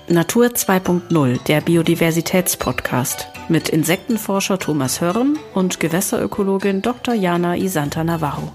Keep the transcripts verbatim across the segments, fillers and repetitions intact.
Natur zwei Punkt null, der Biodiversitätspodcast mit Insektenforscher Thomas Hörm und Gewässerökologin Doktor Jana Isanta Navarro.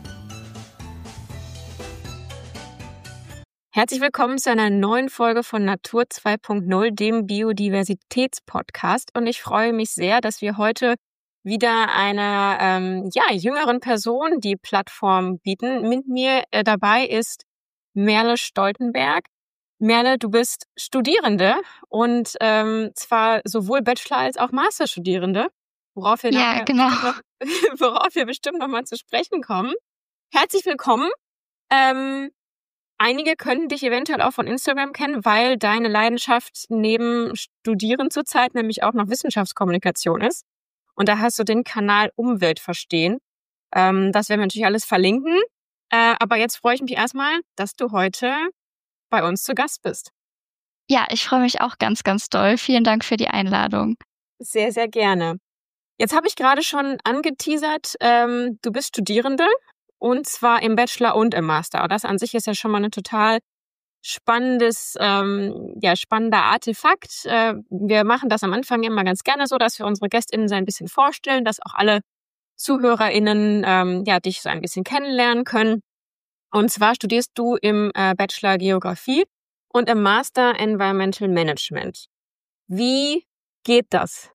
Herzlich willkommen zu einer neuen Folge von Natur zwei Punkt null, dem Biodiversitätspodcast. Und ich freue mich sehr, dass wir heute wieder einer ähm, ja, jüngeren Person die Plattform bieten. Mit mir äh, dabei ist Merle Stoltenberg. Merle, du bist Studierende und ähm, zwar sowohl Bachelor- als auch Masterstudierende, worauf wir, ja, nachher genau. noch, worauf wir bestimmt noch mal zu sprechen kommen. Herzlich willkommen. Ähm, einige können dich eventuell auch von Instagram kennen, weil deine Leidenschaft neben Studieren zurzeit nämlich auch noch Wissenschaftskommunikation ist. Und da hast du den Kanal Umwelt verstehen. Ähm, das werden wir natürlich alles verlinken. Äh, aber jetzt freue ich mich erstmal, dass du heute bei uns zu Gast bist. Ja, ich freue mich auch ganz, ganz doll. Vielen Dank für die Einladung. Sehr, sehr gerne. Jetzt habe ich gerade schon angeteasert, ähm, du bist Studierende und zwar im Bachelor und im Master. Das an sich ist ja schon mal ein total spannendes, ähm, ja, spannender Artefakt. Äh, wir machen das am Anfang immer ganz gerne so, dass wir unsere GästInnen so ein bisschen vorstellen, dass auch alle ZuhörerInnen ähm, ja, dich so ein bisschen kennenlernen können. Und zwar studierst du im äh, Bachelor Geografie und im Master Environmental Management. Wie geht das?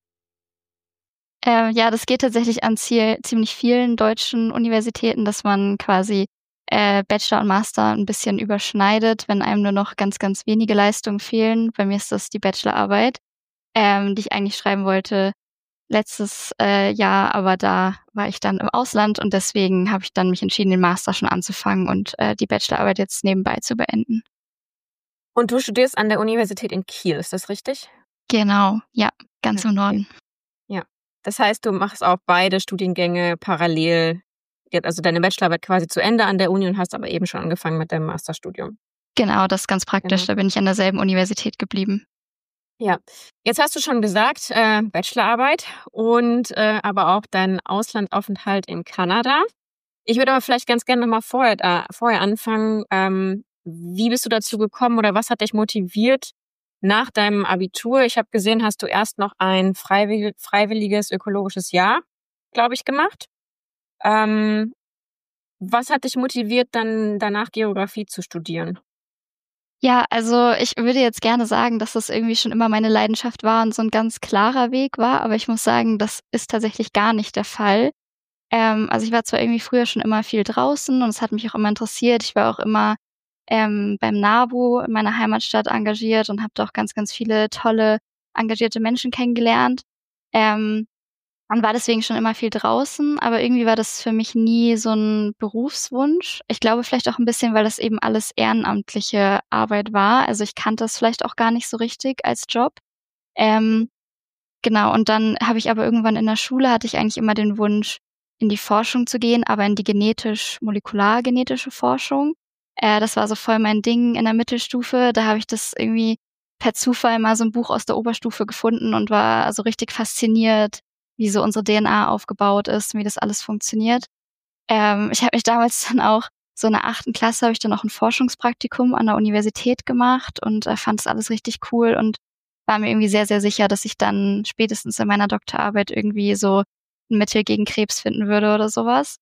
Äh, ja, das geht tatsächlich an Ziel, ziemlich vielen deutschen Universitäten, dass man quasi äh, Bachelor und Master ein bisschen überschneidet, wenn einem nur noch ganz, ganz wenige Leistungen fehlen. Bei mir ist das die Bachelorarbeit, ähm, die ich eigentlich schreiben wollte letztes äh, Jahr, aber da war ich dann im Ausland und deswegen habe ich dann mich entschieden, den Master schon anzufangen und äh, die Bachelorarbeit jetzt nebenbei zu beenden. Und du studierst an der Universität in Kiel, ist das richtig? Genau, ja, ganz okay. im Norden. Ja, das heißt, du machst auch beide Studiengänge parallel, also deine Bachelorarbeit quasi zu Ende an der Uni und hast aber eben schon angefangen mit deinem Masterstudium. Genau, das ist ganz praktisch, genau. Da bin ich an derselben Universität geblieben. Ja, jetzt hast du schon gesagt, äh, Bachelorarbeit und äh, aber auch dein Auslandsaufenthalt in Kanada. Ich würde aber vielleicht ganz gerne nochmal vorher, äh, vorher anfangen. Ähm, wie bist du dazu gekommen oder was hat dich motiviert nach deinem Abitur? Ich habe gesehen, hast du erst noch ein freiwillig, freiwilliges ökologisches Jahr, glaube ich, gemacht. Ähm, was hat dich motiviert, dann danach Geografie zu studieren? Ja, also ich würde jetzt gerne sagen, dass das irgendwie schon immer meine Leidenschaft war und so ein ganz klarer Weg war, aber ich muss sagen, das ist tatsächlich gar nicht der Fall. Ähm, also ich war zwar irgendwie früher schon immer viel draußen und es hat mich auch immer interessiert. Ich war auch immer ähm, beim NABU in meiner Heimatstadt engagiert und habe da auch ganz, ganz viele tolle, engagierte Menschen kennengelernt. Ähm, und war deswegen schon immer viel draußen, aber irgendwie war das für mich nie so ein Berufswunsch. Ich glaube vielleicht auch ein bisschen, weil das eben alles ehrenamtliche Arbeit war. Also ich kannte das vielleicht auch gar nicht so richtig als Job. Ähm, genau, und dann habe ich aber irgendwann in der Schule hatte ich eigentlich immer den Wunsch, in die Forschung zu gehen, aber in die genetisch-molekulargenetische Forschung. Äh, das war so voll mein Ding in der Mittelstufe. Da habe ich das irgendwie per Zufall mal so ein Buch aus der Oberstufe gefunden und war also richtig fasziniert, wie so unsere D N A aufgebaut ist, wie das alles funktioniert. Ähm, ich habe mich damals dann auch, so in der achten Klasse habe ich dann auch ein Forschungspraktikum an der Universität gemacht und äh, fand das alles richtig cool und war mir irgendwie sehr, sehr sicher, dass ich dann spätestens in meiner Doktorarbeit irgendwie so ein Mittel gegen Krebs finden würde oder sowas.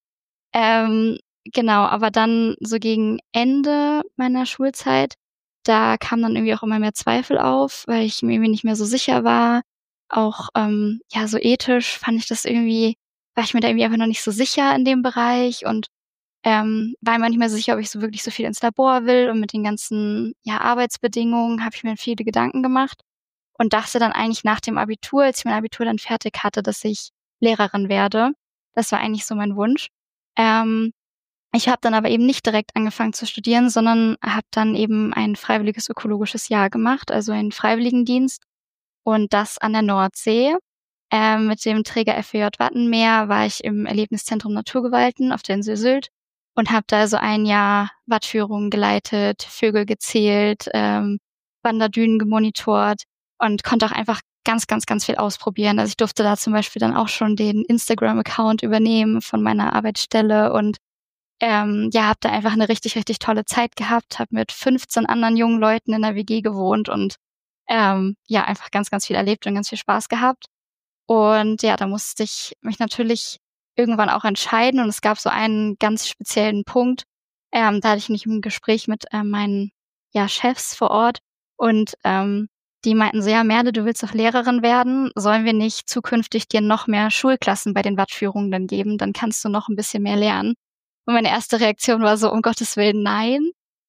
Ähm, genau, aber dann so gegen Ende meiner Schulzeit, da kamen dann irgendwie auch immer mehr Zweifel auf, weil ich mir irgendwie nicht mehr so sicher war. Auch ähm, ja, so ethisch fand ich das irgendwie, war ich mir da irgendwie einfach noch nicht so sicher in dem Bereich und ähm, war mir nicht mehr so sicher, ob ich so wirklich so viel ins Labor will und mit den ganzen ja, Arbeitsbedingungen habe ich mir viele Gedanken gemacht und dachte dann eigentlich nach dem Abitur, als ich mein Abitur dann fertig hatte, dass ich Lehrerin werde. Das war eigentlich so mein Wunsch. Ähm, ich habe dann aber eben nicht direkt angefangen zu studieren, sondern habe dann eben ein freiwilliges ökologisches Jahr gemacht, also einen Freiwilligendienst und das an der Nordsee. Ähm, mit dem Träger F W J Wattenmeer war ich im Erlebniszentrum Naturgewalten auf der Insel Sylt und habe da so ein Jahr Wattführungen geleitet, Vögel gezählt, ähm, Wanderdünen gemonitort und konnte auch einfach ganz, ganz, ganz viel ausprobieren. Also ich durfte da zum Beispiel dann auch schon den Instagram-Account übernehmen von meiner Arbeitsstelle und ähm, ja, habe da einfach eine richtig, richtig tolle Zeit gehabt, habe mit fünfzehn anderen jungen Leuten in der W G gewohnt und Ähm, ja, einfach ganz, ganz viel erlebt und ganz viel Spaß gehabt. Und ja, da musste ich mich natürlich irgendwann auch entscheiden und es gab so einen ganz speziellen Punkt. Ähm, da hatte ich mich im Gespräch mit äh, meinen ja, Chefs vor Ort und ähm, die meinten so, ja, Merle, du willst doch Lehrerin werden, sollen wir nicht zukünftig dir noch mehr Schulklassen bei den Wattführungen dann geben, dann kannst du noch ein bisschen mehr lernen. Und meine erste Reaktion war so, um Gottes Willen, nein.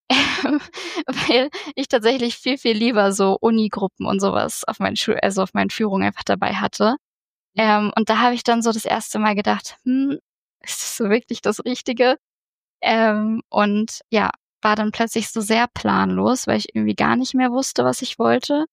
Weil ich tatsächlich viel, viel lieber so Unigruppen und sowas auf meinen Schul also auf meinen Führungen einfach dabei hatte. Ähm, und da habe ich dann so das erste Mal gedacht, hm, ist das so wirklich das Richtige? Ähm, und ja, war dann plötzlich so sehr planlos, weil ich irgendwie gar nicht mehr wusste, was ich wollte.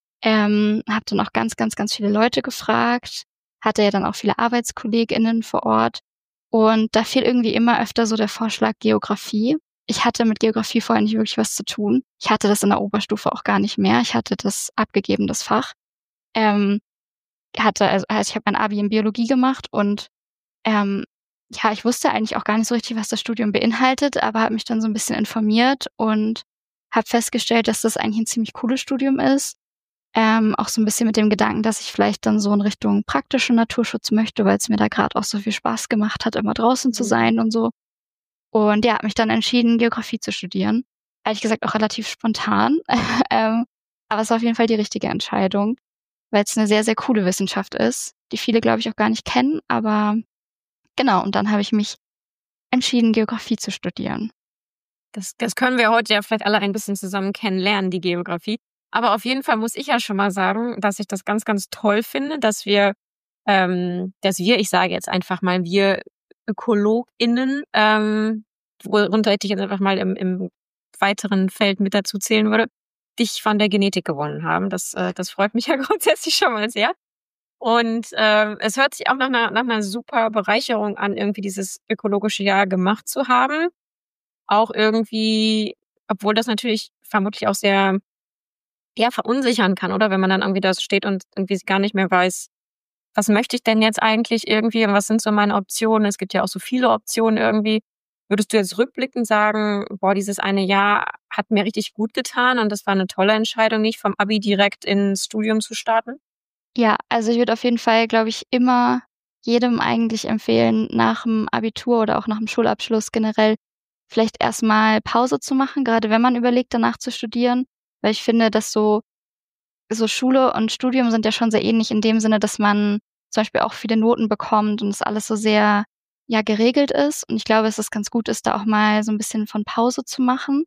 Ähm, habe dann auch ganz, ganz, ganz viele Leute gefragt, hatte ja dann auch viele ArbeitskollegInnen vor Ort. Und da fiel irgendwie immer öfter so der Vorschlag Geografie. Ich hatte mit Geografie vorher nicht wirklich was zu tun. Ich hatte das in der Oberstufe auch gar nicht mehr. Ich hatte das abgegeben, das Fach. Ähm, hatte, also, also ich habe mein Abi in Biologie gemacht und ähm, ja, ich wusste eigentlich auch gar nicht so richtig, was das Studium beinhaltet, aber habe mich dann so ein bisschen informiert und habe festgestellt, dass das eigentlich ein ziemlich cooles Studium ist. Ähm, auch so ein bisschen mit dem Gedanken, dass ich vielleicht dann so in Richtung praktischen Naturschutz möchte, weil es mir da gerade auch so viel Spaß gemacht hat, immer draußen zu Mhm. sein und so. Und ja, habe mich dann entschieden, Geografie zu studieren. Ehrlich gesagt auch relativ spontan. ähm, aber es war auf jeden Fall die richtige Entscheidung, weil es eine sehr, sehr coole Wissenschaft ist, die viele, glaube ich, auch gar nicht kennen. Aber genau, und dann habe ich mich entschieden, Geografie zu studieren. Das, das können wir heute ja vielleicht alle ein bisschen zusammen kennenlernen, die Geografie. Aber auf jeden Fall muss ich ja schon mal sagen, dass ich das ganz, ganz toll finde, dass wir, ähm, dass wir, ich sage jetzt einfach mal, wir ÖkologInnen, ähm, worunter ich dich jetzt einfach mal im, im weiteren Feld mit dazu zählen würde, dich von der Genetik gewonnen haben. Das, äh, das freut mich ja grundsätzlich schon mal sehr. Und ähm, es hört sich auch nach einer, nach einer super Bereicherung an, irgendwie dieses ökologische Jahr gemacht zu haben. Auch irgendwie, obwohl das natürlich vermutlich auch sehr, ja, verunsichern kann, oder? Wenn man dann irgendwie da steht und irgendwie gar nicht mehr weiß, was möchte ich denn jetzt eigentlich irgendwie und was sind so meine Optionen? Es gibt ja auch so viele Optionen irgendwie. Würdest du jetzt rückblickend sagen, boah, dieses eine Jahr hat mir richtig gut getan und das war eine tolle Entscheidung, nicht vom Abi direkt ins Studium zu starten? Ja, also ich würde auf jeden Fall, glaube ich, immer jedem eigentlich empfehlen, nach dem Abitur oder auch nach dem Schulabschluss generell vielleicht erst mal Pause zu machen, gerade wenn man überlegt, danach zu studieren. Weil ich finde, dass so so Schule und Studium sind ja schon sehr ähnlich in dem Sinne, dass man zum Beispiel auch viele Noten bekommt und es alles so sehr, ja, geregelt ist. Und ich glaube, dass es ganz gut ist, da auch mal so ein bisschen von Pause zu machen.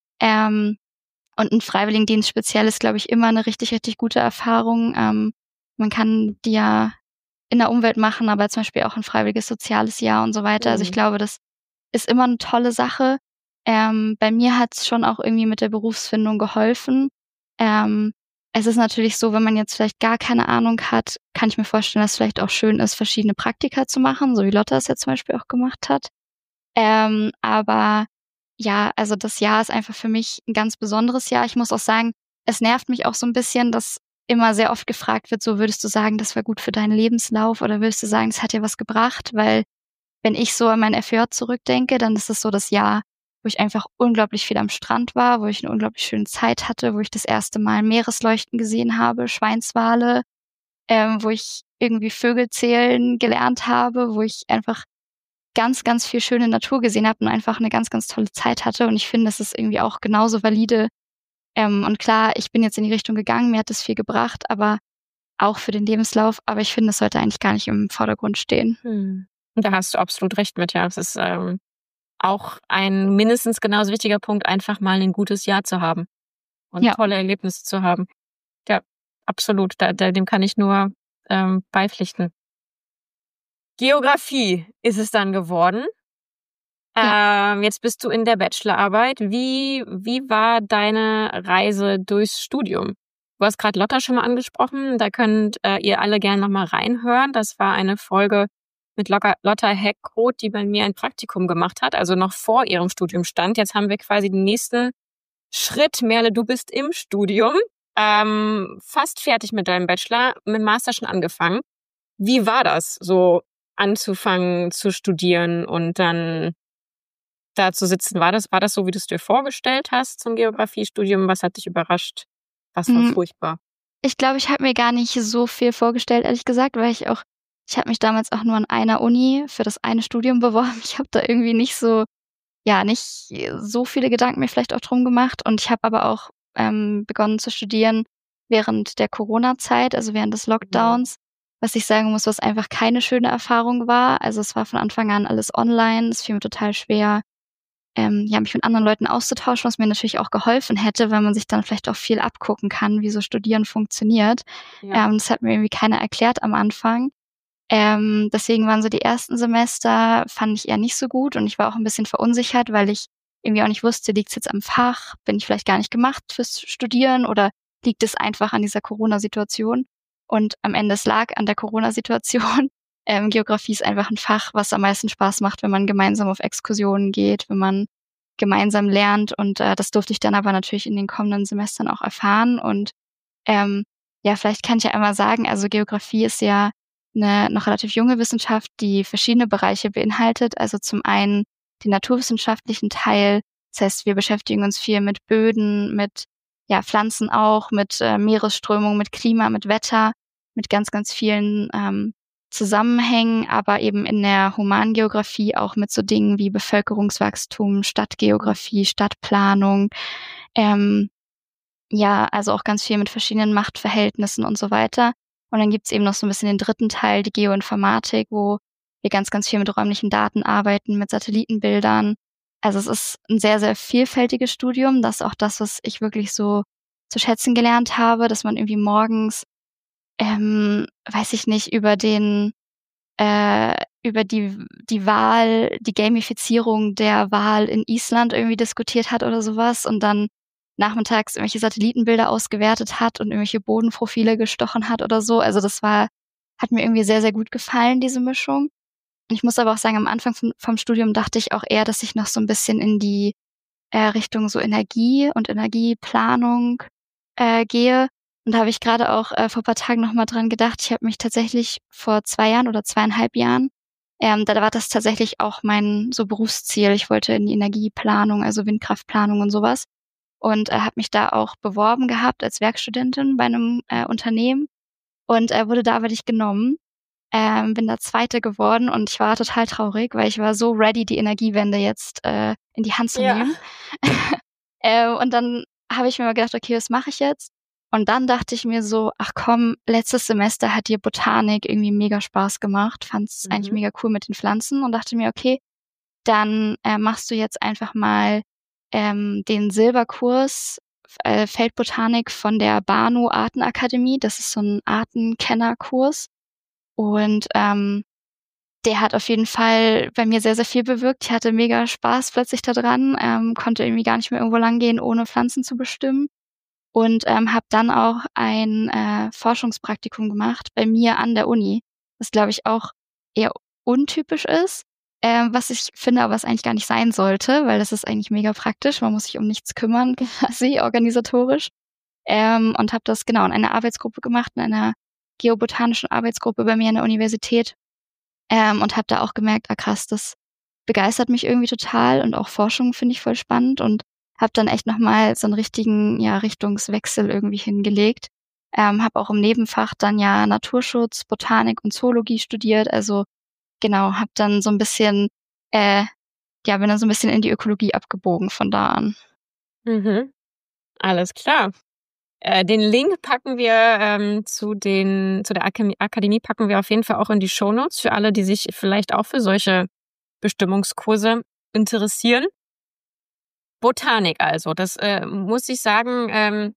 Ähm, und 'n Freiwilligendienst speziell ist, glaube ich, immer 'ne richtig, richtig gute Erfahrung. Ähm, man kann die ja in der Umwelt machen, aber zum Beispiel auch 'n freiwilliges soziales Jahr und so weiter. Also, ich Mhm. glaube, das ist immer 'ne tolle Sache. Ähm, bei mir hat's schon auch irgendwie mit der Berufsfindung geholfen. Ähm, es ist natürlich so, wenn man jetzt vielleicht gar keine Ahnung hat, kann ich mir vorstellen, dass es vielleicht auch schön ist, verschiedene Praktika zu machen, so wie Lotta es ja zum Beispiel auch gemacht hat. Ähm, aber ja, also das Jahr ist einfach für mich 'n ganz besonderes Jahr. Ich muss auch sagen, es nervt mich auch so 'n bisschen, dass immer sehr oft gefragt wird, so: „Würdest du sagen, das war gut für deinen Lebenslauf oder würdest du sagen, das hat dir was gebracht?“ Weil wenn ich so an mein F J zurückdenke, dann ist es so das Jahr, wo ich einfach unglaublich viel am Strand war, wo ich 'ne unglaublich schöne Zeit hatte, wo ich das erste Mal Meeresleuchten gesehen habe, Schweinswale, ähm, wo ich irgendwie Vögel zählen gelernt habe, wo ich einfach ganz, ganz viel schöne Natur gesehen habe und einfach 'ne ganz, ganz tolle Zeit hatte. Und ich finde, das ist irgendwie auch genauso valide. Ähm, und klar, ich bin jetzt in die Richtung gegangen, mir hat das viel gebracht, aber auch für den Lebenslauf. Aber ich finde, es sollte eigentlich gar nicht im Vordergrund stehen. Mhm. Da hast du absolut recht mit, ja. Es ist ähm, auch ein mindestens genauso wichtiger Punkt, einfach mal ein gutes Jahr zu haben und Ja, tolle Erlebnisse zu haben. Ja, absolut. Da, da, dem kann ich nur ähm, beipflichten. Geografie ist es dann geworden. ja. Ähm, jetzt bist du in der Bachelorarbeit. Wie, wie war deine Reise durchs Studium? Du hast gerade Lotta schon mal angesprochen. Da könnt äh, ihr alle gerne noch mal reinhören. Das war eine Folge mit Lotta, Lotta Heckroth, die bei mir ein Praktikum gemacht hat, also noch vor ihrem Studium stand. Jetzt haben wir quasi den nächsten Schritt. Merle, du bist im Studium, ähm, fast fertig mit deinem Bachelor, mit dem Master schon angefangen. Wie war das, so anzufangen zu studieren und dann da zu sitzen? War das, war das so, wie du es dir vorgestellt hast zum Geografiestudium? Was hat dich überrascht? Was war Mm, furchtbar? Ich glaube, ich habe mir gar nicht so viel vorgestellt, ehrlich gesagt, weil ich auch ich habe mich damals auch nur an einer Uni für das eine Studium beworben. Ich habe da irgendwie nicht so ja, nicht so viele Gedanken mir vielleicht auch drum gemacht. Und ich habe aber auch, ähm, begonnen zu studieren während der Corona-Zeit, also während des Ja. Lockdowns, was ich sagen muss, was einfach keine schöne Erfahrung war. Also, es war von Anfang an alles online. Es fiel mir total schwer, ähm, ja, mich mit anderen Leuten auszutauschen, was mir natürlich auch geholfen hätte, weil man sich dann vielleicht auch viel abgucken kann, wie so Studieren funktioniert. Ja. Ähm, das hat mir irgendwie keiner erklärt am Anfang. Ähm, deswegen waren so die ersten Semester fand ich eher nicht so gut und ich war auch 'n bisschen verunsichert, weil ich irgendwie auch nicht wusste, liegt's jetzt am Fach? Bin ich vielleicht gar nicht gemacht fürs Studieren oder liegt es einfach an dieser Corona-Situation? Und am Ende, es lag an der Corona-Situation. Ähm, Geografie ist einfach 'n Fach, was am meisten Spaß macht, wenn man gemeinsam auf Exkursionen geht, wenn man gemeinsam lernt und, äh, das durfte ich dann aber natürlich in den kommenden Semestern auch erfahren und, ähm, ja, vielleicht kann ich ja einmal sagen, also Geografie ist ja 'ne noch relativ junge Wissenschaft, die verschiedene Bereiche beinhaltet. Also, zum einen den naturwissenschaftlichen Teil. Das heißt, wir beschäftigen uns viel mit Böden, mit, ja, Pflanzen auch, mit, äh, Meeresströmung, mit Klima, mit Wetter, mit ganz, ganz vielen, ähm, Zusammenhängen, aber eben in der Humangeografie auch mit so Dingen wie Bevölkerungswachstum, Stadtgeografie, Stadtplanung. Ähm, ja, also auch ganz viel mit verschiedenen Machtverhältnissen und so weiter. Und dann gibt's eben noch so 'n bisschen den dritten Teil, die Geoinformatik, wo wir ganz, ganz viel mit räumlichen Daten arbeiten, mit Satellitenbildern. Also, es ist 'n sehr, sehr vielfältiges Studium. Das ist auch das, was ich wirklich so zu schätzen gelernt habe, dass man irgendwie morgens, ähm, weiß ich nicht, über den äh, über die W die Wahl die Gamifizierung der Wahl in Island irgendwie diskutiert hat oder so was und dann nachmittags irgendwelche Satellitenbilder ausgewertet hat und irgendwelche Bodenprofile gestochen hat oder so. Also, das war hat mir irgendwie sehr, sehr gut gefallen, diese Mischung. Ich muss aber auch sagen, am Anfang vom vom Studium dachte ich auch eher, dass ich noch so 'n bisschen in die, äh, Richtung so Energie und Energieplanung, äh, gehe. Und da habe ich grade auch, äh, vor paar Tagen noch mal dran gedacht. Ich habe mich tatsächlich vor zwei Jahren oder zweieinhalb Jahren ähm, da war das tatsächlich auch mein so Berufsziel. Ich wollte in die Energieplanung, also Windkraftplanung und so was und, äh, habe mich da auch beworben gehabt als Werkstudentin bei 'nem, äh, Unternehmen und, äh, wurde da aber nicht genommen. Ähm, bin da Zweite geworden und ich war total traurig, weil ich war so ready, die Energiewende jetzt, äh, in die Hand zu Ja. nehmen. Ähm, und dann habe ich mir mal gedacht: „Okay, was mache ich jetzt?“ Und dann dachte ich mir so: „Ach komm, letztes Semester hat dir Botanik irgendwie mega Spaß gemacht.“ Fand's eigentlich Mhm. mega cool mit den Pflanzen und dachte mir: „Okay, dann, äh, machst du jetzt einfach mal, ähm, den Silberkurs F äh, Feldbotanik von der BANU Artenakademie.“ Das ist so 'n Artenkennerkurs. Und, ähm, der hat auf jeden Fall bei mir sehr, sehr viel bewirkt. Ich hatte mega Spaß plötzlich da dran, ähm, konnte irgendwie gar nicht mehr irgendwo langgehen, ohne Pflanzen zu bestimmen. Und, ähm, habe dann auch ein, äh, Forschungspraktikum gemacht bei mir an der Uni, was, glaube ich, auch eher untypisch ist, ähm, was ich finde, aber was eigentlich gar nicht sein sollte, weil das ist eigentlich mega praktisch. Man muss sich um nichts kümmern quasi organisatorisch. Ähm, und habe das, genau, in einer Arbeitsgruppe gemacht, in einer geobotanischen Arbeitsgruppe bei mir an der Universität. Ähm, und habe da auch gemerkt: „Ah krass, das begeistert mich irgendwie total und auch Forschung finde ich voll spannend.“ Und habe dann echt noch mal so 'n richtigen, ja, Richtungswechsel irgendwie hingelegt. Ähm, habe auch im Nebenfach dann ja Naturschutz, Botanik und Zoologie studiert. Also, genau, habe dann so 'n bisschen, äh ja, bin dann so 'n bisschen in die Ökologie abgebogen von da an. Mhm. Alles klar. Äh, den Link packen wir, ähm, zu den zu der Akemi Akademie packen wir auf jeden Fall auch in die Shownotes für alle, die sich vielleicht auch für solche Bestimmungskurse interessieren. Botanik also, das, äh, muss ich sagen, ähm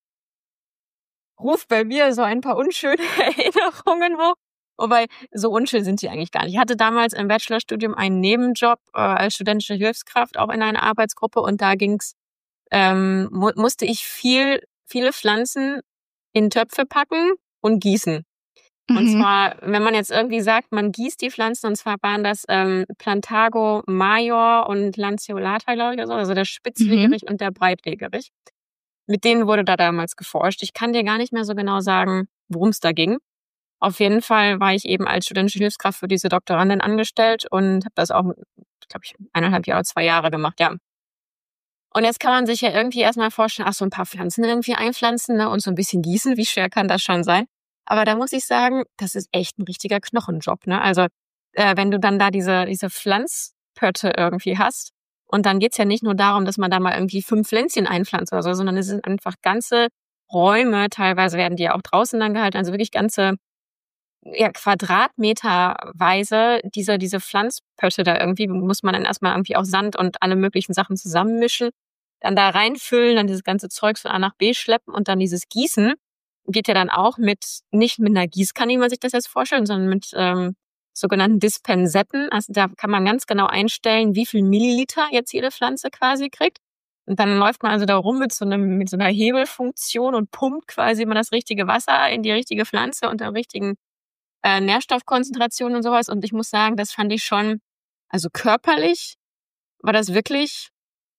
ruft bei mir so ein paar unschöne Erinnerungen hoch. Wobei, so unschön sind die eigentlich gar nicht. Ich hatte damals im Bachelorstudium einen Nebenjob, äh, als studentische Hilfskraft auch in einer Arbeitsgruppe und da ging's ähm, mu musste ich viel viele Pflanzen in Töpfe packen und gießen. Und Mhm. zwar, wenn man jetzt irgendwie sagt, man gießt die Pflanzen, und zwar waren das, ähm, Plantago major und Lanceolata, glaube ich, oder so, also der Mhm. Spitzwegerich und der Breitwegerich. Mit denen wurde da damals geforscht. Ich kann dir gar nicht mehr so genau sagen, worum's da ging. Auf jeden Fall war ich eben als studentische Hilfskraft für diese Doktorandin angestellt und habe das auch, glaube ich, eineinhalb Jahre, zwei Jahre gemacht, ja. Und jetzt kann man sich ja irgendwie erstmal vorstellen, ach, so ein paar Pflanzen irgendwie einpflanzen, ne, und so ein bisschen gießen. Wie schwer kann das schon sein? Aber da muss ich sagen, das ist echt ein richtiger Knochenjob, ne? Also, äh, wenn du dann da diese, diese Pflanzpötte irgendwie hast, und dann geht's ja nicht nur darum, dass man da mal irgendwie fünf Pflänzchen einpflanzt oder so, sondern es sind einfach ganze Räume, teilweise werden die ja auch draußen dann gehalten, also wirklich ganze, ja, quadratmeterweise diese, diese Pflanzpötte da irgendwie, muss man dann erstmal irgendwie auch Sand und alle möglichen Sachen zusammenmischen, dann da reinfüllen, dann dieses ganze Zeugs von A nach B schleppen und dann dieses Gießen geht ja dann auch mit, nicht mit einer Gießkanne, wie man sich das jetzt vorstellt, sondern mit ähm, sogenannten Dispensetten. Also da kann man ganz genau einstellen, wie viel Milliliter jetzt jede Pflanze quasi kriegt. Und dann läuft man also da rum mit so einem, mit so einer Hebelfunktion und pumpt quasi immer das richtige Wasser in die richtige Pflanze unter richtigen äh, Nährstoffkonzentrationen und sowas. Und ich muss sagen, das fand ich schon, also körperlich war das wirklich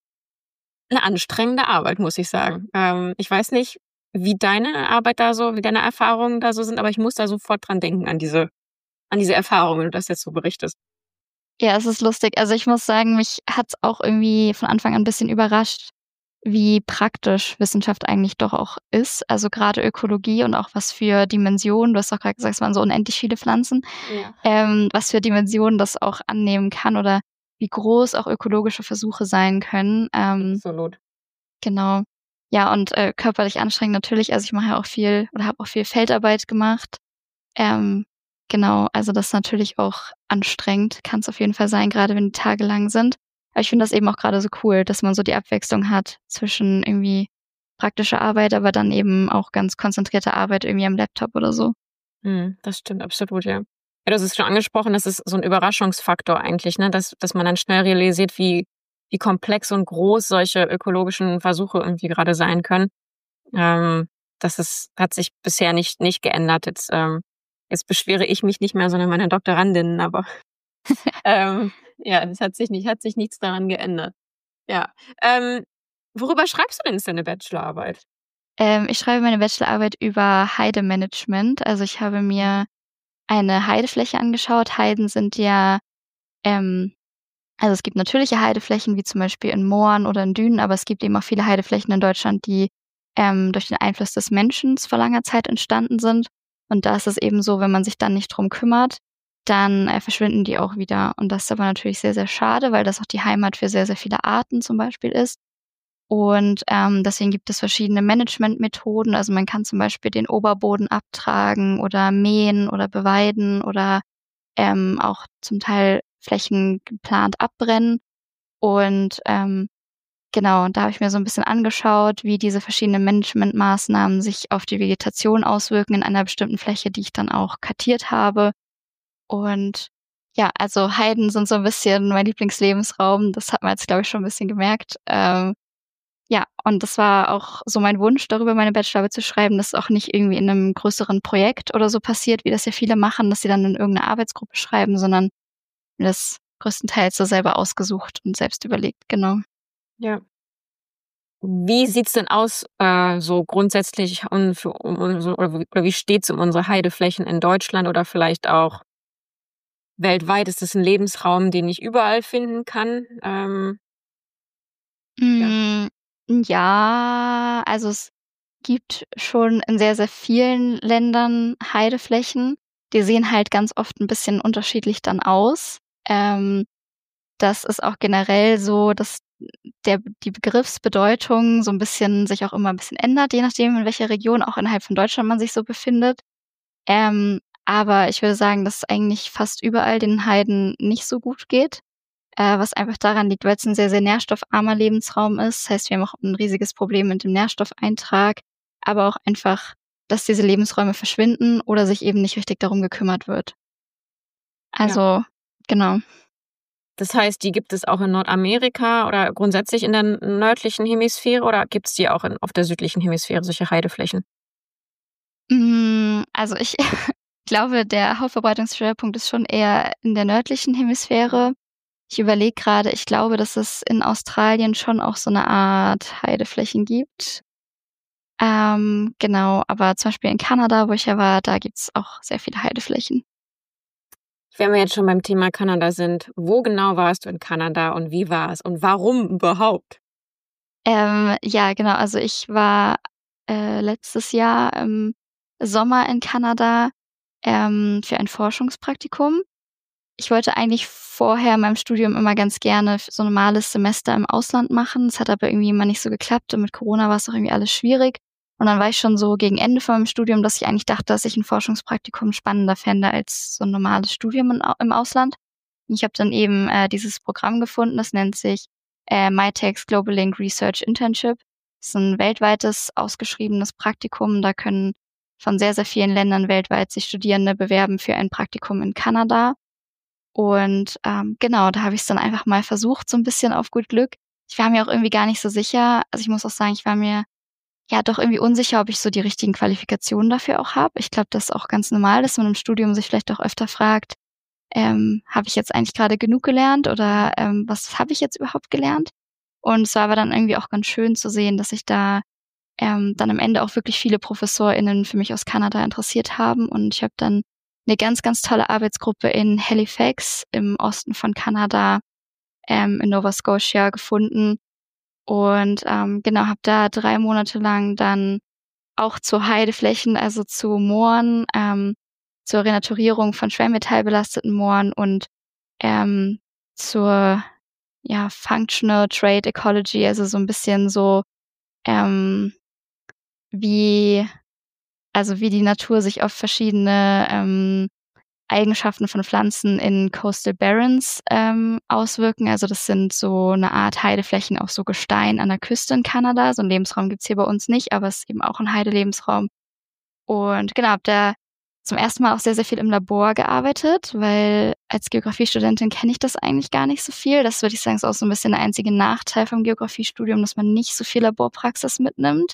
eine anstrengende Arbeit, muss ich sagen. Ähm, ich weiß nicht, wie deine Arbeit da so, wie deine Erfahrungen da so sind, aber ich muss da sofort dran denken, an diese, an diese Erfahrung, wenn du das jetzt so berichtest. Ja, es ist lustig. Also, ich muss sagen, mich hat's auch irgendwie von Anfang an 'n bisschen überrascht, wie praktisch Wissenschaft eigentlich doch auch ist. Also, grade Ökologie und auch was für Dimensionen, du hast auch grad gesagt, es waren so unendlich viele Pflanzen, Ja, ähm, was für Dimensionen das auch annehmen kann oder wie groß auch ökologische Versuche sein können. Ähm, absolut. genau. Ja, und, äh, körperlich anstrengend natürlich. Also, ich mache ja auch viel oder habe auch viel Feldarbeit gemacht. Ähm, genau, also das ist natürlich auch anstrengend, kann's auf jeden Fall sein, grade wenn die Tage lang sind. Aber ich finde das eben auch grade so cool, dass man so die Abwechslung hat zwischen irgendwie praktischer Arbeit, aber dann eben auch ganz konzentrierte Arbeit irgendwie am Laptop oder so. Mhm, das stimmt absolut, ja. Ja, du hast es schon angesprochen, das ist so ein Überraschungsfaktor eigentlich, ne, dass dass man dann schnell realisiert, wie wie komplex und groß solche ökologischen Versuche irgendwie gerade sein können. Ähm, das ist hat sich bisher nicht nicht geändert. Jetzt ähm, jetzt beschwere ich mich nicht mehr, sondern meine Doktorandinnen, aber ähm, ja, das hat sich nicht hat sich nichts daran geändert. Ja. Ähm, worüber schreibst du denn jetzt deine Bachelorarbeit? Ähm, ich schreibe meine Bachelorarbeit über Heidemanagement. Also, ich habe mir eine Heidefläche angeschaut. Heiden sind ja, ähm also, es gibt natürliche Heideflächen, wie zum Beispiel in Mooren oder in Dünen, aber es gibt eben auch viele Heideflächen in Deutschland, die, ähm, durch den Einfluss des Menschen vor langer Zeit entstanden sind. Und da ist es eben so, wenn man sich dann nicht drum kümmert, dann, äh, verschwinden die auch wieder. Und das ist aber natürlich sehr, sehr schade, weil das auch die Heimat für sehr, sehr viele Arten zum Beispiel ist. Und, ähm, deswegen gibt es verschiedene Managementmethoden. Also, man kann zum Beispiel den Oberboden abtragen oder mähen oder beweiden oder, ähm, auch zum Teil Flächen geplant abbrennen. Und, ähm, genau, und da habe ich mir so 'n bisschen angeschaut, wie diese verschiedenen Managementmaßnahmen sich auf die Vegetation auswirken in einer bestimmten Fläche, die ich dann auch kartiert habe. Und ja, also Heiden sind so 'n bisschen mein Lieblingslebensraum. Das hat man jetzt, glaube ich, schon 'n bisschen gemerkt. Ähm, ja, und das war auch so mein Wunsch, darüber meine Bachelorarbeit zu schreiben, dass es auch nicht irgendwie in 'nem größeren Projekt oder so passiert, wie das ja viele machen, dass sie dann in irgend 'ne Arbeitsgruppe schreiben, sondern mir das größtenteils so selber ausgesucht und selbst überlegt, genau. Ja. Wie sieht's denn aus, äh, so grundsätzlich um für um um so oder wie oder wie steht's um unsere Heideflächen in Deutschland oder vielleicht auch weltweit? Ist das 'n Lebensraum, den ich überall finden kann? Ähm, ja. Hm, ja, also es gibt schon in sehr, sehr vielen Ländern Heideflächen. Die sehen halt ganz oft 'n bisschen unterschiedlich dann aus. Ähm, das ist auch generell so, dass der die Begriffsbedeutung so 'n bisschen sich auch immer 'n bisschen ändert, je nachdem, in welcher Region auch innerhalb von Deutschland man sich so befindet. Ähm, aber ich würde sagen, dass es eigentlich fast überall den Heiden nicht so gut geht, äh, was einfach daran liegt, weil's 'n sehr, sehr nährstoffarmer Lebensraum ist. Das heißt, wir haben auch 'n riesiges Problem mit dem Nährstoffeintrag, aber auch einfach, dass diese Lebensräume verschwinden oder sich eben nicht richtig darum gekümmert wird. Ja. Also, genau. Das heißt, die gibt es auch in Nordamerika oder grundsätzlich in der n nördlichen Hemisphäre oder gibt's die auch in auf der südlichen Hemisphäre, solche Heideflächen? Hm, also ich glaube, der Hauptverbreitungsschwerpunkt ist schon eher in der nördlichen Hemisphäre. Ich überlege grade, ich glaube, dass es in Australien schon auch so 'ne Art Heideflächen gibt. Ähm, genau, aber zum Beispiel in Kanada, wo ich ja war, da gibt's auch sehr viele Heideflächen. Wenn wir jetzt schon beim Thema Kanada sind, wo genau warst du in Kanada und wie war's und warum überhaupt? Ähm, ja, genau. Also ich war äh, letztes Jahr im Sommer in Kanada ähm, für ein Forschungspraktikum. Ich wollte eigentlich vorher in meinem Studium immer ganz gerne f- so ein normales Semester im Ausland machen. Es hat aber irgendwie immer nicht so geklappt und mit Corona war es auch irgendwie alles schwierig. Und dann war ich schon so gegen Ende von meinem Studium, dass ich eigentlich dachte, dass ich ein Forschungspraktikum spannender fände als so ein normales Studium in, Au- im Ausland. Und ich habe dann eben äh, dieses Programm gefunden, das nennt sich äh, MyTex Global Link Research Internship. Das ist ein weltweites ausgeschriebenes Praktikum. Da können von sehr, sehr vielen Ländern weltweit sich Studierende bewerben für ein Praktikum in Kanada. Und ähm, genau, da habe ich es dann einfach mal versucht, so ein bisschen auf gut Glück. Ich war mir auch irgendwie gar nicht so sicher. Also, ich muss auch sagen, ich war mir ja doch irgendwie unsicher, ob ich so die richtigen Qualifikationen dafür auch habe. Ich glaube, das ist auch ganz normal, dass man im Studium sich vielleicht auch öfter fragt, ähm, habe ich jetzt eigentlich gerade genug gelernt oder ähm, was habe ich jetzt überhaupt gelernt? Und es war aber dann irgendwie auch ganz schön zu sehen, dass sich da ähm, dann am Ende auch wirklich viele ProfessorInnen für mich aus Kanada interessiert haben. Und ich habe dann eine ganz, ganz tolle Arbeitsgruppe in Halifax im Osten von Kanada, ähm, in Nova Scotia gefunden. Und ähm, genau, habe da drei Monate lang dann auch zu Heideflächen, also zu Mooren, ähm, zur Renaturierung von schwermetallbelasteten Mooren und ähm, zur ja, Functional Trade Ecology, also so ein bisschen so ähm, wie also wie die Natur sich auf verschiedene ähm, Eigenschaften von Pflanzen in Coastal Barrens ähm, auswirken. Also das sind so eine Art Heideflächen auf so Gestein an der Küste in Kanada. So 'n Lebensraum gibt's hier bei uns nicht, aber es ist eben auch 'n Heidelebensraum. Und genau, habe da zum ersten Mal auch sehr, sehr viel im Labor gearbeitet, weil als Geografiestudentin kenne ich das eigentlich gar nicht so viel. Das würde ich sagen, ist auch so 'n bisschen der einzige Nachteil vom Geografiestudium, dass man nicht so viel Laborpraxis mitnimmt.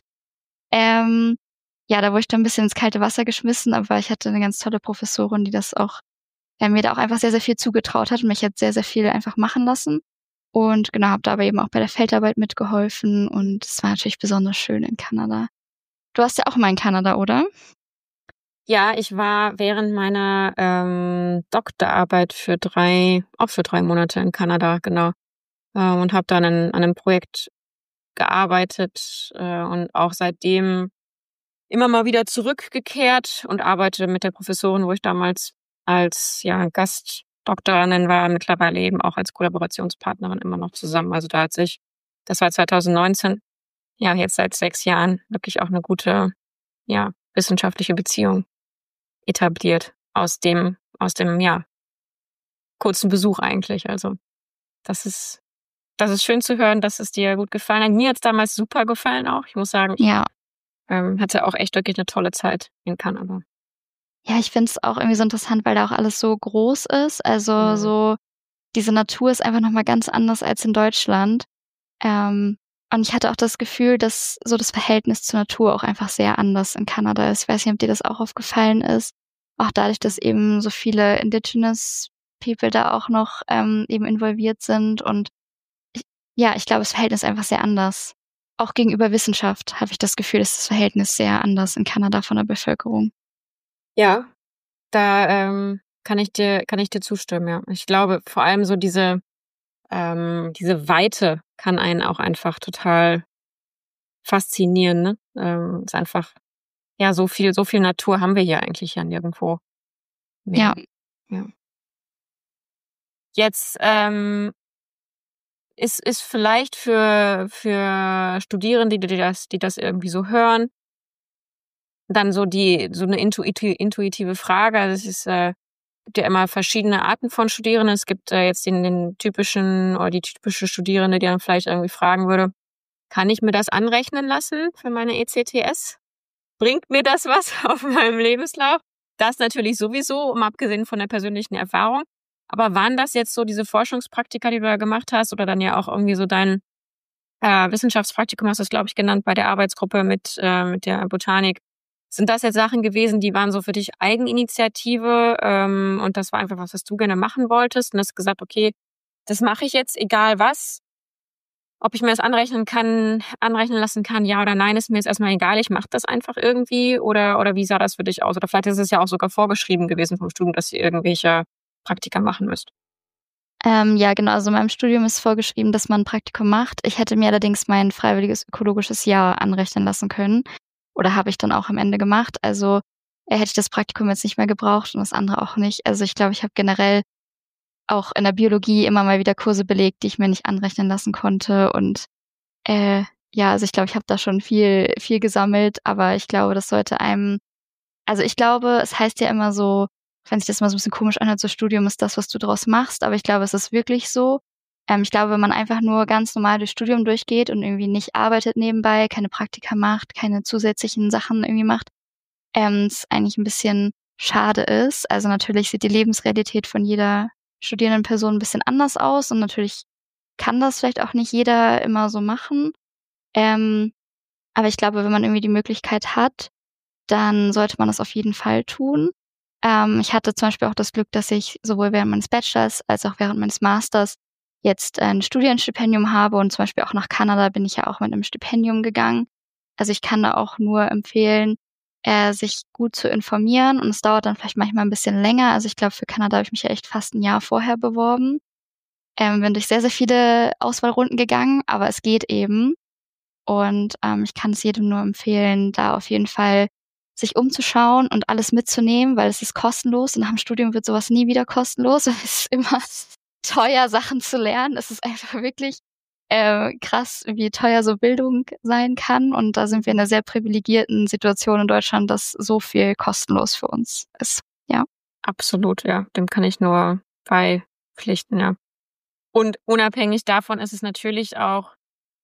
Ähm, ja, da wurde ich dann 'n bisschen ins kalte Wasser geschmissen, aber ich hatte 'ne ganz tolle Professorin, die das auch äh, mir da auch einfach sehr, sehr viel zugetraut hat und mich hat sehr, sehr viel einfach machen lassen. Und genau, habe da aber eben auch bei der Feldarbeit mitgeholfen und es war natürlich besonders schön in Kanada. Du warst ja auch mal in Kanada, oder? Ja, ich war während meiner ähm, Doktorarbeit für drei, auch für drei Monate in Kanada, genau, äh, und habe dann an, an einem Projekt gearbeitet äh, und auch seitdem immer mal wieder zurückgekehrt und arbeite mit der Professorin, wo ich damals als ja Gastdoktorandin war, mittlerweile eben auch als Kollaborationspartnerin immer noch zusammen. Also da hat sich, das war zwanzig neunzehn, ja jetzt seit sechs Jahren wirklich auch eine gute ja wissenschaftliche Beziehung etabliert aus dem aus dem ja kurzen Besuch eigentlich. Also das ist das ist schön zu hören, dass es dir gut gefallen hat. Mir hat's damals super gefallen auch. Ich muss sagen, ich Ja. ähm, hatte auch echt wirklich eine tolle Zeit in Kanada. Ja, ich finde es auch irgendwie so interessant, weil da auch alles so groß ist. Also, Mhm. so diese Natur ist einfach noch mal ganz anders als in Deutschland. Ähm, und ich hatte auch das Gefühl, dass so das Verhältnis zur Natur auch einfach sehr anders in Kanada ist. Ich weiß nicht, ob dir das auch aufgefallen ist. Auch dadurch, dass eben so viele Indigenous People da auch noch ähm, eben involviert sind. Und ich, ja, ich glaube, das Verhältnis ist einfach sehr anders. Auch gegenüber Wissenschaft habe ich das Gefühl, ist das Verhältnis sehr anders in Kanada von der Bevölkerung. Ja, da ähm, kann ich dir kann ich dir zustimmen, ja. Ich glaube, vor allem so diese ähm, diese Weite kann einen auch einfach total faszinieren, ne? Ähm, ist einfach ja, so viel so viel Natur haben wir hier eigentlich ja nirgendwo Ja, mehr. Ja. Jetzt ähm, ist ist vielleicht für für Studierende, die das die das irgendwie so hören, dann so die so eine intuiti intuitive Frage. Also, es ist, äh gibt ja immer verschiedene Arten von Studierenden. Es gibt, äh, jetzt den den typischen oder die typische Studierende, die dann vielleicht irgendwie fragen würde: „Kann ich mir das anrechnen lassen für meine E C T S? Bringt mir das was auf meinem Lebenslauf?“ Das natürlich sowieso, mal abgesehen von der persönlichen Erfahrung. Aber waren das jetzt so diese Forschungspraktika, die du da gemacht hast oder dann ja auch irgendwie so dein, äh, Wissenschaftspraktikum, hast du's, glaube ich, genannt, bei der Arbeitsgruppe mit äh, mit der Botanik. Sind das jetzt Sachen gewesen, die waren so für dich Eigeninitiative, ähm, und das war einfach was, was du gerne machen wolltest und hast gesagt: „Okay, das mache ich jetzt, egal was. Ob ich mir das anrechnen kann anrechnen lassen kann, ja oder nein, ist mir jetzt erstmal egal. Ich mache das einfach irgendwie“, oder oder wie sah das für dich aus? Oder vielleicht ist es ja auch sogar vorgeschrieben gewesen vom Studium, dass ihr irgendwelche Praktika machen müsst. Ähm, ja, genau. Also in meinem Studium ist vorgeschrieben, dass man ein Praktikum macht. Ich hätte mir allerdings mein freiwilliges ökologisches Jahr anrechnen lassen können. Oder habe ich dann auch am Ende gemacht. Also äh, hätte ich das Praktikum jetzt nicht mehr gebraucht und das andere auch nicht. Also ich glaube, ich habe generell auch in der Biologie immer mal wieder Kurse belegt, die ich mir nicht anrechnen lassen konnte. Und äh, ja, also ich glaube, ich habe da schon viel, viel gesammelt, aber ich glaube, das sollte einem, also ich glaube, es heißt ja immer so, wenn sich das mal so ein bisschen komisch anhört, so Studium ist das, was du draus machst, aber ich glaube, es ist wirklich so. Ähm, ich glaube, wenn man einfach nur ganz normal durchs Studium durchgeht und irgendwie nicht arbeitet nebenbei, keine Praktika macht, keine zusätzlichen Sachen irgendwie macht, ähm, es eigentlich ein bisschen schade ist. Also natürlich sieht die Lebensrealität von jeder studierenden Person ein bisschen anders aus und natürlich kann das vielleicht auch nicht jeder immer so machen. Ähm, aber ich glaube, wenn man irgendwie die Möglichkeit hat, dann sollte man das auf jeden Fall tun. Ähm, ich hatte zum Beispiel auch das Glück, dass ich sowohl während meines Bachelors als auch während meines Masters jetzt ein Studienstipendium habe und zum Beispiel auch nach Kanada bin ich ja auch mit einem Stipendium gegangen. Also ich kann da auch nur empfehlen, äh, sich gut zu informieren und es dauert dann vielleicht manchmal ein bisschen länger. Also ich glaube, für Kanada habe ich mich ja echt fast ein Jahr vorher beworben. Ähm, bin durch sehr, sehr viele Auswahlrunden gegangen, aber es geht eben. Und ähm, ich kann es jedem nur empfehlen, da auf jeden Fall sich umzuschauen und alles mitzunehmen, weil es ist kostenlos und nach dem Studium wird sowas nie wieder kostenlos. Es ist immer teuer, Sachen zu lernen. Es ist einfach wirklich äh, krass, wie teuer so Bildung sein kann. Und da sind wir in einer sehr privilegierten Situation in Deutschland, dass so viel kostenlos für uns ist. Ja. Absolut, ja. Dem kann ich nur beipflichten, ja. Und unabhängig davon ist es natürlich auch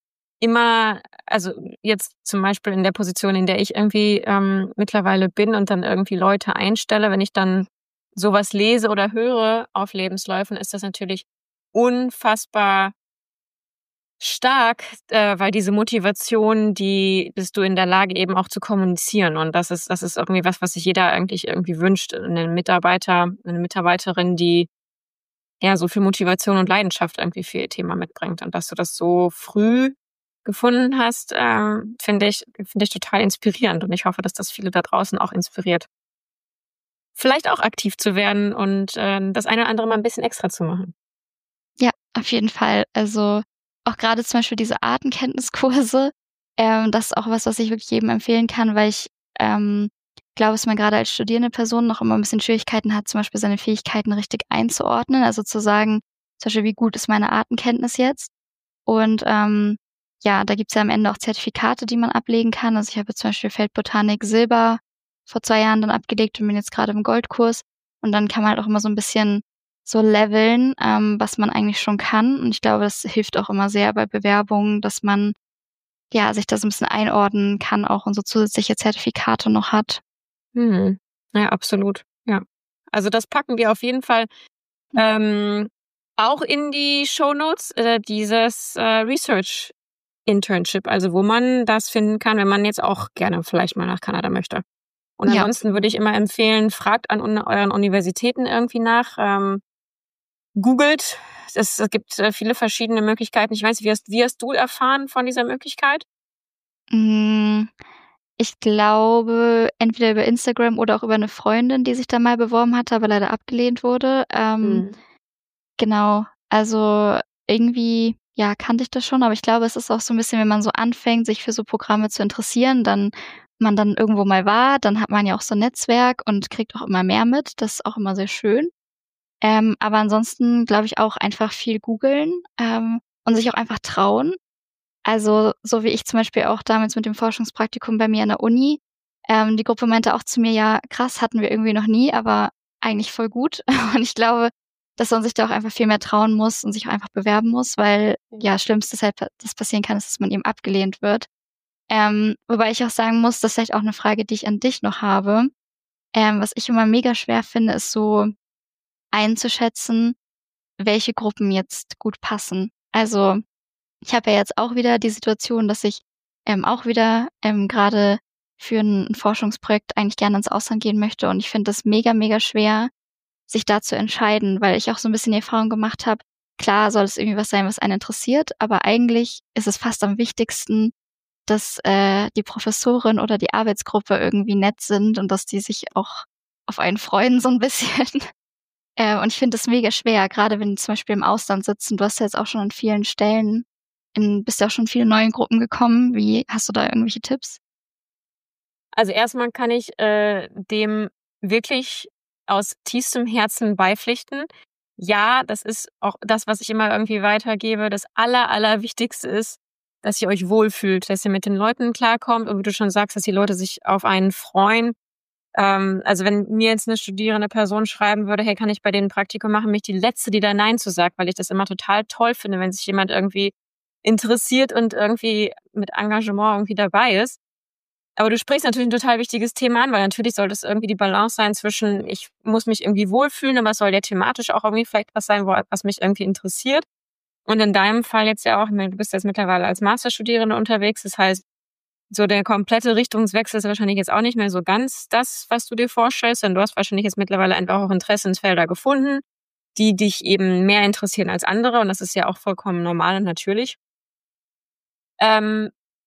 immer, also jetzt zum Beispiel in der Position, in der ich irgendwie ähm, mittlerweile bin und dann irgendwie Leute einstelle, wenn ich dann sowas lese oder höre auf Lebensläufen, ist das natürlich unfassbar stark, äh, weil diese Motivation, die bist du in der Lage eben auch zu kommunizieren und das ist das ist irgendwie was, was sich jeder eigentlich irgendwie wünscht, einen Mitarbeiter, eine Mitarbeiterin, die ja so viel Motivation und Leidenschaft irgendwie für ihr Thema mitbringt und dass du das so früh gefunden hast, ähm, finde ich finde ich total inspirierend und ich hoffe, dass das viele da draußen auch inspiriert, vielleicht auch aktiv zu werden und äh, das eine oder andere mal ein bisschen extra zu machen. Ja, auf jeden Fall. Also auch gerade zum Beispiel diese Artenkenntniskurse, ähm, das ist auch was, was ich wirklich jedem empfehlen kann, weil ich ähm, glaube, dass man gerade als studierende Person noch immer ein bisschen Schwierigkeiten hat, zum Beispiel seine Fähigkeiten richtig einzuordnen. Also zu sagen, zum Beispiel, wie gut ist meine Artenkenntnis jetzt? Und ähm, ja, da gibt's ja am Ende auch Zertifikate, die man ablegen kann. Also ich habe jetzt zum Beispiel Feldbotanik Silber vor zwei Jahren dann abgelegt und bin jetzt gerade im Goldkurs. Und dann kann man halt auch immer so ein bisschen so leveln, ähm, was man eigentlich schon kann. Und ich glaube, das hilft auch immer sehr bei Bewerbungen, dass man ja sich da so ein bisschen einordnen kann auch und so zusätzliche Zertifikate noch hat. Mhm. Ja, absolut. Ja. Also das packen wir auf jeden Fall ähm, auch in die Shownotes, äh, dieses äh, Research Internship, also wo man das finden kann, wenn man jetzt auch gerne vielleicht mal nach Kanada möchte. Und Ja. ansonsten würde ich immer empfehlen, fragt an un- euren Universitäten irgendwie nach, ähm, googelt. Es, es gibt äh, viele verschiedene Möglichkeiten. Ich weiß, wie hast, wie hast du erfahren von dieser Möglichkeit? Hm, ich glaube, entweder über Instagram oder auch über eine Freundin, die sich da mal beworben hatte, aber leider abgelehnt wurde. Ähm, Mhm. genau, also irgendwie, ja, kannte ich das schon, aber ich glaube, es ist auch so ein bisschen, wenn man so anfängt, sich für so Programme zu interessieren, dann man dann irgendwo mal war, dann hat man ja auch so 'n Netzwerk und kriegt auch immer mehr mit. Das ist auch immer sehr schön. Ähm, aber ansonsten glaube ich auch einfach viel googeln, ähm, und sich auch einfach trauen. Also, so wie ich zum Beispiel auch damals mit dem Forschungspraktikum bei mir an der Uni. Ähm, die Gruppe meinte auch zu mir: „Ja, krass, hatten wir irgendwie noch nie, aber eigentlich voll gut.“ Und ich glaube, dass man sich da auch einfach viel mehr trauen muss und sich auch einfach bewerben muss, weil, ja, Schlimmstes halt, das passieren kann, ist, dass man eben abgelehnt wird. Ähm, wobei ich auch sagen muss, das ist vielleicht auch 'ne Frage, die ich an dich noch habe. Ähm, was ich immer mega schwer finde, ist so einzuschätzen, welche Gruppen jetzt gut passen. Also ich habe ja jetzt auch wieder die Situation, dass ich, ähm, auch wieder, ähm, grade für 'n 'n Forschungsprojekt eigentlich gerne ins Ausland gehen möchte und ich finde das mega, mega schwer, sich da zu entscheiden, weil ich auch so 'n bisschen die Erfahrung gemacht habe, klar soll es irgendwie was sein, was einen interessiert, aber eigentlich ist es fast am wichtigsten, dass, äh, die Professorin oder die Arbeitsgruppe irgendwie nett sind und dass die sich auch auf einen freuen so 'n bisschen. Äh, und ich finde das mega schwer, gerade wenn die zum Beispiel im Ausland sitzen. Du hast ja jetzt auch schon an vielen Stellen in bist ja auch schon in viele neue Gruppen gekommen. Wie hast du da irgendwelche Tipps? Also erstmal kann ich äh, dem wirklich aus tiefstem Herzen beipflichten. Ja, das ist auch das, was ich immer irgendwie weitergebe. Das Aller, Allerwichtigste ist, dass ihr euch wohlfühlt, dass ihr mit den Leuten klarkommt und wie du schon sagst, dass die Leute sich auf einen freuen. Ähm, also wenn mir jetzt eine studierende Person schreiben würde, hey, kann ich bei denen ein Praktikum machen, bin ich die Letzte, die da Nein zu sagt, weil ich das immer total toll finde, wenn sich jemand irgendwie interessiert und irgendwie mit Engagement irgendwie dabei ist. Aber du sprichst natürlich ein total wichtiges Thema an, weil natürlich sollte es irgendwie die Balance sein zwischen, ich muss mich irgendwie wohlfühlen, aber es soll ja thematisch auch irgendwie vielleicht was sein, wo, was mich irgendwie interessiert. Und in deinem Fall jetzt ja auch, ich meine, du bist jetzt mittlerweile als Masterstudierende unterwegs, das heißt, so der komplette Richtungswechsel ist wahrscheinlich jetzt auch nicht mehr so ganz das, was du dir vorstellst, denn du hast wahrscheinlich jetzt mittlerweile einfach auch Interessensfelder gefunden, die dich eben mehr interessieren als andere und das ist ja auch vollkommen normal und natürlich. Ähm,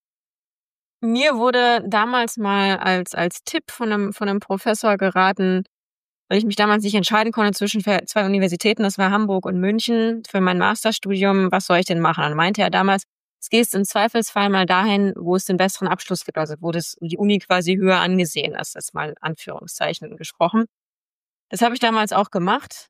Mir wurde damals mal als als Tipp von einem von einem Professor geraten, weil ich mich damals nicht entscheiden konnte zwischen zwei Universitäten, das war Hamburg und München, für mein Masterstudium, was soll ich denn machen? Dann meinte er damals, es gehst im Zweifelsfall mal dahin, wo es den besseren Abschluss gibt, also wo das die Uni quasi höher angesehen ist, das mal in Anführungszeichen gesprochen. Das habe ich damals auch gemacht.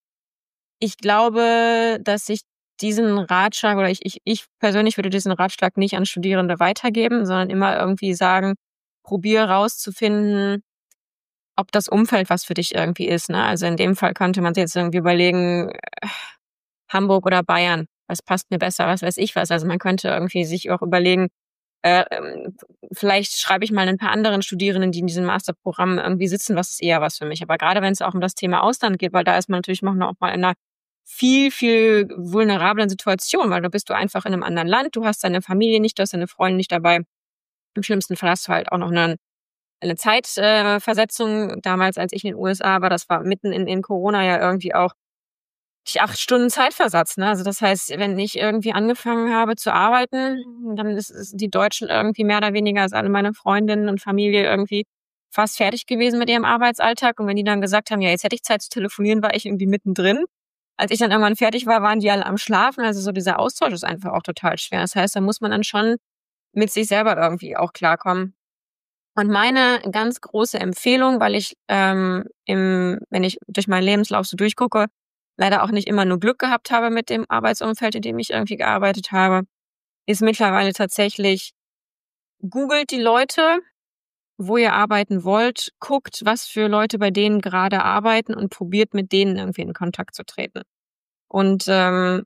Ich glaube, dass ich diesen Ratschlag oder ich, ich, ich persönlich würde diesen Ratschlag nicht an Studierende weitergeben, sondern immer irgendwie sagen, probier rauszufinden, ob das Umfeld was für dich irgendwie ist. Ne? Also in dem Fall könnte man sich jetzt irgendwie überlegen, äh, Hamburg oder Bayern, was passt mir besser, was weiß ich was. Also man könnte irgendwie sich auch überlegen, äh, ähm, vielleicht schreibe ich mal ein paar anderen Studierenden, die in diesem Masterprogramm irgendwie sitzen, was ist eher was für mich. Aber gerade wenn es auch um das Thema Ausland geht, weil da ist man natürlich noch mal in einer viel, viel vulnerablen Situation, weil da bist du einfach in einem anderen Land, du hast deine Familie nicht, du hast deine Freunde nicht dabei. Im schlimmsten Fall hast du halt auch noch eine, eine Zeitversetzung. Äh, Damals, als ich in den U S A war, das war mitten in, in Corona ja irgendwie auch die acht Stunden Zeitversatz. Ne? Also das heißt, wenn ich irgendwie angefangen habe zu arbeiten, dann ist, ist die Deutschen irgendwie mehr oder weniger als alle meine Freundinnen und Familie irgendwie fast fertig gewesen mit ihrem Arbeitsalltag. Und wenn die dann gesagt haben, ja, jetzt hätte ich Zeit zu telefonieren, war ich irgendwie mittendrin. Als ich dann irgendwann fertig war, waren die alle am Schlafen. Also so dieser Austausch ist einfach auch total schwer. Das heißt, da muss man dann schon mit sich selber irgendwie auch klarkommen. Und meine ganz große Empfehlung, weil ich, ähm, im, wenn ich durch meinen Lebenslauf so durchgucke, leider auch nicht immer nur Glück gehabt habe mit dem Arbeitsumfeld, in dem ich irgendwie gearbeitet habe, ist mittlerweile tatsächlich, googelt die Leute, wo ihr arbeiten wollt, guckt, was für Leute bei denen gerade arbeiten und probiert mit denen irgendwie in Kontakt zu treten. Und ähm,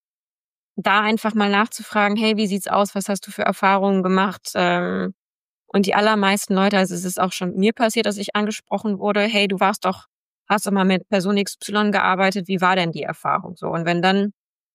da einfach mal nachzufragen, hey, wie sieht's aus, was hast du für Erfahrungen gemacht? Ähm, und die allermeisten Leute, also es ist auch schon mir passiert, dass ich angesprochen wurde, hey, du warst doch, hast doch mal mit Person X Y gearbeitet, wie war denn die Erfahrung so? Und wenn dann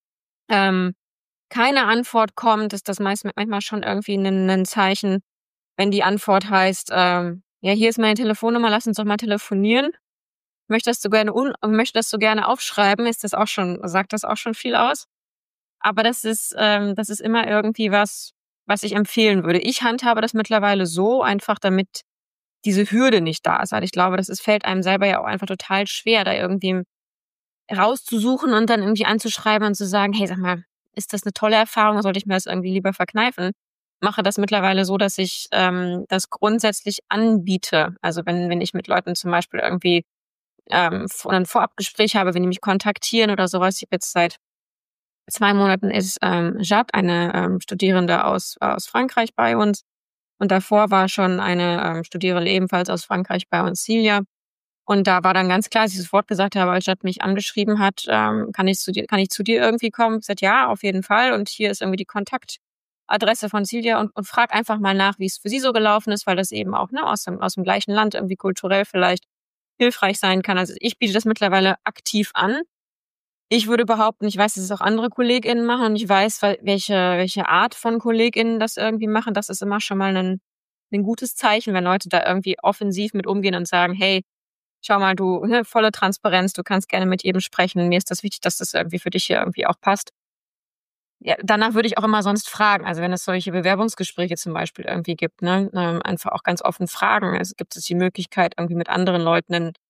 ähm, keine Antwort kommt, ist das meist, manchmal schon irgendwie ein, ein Zeichen, wenn die Antwort heißt, ähm, ja, hier ist meine Telefonnummer, lass uns doch mal telefonieren. Möchtest du gerne un möchtest du gerne aufschreiben, ist das auch schon, sagt das auch schon viel aus. Aber das ist, ähm, das ist immer irgendwie was, was ich empfehlen würde. Ich handhabe das mittlerweile so, einfach damit diese Hürde nicht da ist. Also ich glaube, das ist, fällt einem selber ja auch einfach total schwer, da irgendwie rauszusuchen und dann irgendwie anzuschreiben und zu sagen, hey, sag mal, ist das eine tolle Erfahrung, sollte ich mir das irgendwie lieber verkneifen? Mache das mittlerweile so, dass ich ähm, das grundsätzlich anbiete. Also wenn, wenn ich mit Leuten zum Beispiel irgendwie ähm, ein Vorabgespräch habe, wenn die mich kontaktieren oder sowas. Ich habe jetzt seit zwei Monaten ist ähm, Jade, eine ähm, Studierende aus, aus Frankreich bei uns. Und davor war schon eine ähm, Studierende ebenfalls aus Frankreich bei uns, Silja. Und da war dann ganz klar, als ich sofort gesagt habe, als Jade mich angeschrieben hat, ähm, kann ich zu dir, kann ich zu dir irgendwie kommen? Ich gesagt, ja, auf jeden Fall. Und hier ist irgendwie die Kontaktadresse von Silja und, und frag einfach mal nach, wie es für sie so gelaufen ist, weil das eben auch ne, aus dem, aus dem gleichen Land irgendwie kulturell vielleicht hilfreich sein kann. Also ich biete das mittlerweile aktiv an. Ich würde behaupten, ich weiß, dass es auch andere KollegInnen machen und ich weiß, welche, welche Art von KollegInnen das irgendwie machen. Das ist immer schon mal ein, ein gutes Zeichen, wenn Leute da irgendwie offensiv mit umgehen und sagen, hey, schau mal, du, ne, volle Transparenz, du kannst gerne mit jedem sprechen. Mir ist das wichtig, dass das irgendwie für dich hier irgendwie auch passt. Ja, danach würde ich auch immer sonst fragen. Also wenn es solche Bewerbungsgespräche zum Beispiel irgendwie gibt, ne, einfach auch ganz offen fragen. Also gibt es die Möglichkeit, irgendwie mit anderen Leuten in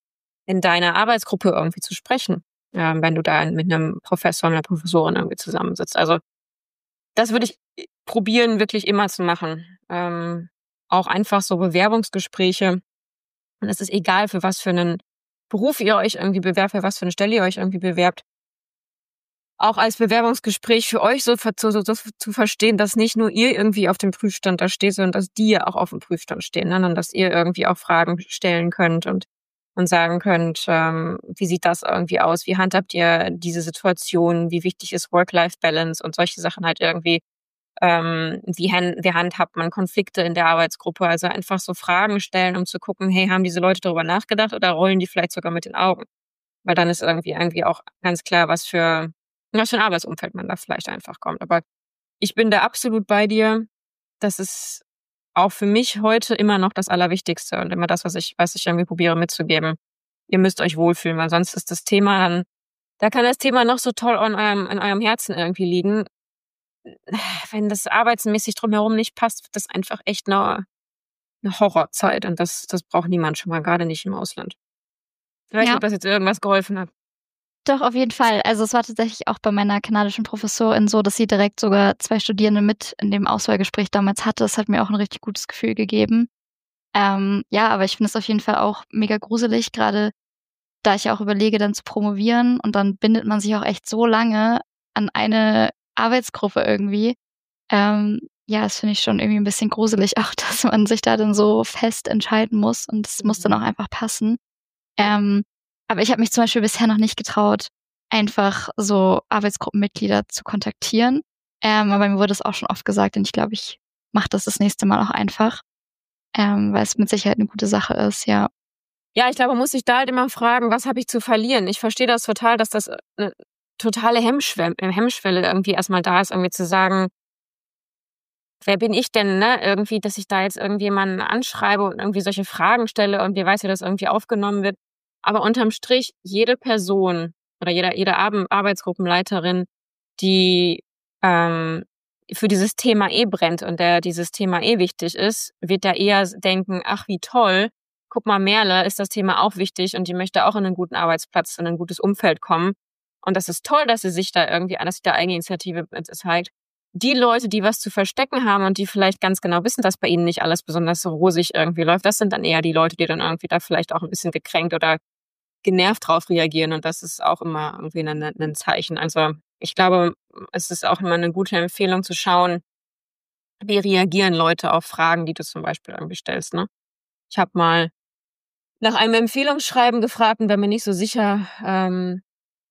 in deiner Arbeitsgruppe irgendwie zu sprechen, ähm, wenn du da mit einem Professor, einer Professorin irgendwie zusammensitzt. Also das würde ich probieren, wirklich immer zu machen. Ähm, auch einfach so Bewerbungsgespräche. Und es ist egal, für was für einen Beruf ihr euch irgendwie bewerbt, für was für eine Stelle ihr euch irgendwie bewerbt. Auch als Bewerbungsgespräch für euch so, so, so, so zu verstehen, dass nicht nur ihr irgendwie auf dem Prüfstand da steht, sondern dass die ja auch auf dem Prüfstand stehen, ne? Und dass ihr irgendwie auch Fragen stellen könnt und, und sagen könnt, ähm, wie sieht das irgendwie aus? Wie handhabt ihr diese Situation? Wie wichtig ist Work-Life-Balance und solche Sachen halt irgendwie? Ähm, wie, hand, wie handhabt man Konflikte in der Arbeitsgruppe? Also einfach so Fragen stellen, um zu gucken, hey, haben diese Leute darüber nachgedacht oder rollen die vielleicht sogar mit den Augen? Weil dann ist irgendwie irgendwie auch ganz klar, was für was für ein Arbeitsumfeld man da vielleicht einfach kommt. Aber ich bin da absolut bei dir. Das ist auch für mich heute immer noch das Allerwichtigste und immer das, was ich, was ich irgendwie probiere mitzugeben. Ihr müsst euch wohlfühlen, weil sonst ist das Thema dann, da kann das Thema noch so toll an eurem, in eurem Herzen irgendwie liegen. Wenn das arbeitsmäßig drumherum nicht passt, wird das einfach echt eine, eine Horrorzeit und das, das braucht niemand schon mal, gerade nicht im Ausland. Ich weiß nicht, Ja. ob das jetzt irgendwas geholfen hat. Doch, auf jeden Fall. Also es war tatsächlich auch bei meiner kanadischen Professorin so, dass sie direkt sogar zwei Studierende mit in dem Auswahlgespräch damals hatte. Das hat mir auch ein richtig gutes Gefühl gegeben. Ähm, ja, aber ich finde es auf jeden Fall auch mega gruselig, gerade da ich auch überlege, dann zu promovieren und dann bindet man sich auch echt so lange an eine Arbeitsgruppe irgendwie. Ähm, ja, das finde ich schon irgendwie ein bisschen gruselig auch, dass man sich da dann so fest entscheiden muss und es muss dann auch einfach passen. Ähm, aber ich habe mich zum Beispiel bisher noch nicht getraut, einfach so Arbeitsgruppenmitglieder zu kontaktieren. Ähm, aber mir wurde es auch schon oft gesagt und ich glaube, ich mache das das nächste Mal auch einfach, ähm, weil es mit Sicherheit eine gute Sache ist, ja. Ja, ich glaube, man muss sich da halt immer fragen, was habe ich zu verlieren? Ich verstehe das total, dass das eine totale Hemmschwelle, Hemmschwelle irgendwie erstmal da ist, irgendwie zu sagen, wer bin ich denn, ne? Irgendwie, dass ich da jetzt irgendjemanden anschreibe und irgendwie solche Fragen stelle und wer weiß, wie das irgendwie aufgenommen wird. Aber unterm Strich, jede Person oder jeder, jede Ar- Arbeitsgruppenleiterin, die ähm, für dieses Thema eh brennt und der dieses Thema eh wichtig ist, wird da eher denken, ach wie toll, guck mal, Merle, ist das Thema auch wichtig und die möchte auch in einen guten Arbeitsplatz, in ein gutes Umfeld kommen. Und das ist toll, dass sie sich da irgendwie, dass sie da Eigeninitiative zeigt. Die Leute, die was zu verstecken haben und die vielleicht ganz genau wissen, dass bei ihnen nicht alles besonders rosig irgendwie läuft, das sind dann eher die Leute, die dann irgendwie da vielleicht auch ein bisschen gekränkt oder genervt drauf reagieren. Und das ist auch immer irgendwie ein, ein Zeichen. Also ich glaube, es ist auch immer eine gute Empfehlung zu schauen, wie reagieren Leute auf Fragen, die du zum Beispiel irgendwie stellst. Ne? Ich habe mal nach einem Empfehlungsschreiben gefragt und bin mir nicht so sicher, ähm,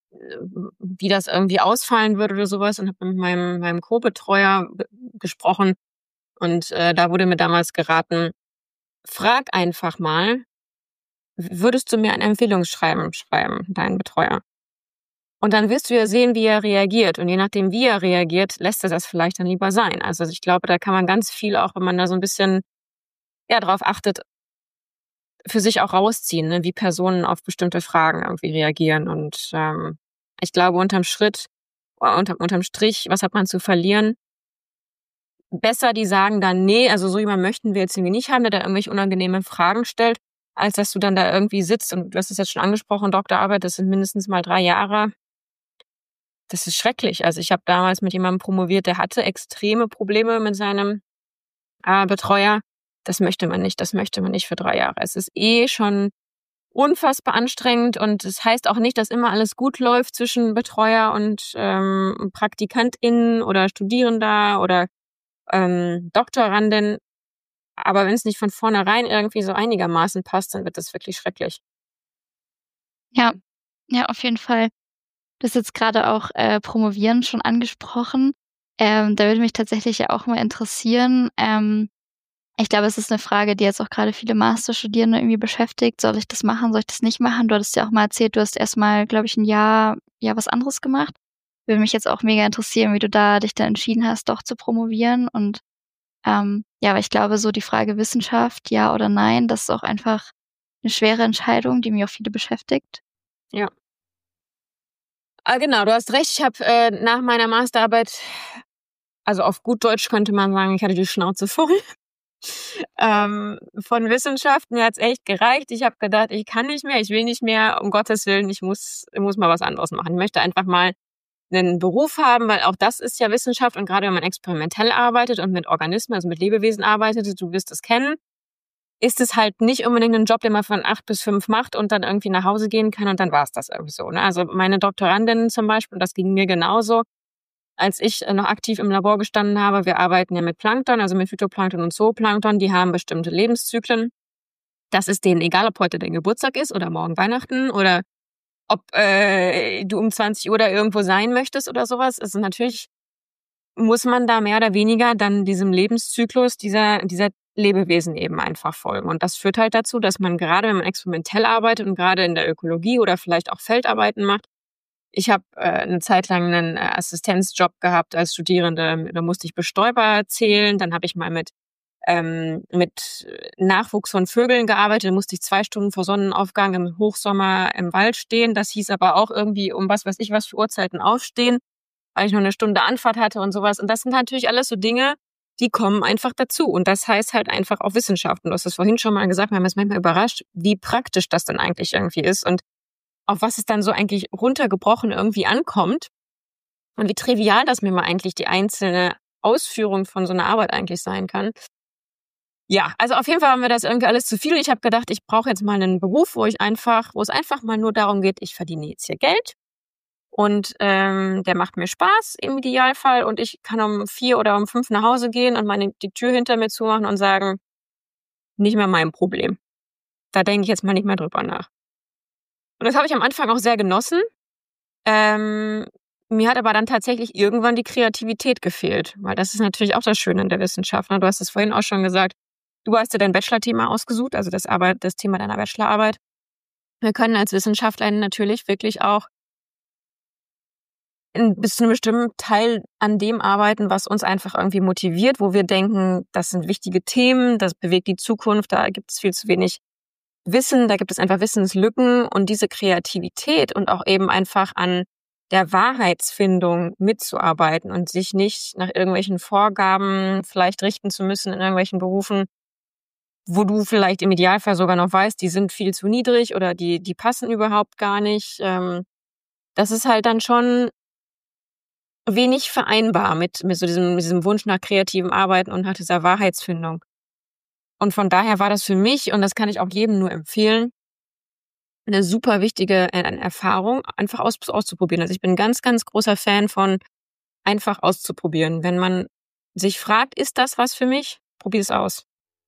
wie das irgendwie ausfallen würde oder sowas und habe mit meinem, meinem Co-Betreuer b- gesprochen und äh, da wurde mir damals geraten, frag einfach mal, würdest du mir ein Empfehlungsschreiben schreiben, deinen Betreuer? Und dann wirst du ja sehen, wie er reagiert. Und je nachdem, wie er reagiert, lässt er das vielleicht dann lieber sein. Also ich glaube, da kann man ganz viel auch, wenn man da so ein bisschen ja, drauf achtet, für sich auch rausziehen, ne? Wie Personen auf bestimmte Fragen irgendwie reagieren. Und ähm, ich glaube, unterm Schritt, unter, unterm Strich, was hat man zu verlieren? Besser, die sagen dann, nee, also so jemand möchten wir jetzt irgendwie nicht haben, der da irgendwelche unangenehme Fragen stellt, als dass du dann da irgendwie sitzt und du hast es jetzt schon angesprochen, Doktorarbeit, das sind mindestens mal drei Jahre. Das ist schrecklich. Also ich habe damals mit jemandem promoviert, der hatte extreme Probleme mit seinem äh, Betreuer. Das möchte man nicht, das möchte man nicht für drei Jahre. Es ist eh schon unfassbar anstrengend und es das heißt auch nicht, dass immer alles gut läuft zwischen Betreuer und ähm, PraktikantInnen oder Studierender oder ähm, Doktorandin. Aber wenn es nicht von vornherein irgendwie so einigermaßen passt, dann wird das wirklich schrecklich. Ja, ja, auf jeden Fall. Du hast jetzt gerade auch äh, Promovieren schon angesprochen. Ähm, da würde mich tatsächlich ja auch mal interessieren. Ähm, ich glaube, es ist eine Frage, die jetzt auch gerade viele Masterstudierende irgendwie beschäftigt. Soll ich das machen, soll ich das nicht machen? Du hattest ja auch mal erzählt, du hast erst mal, glaube ich, ein Jahr ja was anderes gemacht. Würde mich jetzt auch mega interessieren, wie du da dich dann entschieden hast, doch zu promovieren. Und ähm, ja, aber ich glaube, so die Frage Wissenschaft, ja oder nein, das ist auch einfach eine schwere Entscheidung, die mich auch viele beschäftigt. Ja. Ah, genau, du hast recht. Ich habe äh, nach meiner Masterarbeit, also auf gut Deutsch könnte man sagen, ich hatte die Schnauze voll. ähm, von Wissenschaft. Mir hat's echt gereicht. Ich habe gedacht, ich kann nicht mehr, ich will nicht mehr, um Gottes Willen, ich muss, ich muss mal was anderes machen. Ich möchte einfach mal einen Beruf haben, weil auch das ist ja Wissenschaft und gerade wenn man experimentell arbeitet und mit Organismen, also mit Lebewesen arbeitet, du wirst es kennen, ist es halt nicht unbedingt ein Job, den man von acht bis fünf macht und dann irgendwie nach Hause gehen kann und dann war's das irgendwie so. Ne? Also meine Doktorandin zum Beispiel, und das ging mir genauso, als ich noch aktiv im Labor gestanden habe, wir arbeiten ja mit Plankton, also mit Phytoplankton und Zooplankton, die haben bestimmte Lebenszyklen. Das ist denen egal, ob heute dein Geburtstag ist oder morgen Weihnachten oder ob äh, du um zwanzig Uhr da irgendwo sein möchtest oder sowas. Also natürlich muss man da mehr oder weniger dann diesem Lebenszyklus dieser, dieser Lebewesen eben einfach folgen. Und das führt halt dazu, dass man gerade, wenn man experimentell arbeitet und gerade in der Ökologie oder vielleicht auch Feldarbeiten macht, ich habe äh, eine Zeit lang einen äh, Assistenzjob gehabt als Studierende. Da musste ich Bestäuber zählen. Dann habe ich mal mit ähm, mit Nachwuchs von Vögeln gearbeitet. Da musste ich zwei Stunden vor Sonnenaufgang im Hochsommer im Wald stehen. Das hieß aber auch irgendwie um was weiß ich was für Uhrzeiten aufstehen, weil ich noch eine Stunde Anfahrt hatte und sowas. Und das sind natürlich alles so Dinge, die kommen einfach dazu. Und das heißt halt einfach auch Wissenschaft. Und du hast es vorhin schon mal gesagt, wir haben es manchmal überrascht, wie praktisch das denn eigentlich irgendwie ist und auf was es dann so eigentlich runtergebrochen irgendwie ankommt und wie trivial das mir mal eigentlich die einzelne Ausführung von so einer Arbeit eigentlich sein kann. Ja, also auf jeden Fall haben wir das irgendwie alles zu viel. Ich habe gedacht, ich brauche jetzt mal einen Beruf, wo ich einfach, wo es einfach mal nur darum geht, ich verdiene jetzt hier Geld und ähm, der macht mir Spaß im Idealfall und ich kann um vier oder um fünf nach Hause gehen und meine die Tür hinter mir zumachen und sagen, nicht mehr mein Problem. Da denke ich jetzt mal nicht mehr drüber nach. Und das habe ich am Anfang auch sehr genossen. Ähm, mir hat aber dann tatsächlich irgendwann die Kreativität gefehlt, weil das ist natürlich auch das Schöne in der Wissenschaft. Ne? Du hast es vorhin auch schon gesagt, du hast dir dein Bachelor-Thema ausgesucht, also das, Arbeit, das Thema deiner Bachelorarbeit. Wir können als WissenschaftlerInnen natürlich wirklich auch in, bis zu einem bestimmten Teil an dem arbeiten, was uns einfach irgendwie motiviert, wo wir denken, das sind wichtige Themen, das bewegt die Zukunft, da gibt es viel zu wenig Wissen, da gibt es einfach Wissenslücken und diese Kreativität und auch eben einfach an der Wahrheitsfindung mitzuarbeiten und sich nicht nach irgendwelchen Vorgaben vielleicht richten zu müssen in irgendwelchen Berufen, wo du vielleicht im Idealfall sogar noch weißt, die sind viel zu niedrig oder die, die passen überhaupt gar nicht. Das ist halt dann schon wenig vereinbar mit, mit so diesem, mit diesem Wunsch nach kreativem Arbeiten und nach dieser Wahrheitsfindung. Und von daher war das für mich, und das kann ich auch jedem nur empfehlen, eine super wichtige Erfahrung, einfach aus, auszuprobieren. Also ich bin ein ganz, ganz großer Fan von einfach auszuprobieren. Wenn man sich fragt, ist das was für mich? Probier es aus.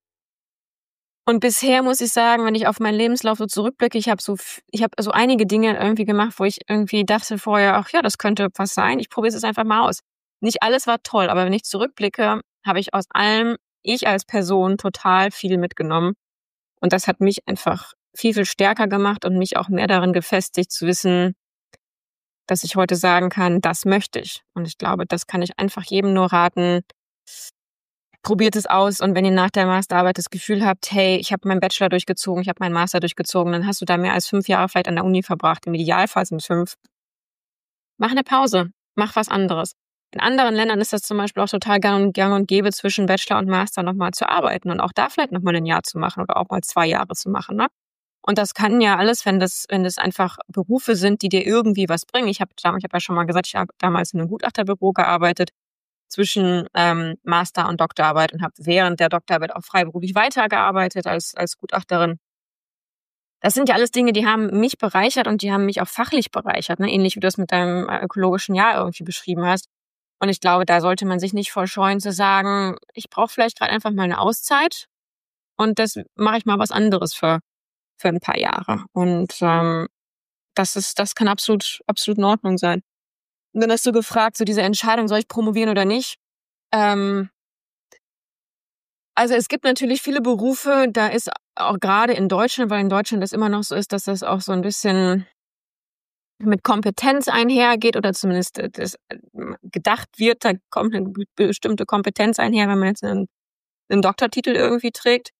Und bisher muss ich sagen, wenn ich auf meinen Lebenslauf so zurückblicke, ich habe so, ich habe so einige Dinge irgendwie gemacht, wo ich irgendwie dachte vorher, ach ja, das könnte was sein. Ich probiere es einfach mal aus. Nicht alles war toll, aber wenn ich zurückblicke, habe ich aus allem, ich als Person, total viel mitgenommen. Und das hat mich einfach viel, viel stärker gemacht und mich auch mehr darin gefestigt zu wissen, dass ich heute sagen kann, das möchte ich. Und ich glaube, das kann ich einfach jedem nur raten. Probiert es aus und wenn ihr nach der Masterarbeit das Gefühl habt, hey, ich habe meinen Bachelor durchgezogen, ich habe meinen Master durchgezogen, dann hast du da mehr als fünf Jahre vielleicht an der Uni verbracht, im Idealfall sind es fünf. Mach eine Pause, mach was anderes. In anderen Ländern ist das zum Beispiel auch total gang und, gang und gäbe, zwischen Bachelor und Master nochmal zu arbeiten und auch da vielleicht nochmal ein Jahr zu machen oder auch mal zwei Jahre zu machen. Ne? Und das kann ja alles, wenn das, wenn das einfach Berufe sind, die dir irgendwie was bringen. Ich habe ich hab ja schon mal gesagt, ich habe damals in einem Gutachterbüro gearbeitet, zwischen ähm, Master- und Doktorarbeit und habe während der Doktorarbeit auch freiberuflich weitergearbeitet als als Gutachterin. Das sind ja alles Dinge, die haben mich bereichert und die haben mich auch fachlich bereichert, ne? Ähnlich wie du das mit deinem ökologischen Jahr irgendwie beschrieben hast. Und ich glaube, da sollte man sich nicht vorscheuen zu sagen, ich brauche vielleicht gerade einfach mal eine Auszeit und das mache ich mal was anderes für für ein paar Jahre. Und ähm, das ist das kann absolut absolut in Ordnung sein. Und dann hast du gefragt, so diese Entscheidung, soll ich promovieren oder nicht? Ähm, also es gibt natürlich viele Berufe, da ist auch gerade in Deutschland, weil in Deutschland das immer noch so ist, dass das auch so ein bisschen mit Kompetenz einhergeht oder zumindest das gedacht wird, da kommt eine bestimmte Kompetenz einher, wenn man jetzt einen, einen Doktortitel irgendwie trägt.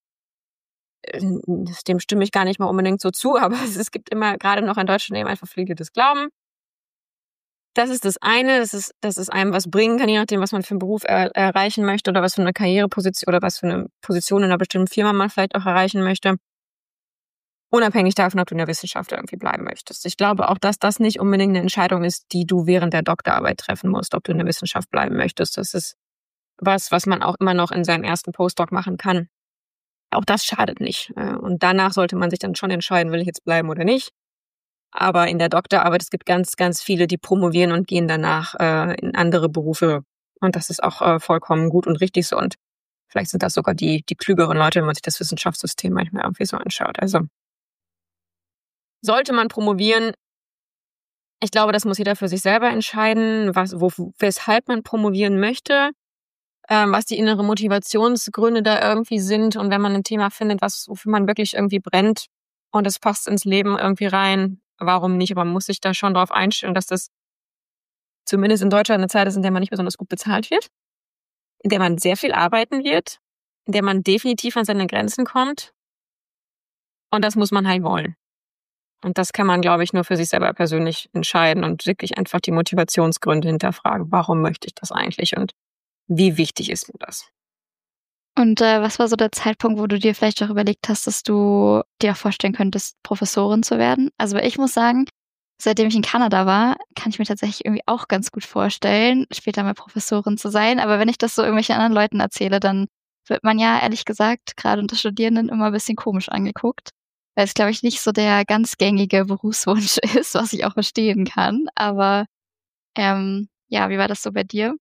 Dem stimme ich gar nicht mal unbedingt so zu, aber es gibt immer gerade noch in Deutschland eben einfach viele, die das glauben. Das ist das eine, das ist, dass es einem was bringen kann, je nachdem, was man für einen Beruf er, erreichen möchte oder was für eine Karriereposition oder was für eine Position in einer bestimmten Firma man vielleicht auch erreichen möchte. Unabhängig davon, ob du in der Wissenschaft irgendwie bleiben möchtest. Ich glaube auch, dass das nicht unbedingt eine Entscheidung ist, die du während der Doktorarbeit treffen musst, ob du in der Wissenschaft bleiben möchtest. Das ist was, was man auch immer noch in seinem ersten Postdoc machen kann. Auch das schadet nicht. Und danach sollte man sich dann schon entscheiden, will ich jetzt bleiben oder nicht. Aber in der Doktorarbeit, es gibt ganz, ganz viele, die promovieren und gehen danach äh, in andere Berufe. Und das ist auch äh, vollkommen gut und richtig so. Und vielleicht sind das sogar die, die klügeren Leute, wenn man sich das Wissenschaftssystem manchmal irgendwie so anschaut. Also sollte man promovieren, ich glaube, das muss jeder für sich selber entscheiden, was, wo, weshalb man promovieren möchte, ähm, was die innere Motivationsgründe da irgendwie sind. Und wenn man ein Thema findet, was wofür man wirklich irgendwie brennt und es passt ins Leben irgendwie rein, warum nicht? Aber man muss sich da schon darauf einstellen, dass das zumindest in Deutschland eine Zeit ist, in der man nicht besonders gut bezahlt wird, in der man sehr viel arbeiten wird, in der man definitiv an seine Grenzen kommt. Und das muss man halt wollen. Und das kann man, glaube ich, nur für sich selber persönlich entscheiden und wirklich einfach die Motivationsgründe hinterfragen. Warum möchte ich das eigentlich und wie wichtig ist mir das? Und äh, was war so der Zeitpunkt, wo du dir vielleicht auch überlegt hast, dass du dir auch vorstellen könntest, Professorin zu werden? Also ich muss sagen, seitdem ich in Kanada war, kann ich mir tatsächlich irgendwie auch ganz gut vorstellen, später mal Professorin zu sein. Aber wenn ich das so irgendwelchen anderen Leuten erzähle, dann wird man ja ehrlich gesagt gerade unter Studierenden immer ein bisschen komisch angeguckt. Weil es, glaube ich, nicht so der ganz gängige Berufswunsch ist, was ich auch verstehen kann. Aber ähm, ja, wie war das so bei dir?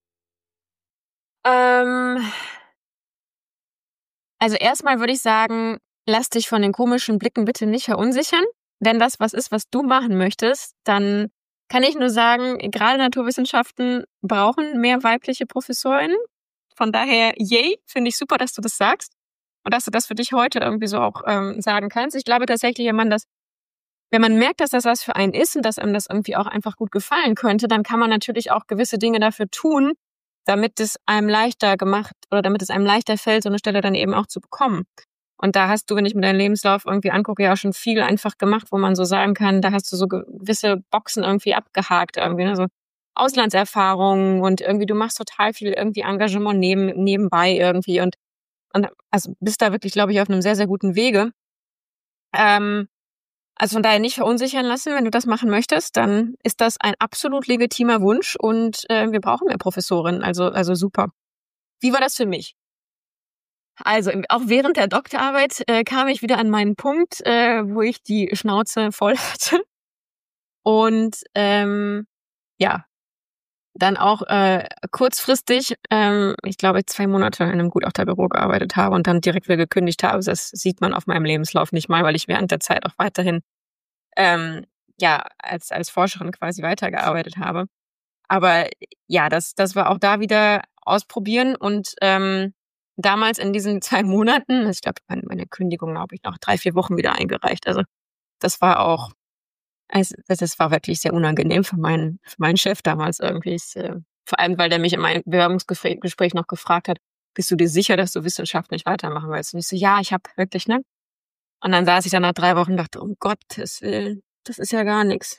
Ähm, also erstmal würde ich sagen, lass dich von den komischen Blicken bitte nicht verunsichern. Wenn das was ist, was du machen möchtest, dann kann ich nur sagen, gerade Naturwissenschaften brauchen mehr weibliche ProfessorInnen. Von daher, yay, finde ich super, dass du das sagst. Und dass du das für dich heute irgendwie so auch ähm, sagen kannst. Ich glaube tatsächlich, wenn man das, wenn man merkt, dass das was für einen ist und dass einem das irgendwie auch einfach gut gefallen könnte, dann kann man natürlich auch gewisse Dinge dafür tun, damit es einem leichter gemacht oder damit es einem leichter fällt, so eine Stelle dann eben auch zu bekommen. Und da hast du, wenn ich mir deinen Lebenslauf irgendwie angucke, ja auch schon viel einfach gemacht, wo man so sagen kann, da hast du so gewisse Boxen irgendwie abgehakt irgendwie, ne? So Auslandserfahrungen und irgendwie du machst total viel irgendwie Engagement neben, nebenbei irgendwie und Und also bist da wirklich, glaube ich, auf einem sehr, sehr guten Wege. Ähm, also von daher nicht verunsichern lassen, wenn du das machen möchtest, dann ist das ein absolut legitimer Wunsch und äh, wir brauchen mehr Professorinnen, also also super. Wie war das für mich? Also im, auch während der Doktorarbeit äh, kam ich wieder an meinen Punkt, äh, wo ich die Schnauze voll hatte und ähm, ja, dann auch äh, kurzfristig, ähm, ich glaube, zwei Monate in einem Gutachterbüro gearbeitet habe und dann direkt wieder gekündigt habe. Das sieht man auf meinem Lebenslauf nicht mal, weil ich während der Zeit auch weiterhin ähm, ja als als Forscherin quasi weitergearbeitet habe. Aber ja, das das war auch da wieder ausprobieren und ähm, damals in diesen zwei Monaten, ich glaube, meine, meine Kündigung habe ich nach drei, vier Wochen wieder eingereicht. Also das war auch Also, das das war wirklich sehr unangenehm für meinen für meinen Chef damals irgendwie. Ich, äh, vor allem, weil der mich in meinem Bewerbungsgespräch Gespräch noch gefragt hat: „Bist du dir sicher, dass du Wissenschaft nicht weitermachen willst?“ Und ich so: „Ja, ich habe wirklich, ne?“ Und dann saß ich da nach drei Wochen und dachte: „Um Gottes Willen, das ist ja gar nix.“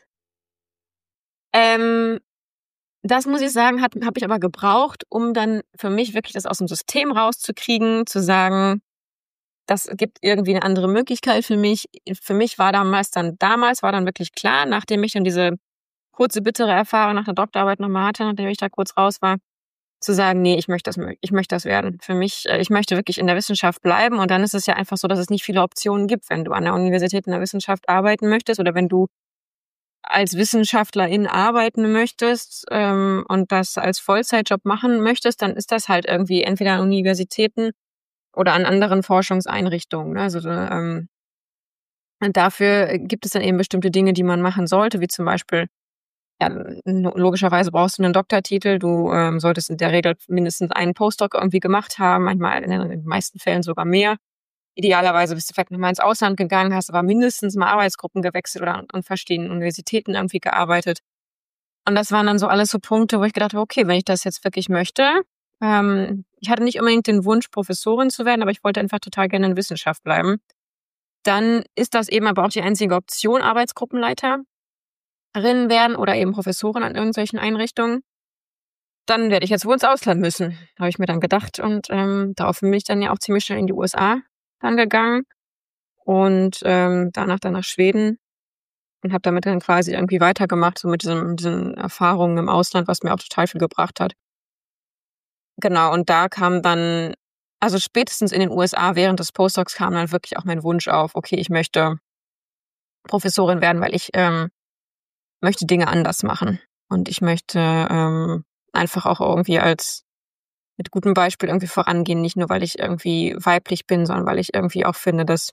Ähm, das muss ich sagen, hat habe ich aber gebraucht, um dann für mich wirklich das aus dem System rauszukriegen, zu sagen: Das gibt irgendwie eine andere Möglichkeit für mich. Für mich war damals dann damals war dann wirklich klar, nachdem ich dann diese kurze, bittere Erfahrung nach der Doktorarbeit noch mal hatte, nachdem ich da kurz raus war, zu sagen: „Ne, ich möchte das mö ich möchte das werden.“ Für mich äh, ich möchte wirklich in der Wissenschaft bleiben und dann ist es ja einfach so, dass es nicht viele Optionen gibt, wenn du an der Universität in der Wissenschaft arbeiten möchtest oder wenn du als Wissenschaftlerin arbeiten möchtest, ähm, und das als Vollzeitjob machen möchtest, dann ist das halt irgendwie entweder an Universitäten oder an anderen Forschungseinrichtungen, ne? Also, ähm, und dafür gibt es dann eben bestimmte Dinge, die man machen sollte, wie zum Beispiel, ja, lo logischerweise brauchst du einen Doktortitel. Du, ähm, solltest in der Regel mindestens einen Postdoc irgendwie gemacht haben, manchmal in den meisten Fällen sogar mehr. Idealerweise bist du vielleicht noch mal ins Ausland gegangen, hast aber mindestens mal Arbeitsgruppen gewechselt oder an an verschiedenen Universitäten irgendwie gearbeitet. Und das waren dann so alles so Punkte, wo ich gedacht habe: „Okay, wenn ich das jetzt wirklich möchte“, ähm, ich hatte nicht unbedingt den Wunsch, Professorin zu werden, aber ich wollte einfach total gerne in Wissenschaft bleiben. Dann ist das eben aber auch die einzige Option, Arbeitsgruppenleiter. werden oder eben Professorin an irgendwelchen Einrichtungen, dann werde ich jetzt wohl ins Ausland müssen, habe ich mir dann gedacht. Und ähm, daraufhin bin ich dann ja auch ziemlich schnell in die U S A dann gegangen und ähm, danach dann nach Schweden und habe damit dann quasi irgendwie weitergemacht, so mit diesen, diesen Erfahrungen im Ausland, was mir auch total viel gebracht hat. Genau, und da kam dann, also spätestens in den U S A während des Postdocs kam dann wirklich auch mein Wunsch auf, okay, ich möchte Professorin werden, weil ich ähm, möchte Dinge anders machen. Und ich möchte ähm, einfach auch irgendwie als mit gutem Beispiel irgendwie vorangehen, nicht nur, weil ich irgendwie weiblich bin, sondern weil ich irgendwie auch finde, dass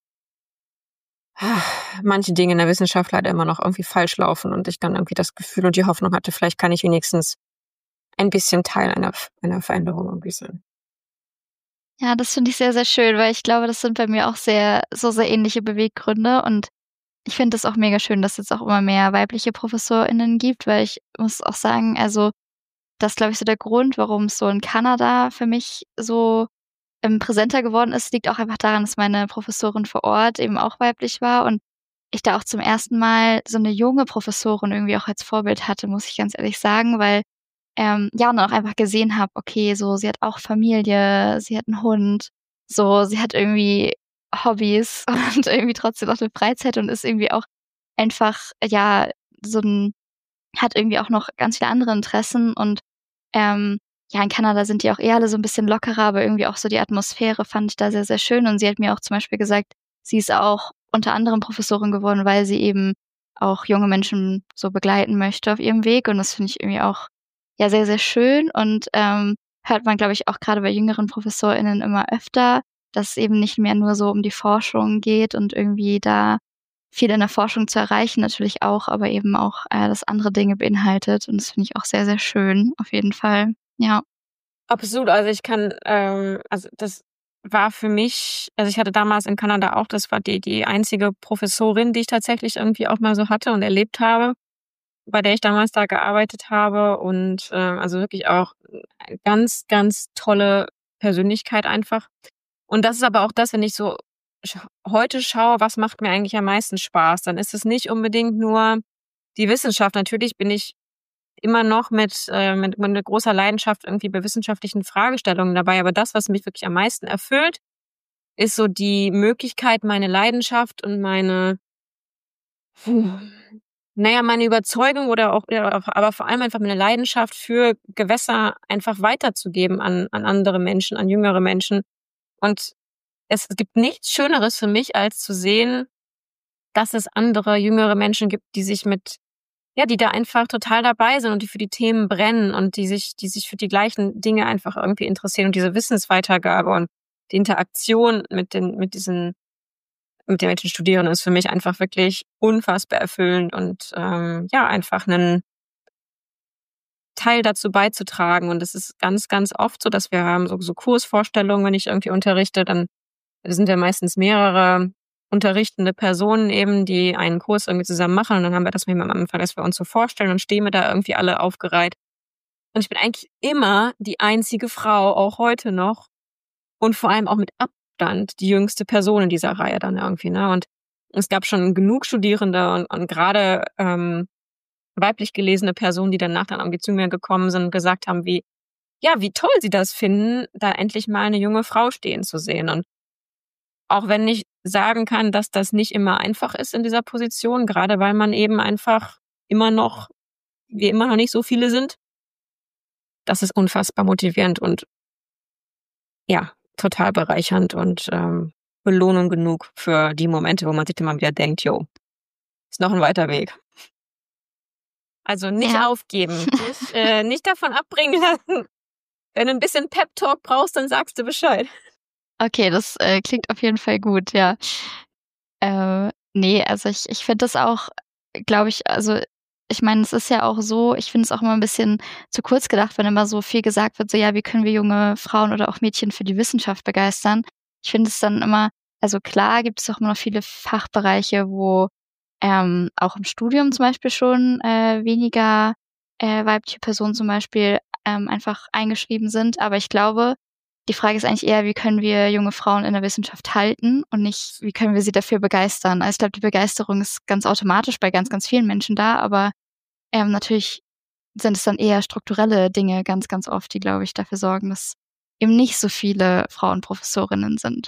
ah, manche Dinge in der Wissenschaft leider immer noch irgendwie falsch laufen und ich dann irgendwie das Gefühl und die Hoffnung hatte, vielleicht kann ich wenigstens ein bisschen Teil einer, einer Veränderung irgendwie sein. Ja, das finde ich sehr, sehr schön, weil ich glaube, das sind bei mir auch sehr so sehr ähnliche Beweggründe und ich finde es auch mega schön, dass es jetzt auch immer mehr weibliche ProfessorInnen gibt, weil ich muss auch sagen, also das ist, glaube ich, so der Grund, warum es so in Kanada für mich so ähm, präsenter geworden ist, liegt auch einfach daran, dass meine Professorin vor Ort eben auch weiblich war und ich da auch zum ersten Mal so eine junge Professorin irgendwie auch als Vorbild hatte, muss ich ganz ehrlich sagen, weil ähm, ja, und dann auch einfach gesehen habe, okay, so sie hat auch Familie, sie hat einen Hund, so sie hat irgendwie Hobbys und irgendwie trotzdem noch eine Freizeit und ist irgendwie auch einfach, ja, so ein hat irgendwie auch noch ganz viele andere Interessen und, ähm, ja, in Kanada sind die auch eher alle so ein bisschen lockerer, aber irgendwie auch so die Atmosphäre fand ich da sehr, sehr schön. Und sie hat mir auch zum Beispiel gesagt, sie ist auch unter anderem Professorin geworden, weil sie eben auch junge Menschen so begleiten möchte auf ihrem Weg. Und das finde ich irgendwie auch, ja, sehr, sehr schön und, ähm, hört man, glaube ich, auch gerade bei jüngeren ProfessorInnen immer öfter, dass es eben nicht mehr nur so um die Forschung geht und irgendwie da viel in der Forschung zu erreichen natürlich auch, aber eben auch, äh, das andere Dinge beinhaltet und das finde ich auch sehr, sehr schön, auf jeden Fall. Ja. Absolut, also ich kann, ähm, also das war für mich, also ich hatte damals in Kanada auch, das war die, die einzige Professorin, die ich tatsächlich irgendwie auch mal so hatte und erlebt habe, bei der ich damals da gearbeitet habe und äh, also wirklich auch eine ganz, ganz tolle Persönlichkeit einfach. Und das ist aber auch das, wenn ich so sch- heute schaue, was macht mir eigentlich am meisten Spaß, dann ist es nicht unbedingt nur die Wissenschaft. Natürlich bin ich immer noch mit, äh, mit, mit großer Leidenschaft irgendwie bei wissenschaftlichen Fragestellungen dabei, aber das, was mich wirklich am meisten erfüllt, ist so die Möglichkeit, meine Leidenschaft und meine Puh. Naja, meine Überzeugung oder auch, ja, aber vor allem einfach meine Leidenschaft für Gewässer einfach weiterzugeben an, an andere Menschen, an jüngere Menschen. Und es gibt nichts Schöneres für mich, als zu sehen, dass es andere jüngere Menschen gibt, die sich mit, ja, die da einfach total dabei sind und die für die Themen brennen und die sich, die sich für die gleichen Dinge einfach irgendwie interessieren und diese Wissensweitergabe und die Interaktion mit den, mit diesen mit den Menschen studieren, ist für mich einfach wirklich unfassbar erfüllend und ähm, ja, einfach einen Teil dazu beizutragen. Und es ist ganz, ganz oft so, dass wir haben so, so Kursvorstellungen, wenn ich irgendwie unterrichte, dann sind ja meistens mehrere unterrichtende Personen eben, die einen Kurs irgendwie zusammen machen. Und dann haben wir das am Anfang, dass wir uns so vorstellen und stehen wir da irgendwie alle aufgereiht. Und ich bin eigentlich immer die einzige Frau, auch heute noch, und vor allem auch mit Abstand die jüngste Person in dieser Reihe dann irgendwie, ne? Und es gab schon genug Studierende und, und gerade ähm, weiblich gelesene Personen, die danach dann irgendwie zu mir gekommen sind und gesagt haben, wie, ja, wie toll sie das finden, da endlich mal eine junge Frau stehen zu sehen. Und auch wenn ich sagen kann, dass das nicht immer einfach ist in dieser Position, gerade weil man eben einfach immer noch, wir immer noch nicht so viele sind, das ist unfassbar motivierend und ja, total bereichernd und ähm, Belohnung genug für die Momente, wo man sich immer wieder denkt, jo, ist noch ein weiter Weg. Also nicht Ja. aufgeben, nicht, äh, nicht davon abbringen lassen. Wenn du ein bisschen Pep-Talk brauchst, dann sagst du Bescheid. Okay, das, äh, klingt auf jeden Fall gut, ja. Äh, ne, also ich ich finde das auch, glaube ich also, ich meine, es ist ja auch so ich finde es auch immer ein bisschen zu kurz gedacht, wenn immer so viel gesagt wird, so: „Ja, wie können wir junge Frauen oder auch Mädchen für die Wissenschaft begeistern?“ Ich finde es dann immer also klar gibt es auch immer noch viele Fachbereiche, wo, ähm, auch im Studium zum Beispiel schon, äh, weniger, äh, weibliche Personen zum Beispiel, ähm, einfach eingeschrieben sind. Aber ich glaube, die Frage ist eigentlich eher, wie können wir junge Frauen in der Wissenschaft halten und nicht, wie können wir sie dafür begeistern? Also ich glaube, die Begeisterung ist ganz automatisch bei ganz, ganz vielen Menschen da, aber Ähm, natürlich sind es dann eher strukturelle Dinge ganz, ganz oft, die, glaube ich, dafür sorgen, dass eben nicht so viele Frauen Professorinnen sind.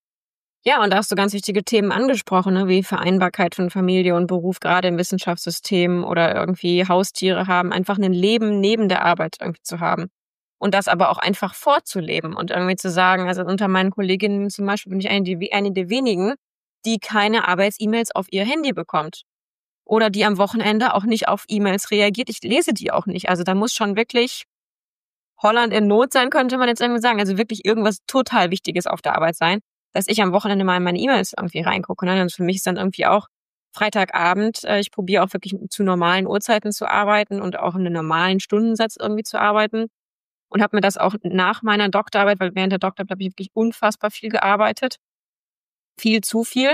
Ja, und da hast du ganz wichtige Themen angesprochen, ne, wie Vereinbarkeit von Familie und Beruf, gerade im Wissenschaftssystem oder irgendwie Haustiere haben, einfach ein Leben neben der Arbeit irgendwie zu haben. Und das aber auch einfach vorzuleben und irgendwie zu sagen, also unter meinen Kolleginnen zum Beispiel bin ich eine, die, eine der wenigen, die keine Arbeits-E-Mails auf ihr Handy bekommt. Oder die am Wochenende auch nicht auf E-Mails reagiert. Ich lese die auch nicht. Also da muss schon wirklich Holland in Not sein, könnte man jetzt irgendwie sagen. Also wirklich irgendwas total Wichtiges auf der Arbeit sein, dass ich am Wochenende mal in meine E-Mails irgendwie reingucke. Ne? Und für mich ist dann irgendwie auch Freitagabend, äh, ich probiere auch wirklich zu normalen Uhrzeiten zu arbeiten und auch in einem normalen Stundensatz irgendwie zu arbeiten. Und habe mir das auch nach meiner Doktorarbeit, weil während der Doktorarbeit habe ich wirklich unfassbar viel gearbeitet. Viel zu viel.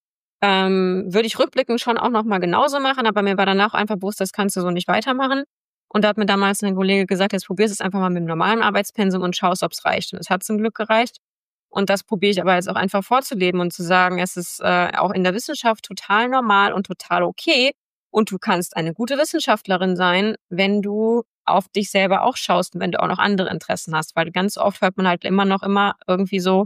Ähm, würde ich rückblickend schon auch nochmal genauso machen, aber mir war danach einfach bewusst, das kannst du so nicht weitermachen. Und da hat mir damals ein Kollege gesagt, jetzt probierst es einfach mal mit dem normalen Arbeitspensum und schaust, ob es reicht. Und es hat zum Glück gereicht. Und das probiere ich aber jetzt auch einfach vorzuleben und zu sagen, es ist äh, auch in der Wissenschaft total normal und total okay. Und du kannst eine gute Wissenschaftlerin sein, wenn du auf dich selber auch schaust und wenn du auch noch andere Interessen hast. Weil ganz oft hört man halt immer noch immer irgendwie so,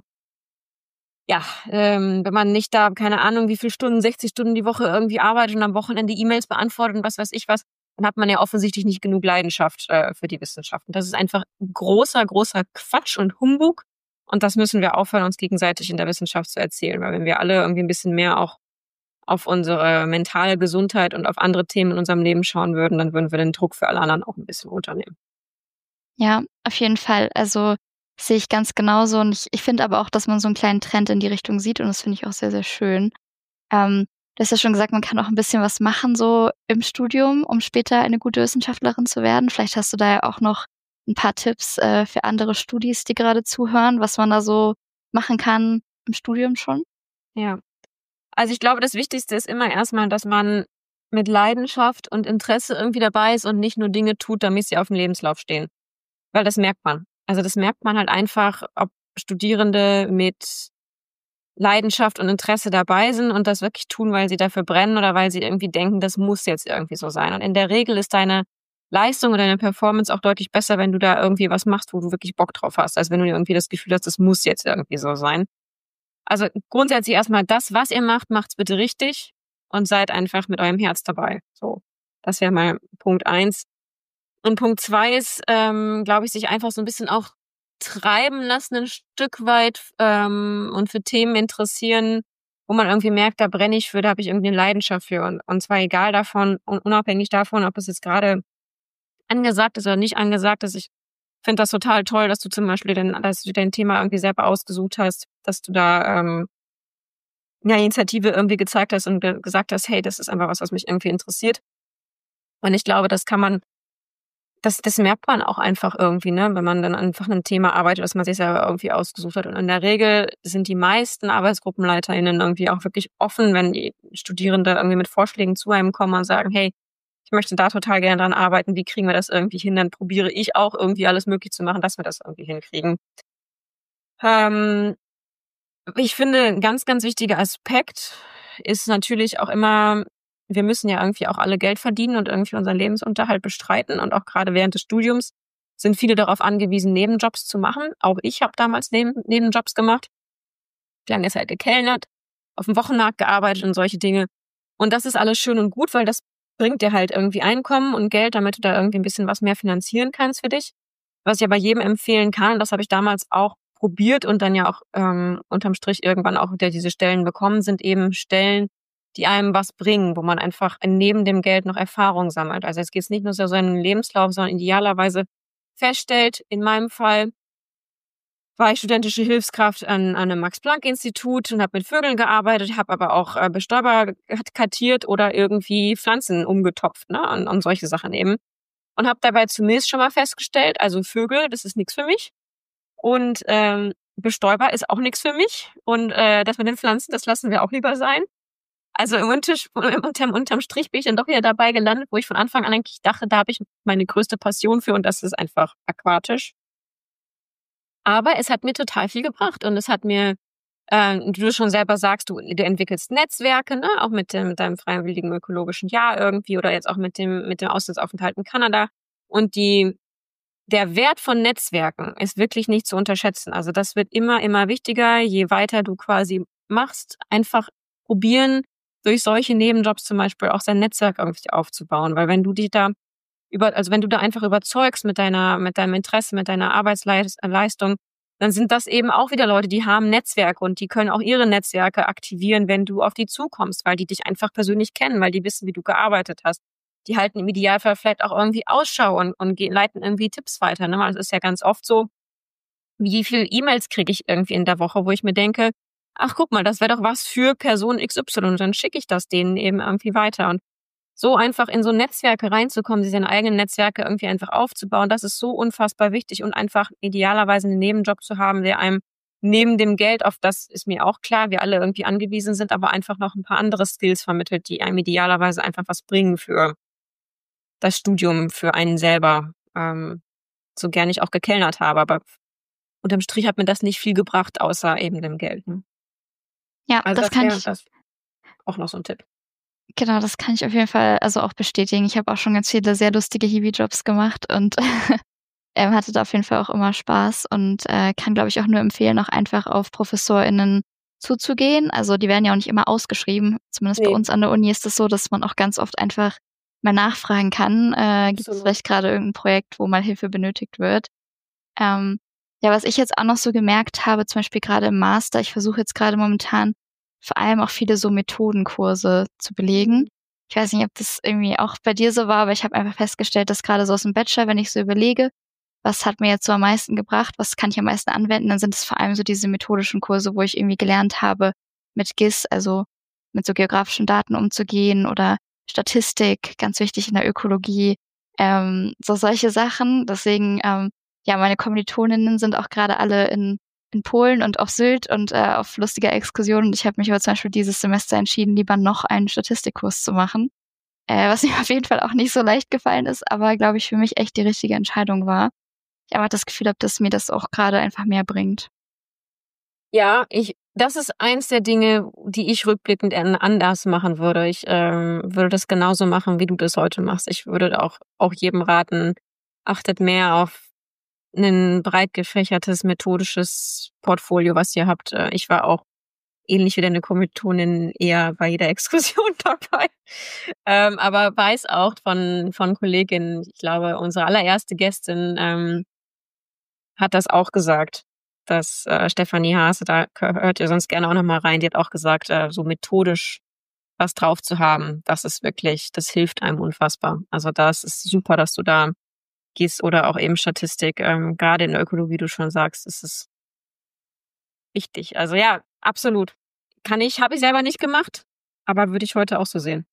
ja, ähm, wenn man nicht da, keine Ahnung, wie viele Stunden, sechzig Stunden die Woche irgendwie arbeitet und am Wochenende E-Mails beantwortet und was weiß ich was, dann hat man ja offensichtlich nicht genug Leidenschaft äh, für die Wissenschaft. Und das ist einfach großer, großer Quatsch und Humbug. Und das müssen wir aufhören, uns gegenseitig in der Wissenschaft zu erzählen. Weil wenn wir alle irgendwie ein bisschen mehr auch auf unsere mentale Gesundheit und auf andere Themen in unserem Leben schauen würden, dann würden wir den Druck für alle anderen auch ein bisschen runternehmen. Ja, auf jeden Fall. Also sehe ich ganz genauso. Und ich, ich finde aber auch, dass man so einen kleinen Trend in die Richtung sieht. Und das finde ich auch sehr, sehr schön. Ähm, du hast ja schon gesagt, man kann auch ein bisschen was machen so im Studium, um später eine gute Wissenschaftlerin zu werden. Vielleicht hast du da ja auch noch ein paar Tipps äh, für andere Studis, die gerade zuhören, was man da so machen kann im Studium schon. Ja. Also ich glaube, das Wichtigste ist immer erstmal, dass man mit Leidenschaft und Interesse irgendwie dabei ist und nicht nur Dinge tut, damit sie auf dem Lebenslauf stehen. Weil das merkt man. Also das merkt man halt einfach, ob Studierende mit Leidenschaft und Interesse dabei sind und das wirklich tun, weil sie dafür brennen oder weil sie irgendwie denken, das muss jetzt irgendwie so sein. Und in der Regel ist deine Leistung oder deine Performance auch deutlich besser, wenn du da irgendwie was machst, wo du wirklich Bock drauf hast, als wenn du irgendwie das Gefühl hast, das muss jetzt irgendwie so sein. Also grundsätzlich erstmal das, was ihr macht, macht's bitte richtig und seid einfach mit eurem Herz dabei. So, das wäre mal Punkt eins. Und Punkt zwei ist, ähm, glaube ich, sich einfach so ein bisschen auch treiben lassen, ein Stück weit ähm, und für Themen interessieren, wo man irgendwie merkt, da brenne ich für, da habe ich irgendwie eine Leidenschaft für. Und, und zwar egal davon und unabhängig davon, ob es jetzt gerade angesagt ist oder nicht angesagt ist. Ich finde das total toll, dass du zum Beispiel dein, dass du dein Thema irgendwie selber ausgesucht hast, dass du da ähm, eine Initiative irgendwie gezeigt hast und ge- gesagt hast, hey, das ist einfach was, was mich irgendwie interessiert. Und ich glaube, das kann man Das, das merkt man auch einfach irgendwie, ne, wenn man dann einfach an einem Thema arbeitet, was man sich selber irgendwie ausgesucht hat. Und in der Regel sind die meisten ArbeitsgruppenleiterInnen irgendwie auch wirklich offen, wenn die Studierende irgendwie mit Vorschlägen zu einem kommen und sagen, hey, ich möchte da total gerne dran arbeiten, wie kriegen wir das irgendwie hin? Dann probiere ich auch irgendwie alles möglich zu machen, dass wir das irgendwie hinkriegen. Ähm, ich finde, ein ganz, ganz wichtiger Aspekt ist natürlich auch immer, wir müssen ja irgendwie auch alle Geld verdienen und irgendwie unseren Lebensunterhalt bestreiten. Und auch gerade während des Studiums sind viele darauf angewiesen, Nebenjobs zu machen. Auch ich habe damals Neben Nebenjobs gemacht. Lange Zeit gekellnert, auf dem Wochenmarkt gearbeitet und solche Dinge. Und das ist alles schön und gut, weil das bringt dir halt irgendwie Einkommen und Geld, damit du da irgendwie ein bisschen was mehr finanzieren kannst für dich. Was ich aber jedem empfehlen kann, das habe ich damals auch probiert und dann ja auch ähm, unterm Strich irgendwann auch wieder diese Stellen bekommen, sind eben Stellen, die einem was bringen, wo man einfach neben dem Geld noch Erfahrung sammelt. Also jetzt geht es nicht nur so einen Lebenslauf, sondern idealerweise feststellt, in meinem Fall war ich studentische Hilfskraft an, an einem Max-Planck-Institut und habe mit Vögeln gearbeitet, habe aber auch äh, Bestäuber kartiert oder irgendwie Pflanzen umgetopft, ne, und, und solche Sachen eben. Und habe dabei zumindest schon mal festgestellt, also Vögel, das ist nichts für mich. Und ähm, Bestäuber ist auch nichts für mich. Und äh, das mit den Pflanzen, das lassen wir auch lieber sein. Also im Unterm, unterm, unterm Strich bin ich dann doch wieder dabei gelandet, wo ich von Anfang an eigentlich dachte, da habe ich meine größte Passion für und das ist einfach aquatisch. Aber es hat mir total viel gebracht und es hat mir äh, du schon selber sagst, du, du entwickelst Netzwerke, ne, auch mit dem mit deinem freiwilligen ökologischen Jahr irgendwie oder jetzt auch mit dem mit dem Auslandsaufenthalt in Kanada. Und die der Wert von Netzwerken ist wirklich nicht zu unterschätzen. Also das wird immer immer wichtiger, je weiter du quasi machst, einfach probieren, durch solche Nebenjobs zum Beispiel auch sein Netzwerk irgendwie aufzubauen, weil wenn du dich da über, also wenn du da einfach überzeugst mit deiner, mit deinem Interesse, mit deiner Arbeitsleistung, dann sind das eben auch wieder Leute, die haben Netzwerke und die können auch ihre Netzwerke aktivieren, wenn du auf die zukommst, weil die dich einfach persönlich kennen, weil die wissen, wie du gearbeitet hast. Die halten im Idealfall vielleicht auch irgendwie Ausschau und, und leiten irgendwie Tipps weiter. Ne? Weil es ist ja ganz oft so, wie viele E-Mails kriege ich irgendwie in der Woche, wo ich mir denke, ach guck mal, das wäre doch was für Person X Y und dann schicke ich das denen eben irgendwie weiter. Und so einfach in so Netzwerke reinzukommen, seine eigenen Netzwerke irgendwie einfach aufzubauen, das ist so unfassbar wichtig und einfach idealerweise einen Nebenjob zu haben, der einem neben dem Geld, auf das ist mir auch klar, wir alle irgendwie angewiesen sind, aber einfach noch ein paar andere Skills vermittelt, die einem idealerweise einfach was bringen für das Studium, für einen selber, ähm, so gern ich auch gekellnert habe, aber unterm Strich hat mir das nicht viel gebracht, außer eben dem Geld. Ne? Ja, also das, das kann wäre ich. das auch noch so ein Tipp. Genau, das kann ich auf jeden Fall also auch bestätigen. Ich habe auch schon ganz viele sehr lustige Hiwi-Jobs gemacht und ähm, hatte da auf jeden Fall auch immer Spaß und äh, kann, glaube ich, auch nur empfehlen, auch einfach auf ProfessorInnen zuzugehen. Also die werden ja auch nicht immer ausgeschrieben. Zumindest bei Nee. uns an der Uni ist es so, dass man auch ganz oft einfach mal nachfragen kann. Äh, gibt es Absolut. vielleicht gerade irgendein Projekt, wo mal Hilfe benötigt wird? Ähm, ja, was ich jetzt auch noch so gemerkt habe, zum Beispiel gerade im Master, ich versuche jetzt gerade momentan vor allem auch viele so Methodenkurse zu belegen. Ich weiß nicht, ob das irgendwie auch bei dir so war, aber ich habe einfach festgestellt, dass gerade so aus dem Bachelor, wenn ich so überlege, was hat mir jetzt so am meisten gebracht, was kann ich am meisten anwenden, dann sind es vor allem so diese methodischen Kurse, wo ich irgendwie gelernt habe, mit G I S, also mit so geografischen Daten umzugehen oder Statistik, ganz wichtig in der Ökologie, ähm, so solche Sachen. Deswegen, ähm, ja, meine Kommilitoninnen sind auch gerade alle in in Polen und auf Sylt und äh, auf lustiger Exkursion. Und ich habe mich aber zum Beispiel dieses Semester entschieden, lieber noch einen Statistikkurs zu machen, äh, was mir auf jeden Fall auch nicht so leicht gefallen ist, aber glaube ich für mich echt die richtige Entscheidung war. Ich einfach das Gefühl habe, dass mir das auch gerade einfach mehr bringt. Ja, ich, das ist eins der Dinge, die ich rückblickend anders machen würde. Ich ähm, würde das genauso machen, wie du das heute machst. Ich würde auch, auch jedem raten, achtet mehr auf ein breit gefächertes methodisches Portfolio, was ihr habt. Ich war auch ähnlich wie deine Kommilitonin eher bei jeder Exkursion dabei. Ähm, aber weiß auch von, von Kolleginnen, ich glaube, unsere allererste Gästin ähm, hat das auch gesagt, dass äh, Stefanie Haase, da hört ihr sonst gerne auch nochmal rein, die hat auch gesagt, äh, so methodisch was drauf zu haben, das ist wirklich, das hilft einem unfassbar. Also das ist super, dass du da gehst oder auch eben Statistik, ähm, gerade in der Ökologie, wie du schon sagst, ist es wichtig. Also ja, absolut. Kann ich, habe ich selber nicht gemacht, aber würde ich heute auch so sehen.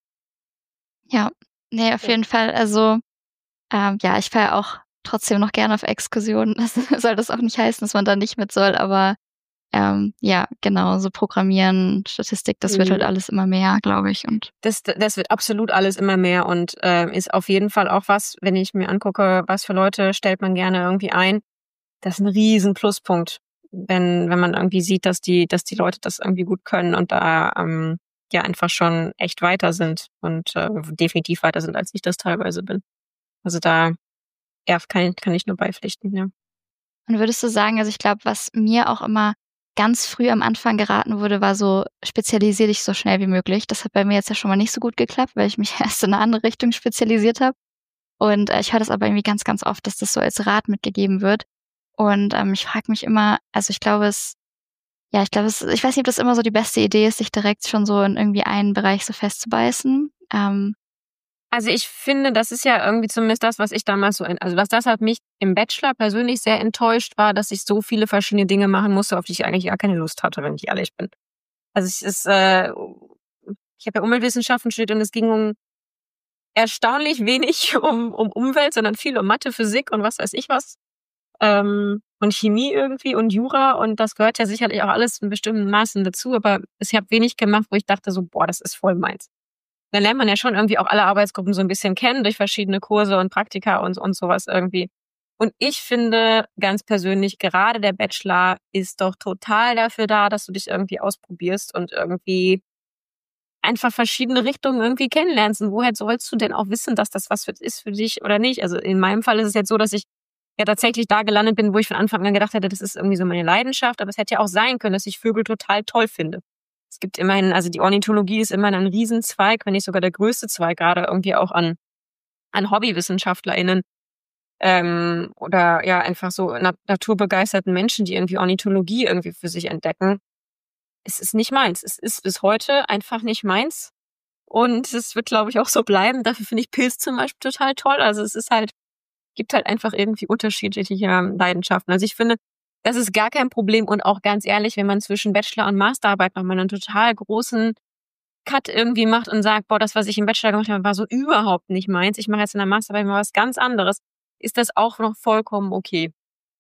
Ja, nee, auf Ja. jeden Fall. Also ähm, ja, ich fahre auch trotzdem noch gerne auf Exkursionen. Das soll das auch nicht heißen, dass man da nicht mit soll, aber ähm, ja, genau, so Programmieren, Statistik, das wird halt Mhm. alles immer mehr, glaube ich. Und Das, das wird absolut alles immer mehr und äh, ist auf jeden Fall auch was, wenn ich mir angucke, was für Leute stellt man gerne irgendwie ein. Das ist ein riesen Pluspunkt, wenn wenn man irgendwie sieht, dass die dass die Leute das irgendwie gut können und da ähm, ja einfach schon echt weiter sind und äh, definitiv weiter sind, als ich das teilweise bin. Also da ja, kann, kann ich nur beipflichten, ja. Und würdest du sagen, also ich glaube, was mir auch immer ganz früh am Anfang geraten wurde, war so, spezialisiere dich so schnell wie möglich. Das hat bei mir jetzt ja schon mal nicht so gut geklappt, weil ich mich erst in eine andere Richtung spezialisiert habe. Und äh, ich höre das aber irgendwie ganz, ganz oft, dass das so als Rat mitgegeben wird. Und ähm, ich frage mich immer, also ich glaube es, ja, ich glaube es, ich weiß nicht, ob das immer so die beste Idee ist, sich direkt schon so in irgendwie einen Bereich so festzubeißen. Ähm, Also ich finde, das ist ja irgendwie zumindest das, was ich damals so, also was das hat mich im Bachelor persönlich sehr enttäuscht war, dass ich so viele verschiedene Dinge machen musste, auf die ich eigentlich gar keine Lust hatte, wenn ich ehrlich bin. Also es ist, äh, ich habe ja Umweltwissenschaften studiert und es ging um erstaunlich wenig um, um Umwelt, sondern viel um Mathe, Physik und was weiß ich was. Ähm, und Chemie irgendwie und Jura und das gehört ja sicherlich auch alles in bestimmten Maßen dazu, aber ich habe wenig gemacht, wo ich dachte so, boah, das ist voll meins. Dann lernt man ja schon irgendwie auch alle Arbeitsgruppen so ein bisschen kennen durch verschiedene Kurse und Praktika und, und sowas irgendwie. Und ich finde ganz persönlich, gerade der Bachelor ist doch total dafür da, dass du dich irgendwie ausprobierst und irgendwie einfach verschiedene Richtungen irgendwie kennenlernst. Und woher sollst du denn auch wissen, dass das was für, ist für dich oder nicht? Also in meinem Fall ist es jetzt so, dass ich ja tatsächlich da gelandet bin, wo ich von Anfang an gedacht hätte, das ist irgendwie so meine Leidenschaft. Aber es hätte ja auch sein können, dass ich Vögel total toll finde. Es gibt immerhin, also die Ornithologie ist immerhin ein Riesenzweig, wenn nicht sogar der größte Zweig, gerade irgendwie auch an, an HobbywissenschaftlerInnen. Ähm, oder ja, einfach so na- naturbegeisterten Menschen, die irgendwie Ornithologie irgendwie für sich entdecken. Es ist nicht meins. Es ist bis heute einfach nicht meins. Und es wird, glaube ich, auch so bleiben. Dafür finde ich Pilz zum Beispiel total toll. Also es ist halt, gibt halt einfach irgendwie unterschiedliche Leidenschaften. Also ich finde, das ist gar kein Problem. Und auch ganz ehrlich, wenn man zwischen Bachelor- und Masterarbeit nochmal einen total großen Cut irgendwie macht und sagt, boah, das, was ich im Bachelor gemacht habe, war so überhaupt nicht meins. Ich mache jetzt in der Masterarbeit mal was ganz anderes. Ist das auch noch vollkommen okay.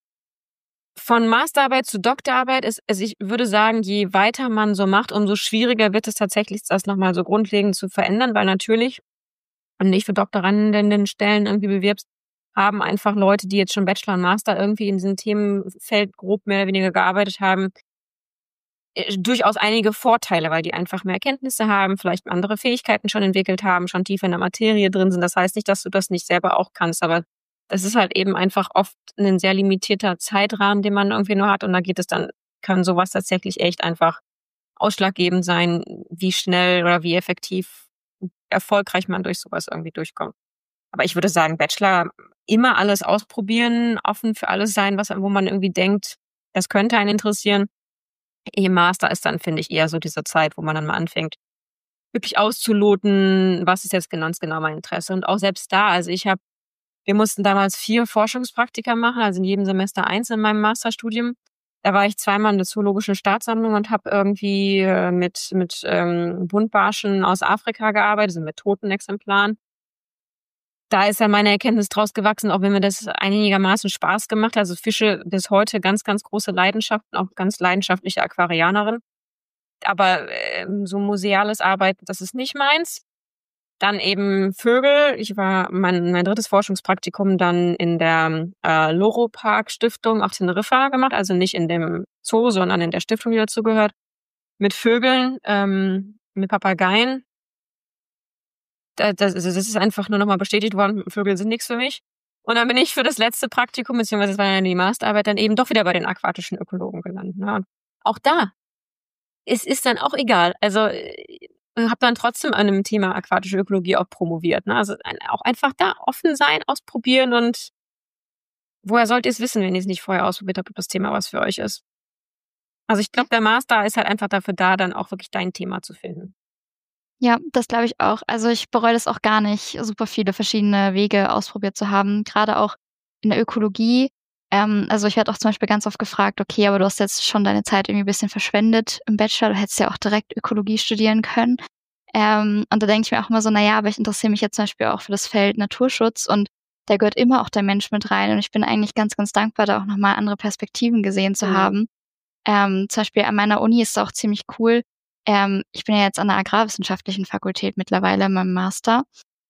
Von Masterarbeit zu Doktorarbeit ist, also ich würde sagen, je weiter man so macht, umso schwieriger wird es tatsächlich, das nochmal so grundlegend zu verändern, weil natürlich, wenn du dich für Doktorandendenstellen irgendwie bewirbst, haben einfach Leute, die jetzt schon Bachelor und Master irgendwie in diesem Themenfeld grob mehr oder weniger gearbeitet haben, durchaus einige Vorteile, weil die einfach mehr Kenntnisse haben, vielleicht andere Fähigkeiten schon entwickelt haben, schon tiefer in der Materie drin sind. Das heißt nicht, dass du das nicht selber auch kannst, aber das ist halt eben einfach oft ein sehr limitierter Zeitrahmen, den man irgendwie nur hat. Und da geht es dann, kann sowas tatsächlich echt einfach ausschlaggebend sein, wie schnell oder wie effektiv, erfolgreich man durch sowas irgendwie durchkommt. Aber ich würde sagen, Bachelor, immer alles ausprobieren, offen für alles sein, was, wo man irgendwie denkt, das könnte einen interessieren. Im Master ist dann, finde ich, eher so diese Zeit, wo man dann mal anfängt, wirklich auszuloten, was ist jetzt ganz genau mein Interesse. Und auch selbst da, also ich habe Wir mussten damals vier Forschungspraktika machen, also in jedem Semester eins in meinem Masterstudium. Da war ich zweimal in der Zoologischen Staatssammlung und habe irgendwie äh, mit mit ähm, Buntbarschen aus Afrika gearbeitet, also mit toten Exemplaren. Da ist ja meine Erkenntnis draus gewachsen, auch wenn mir das einigermaßen Spaß gemacht hat. Also Fische bis heute ganz, ganz große Leidenschaften, auch ganz leidenschaftliche Aquarianerin. Aber ähm, so museales Arbeiten, das ist nicht meins. Dann eben Vögel. Ich war mein, mein drittes Forschungspraktikum dann in der äh, Loro Park Stiftung auf Teneriffa gemacht, also nicht in dem Zoo, sondern in der Stiftung, die dazu gehört, mit Vögeln, ähm, mit Papageien. Das, das, das ist einfach nur nochmal bestätigt worden, Vögel sind nichts für mich. Und dann bin ich für das letzte Praktikum, beziehungsweise das war ja die Masterarbeit, dann eben doch wieder bei den aquatischen Ökologen gelandet. Ne? Und auch da, es ist dann auch egal. Also ich habe dann trotzdem an einem Thema aquatische Ökologie auch promoviert. Ne? Also auch einfach da offen sein, ausprobieren und woher sollt ihr es wissen, wenn ihr es nicht vorher ausprobiert habt, ob das Thema was für euch ist. Also ich glaube, der Master ist halt einfach dafür da, dann auch wirklich dein Thema zu finden. Ja, das glaube ich auch. Also ich bereue das auch gar nicht, super viele verschiedene Wege ausprobiert zu haben, gerade auch in der Ökologie. Ähm, also ich werde auch zum Beispiel ganz oft gefragt, okay, aber du hast jetzt schon deine Zeit irgendwie ein bisschen verschwendet im Bachelor, du hättest ja auch direkt Ökologie studieren können. Ähm, und da denke ich mir auch immer so, naja, aber ich interessiere mich jetzt zum Beispiel auch für das Feld Naturschutz und da gehört immer auch der Mensch mit rein. Und ich bin eigentlich ganz, ganz dankbar, da auch nochmal andere Perspektiven gesehen zu Mhm. haben. Ähm, zum Beispiel an meiner Uni ist es auch ziemlich cool. Ähm, ich bin ja jetzt an der Agrarwissenschaftlichen Fakultät mittlerweile in meinem Master.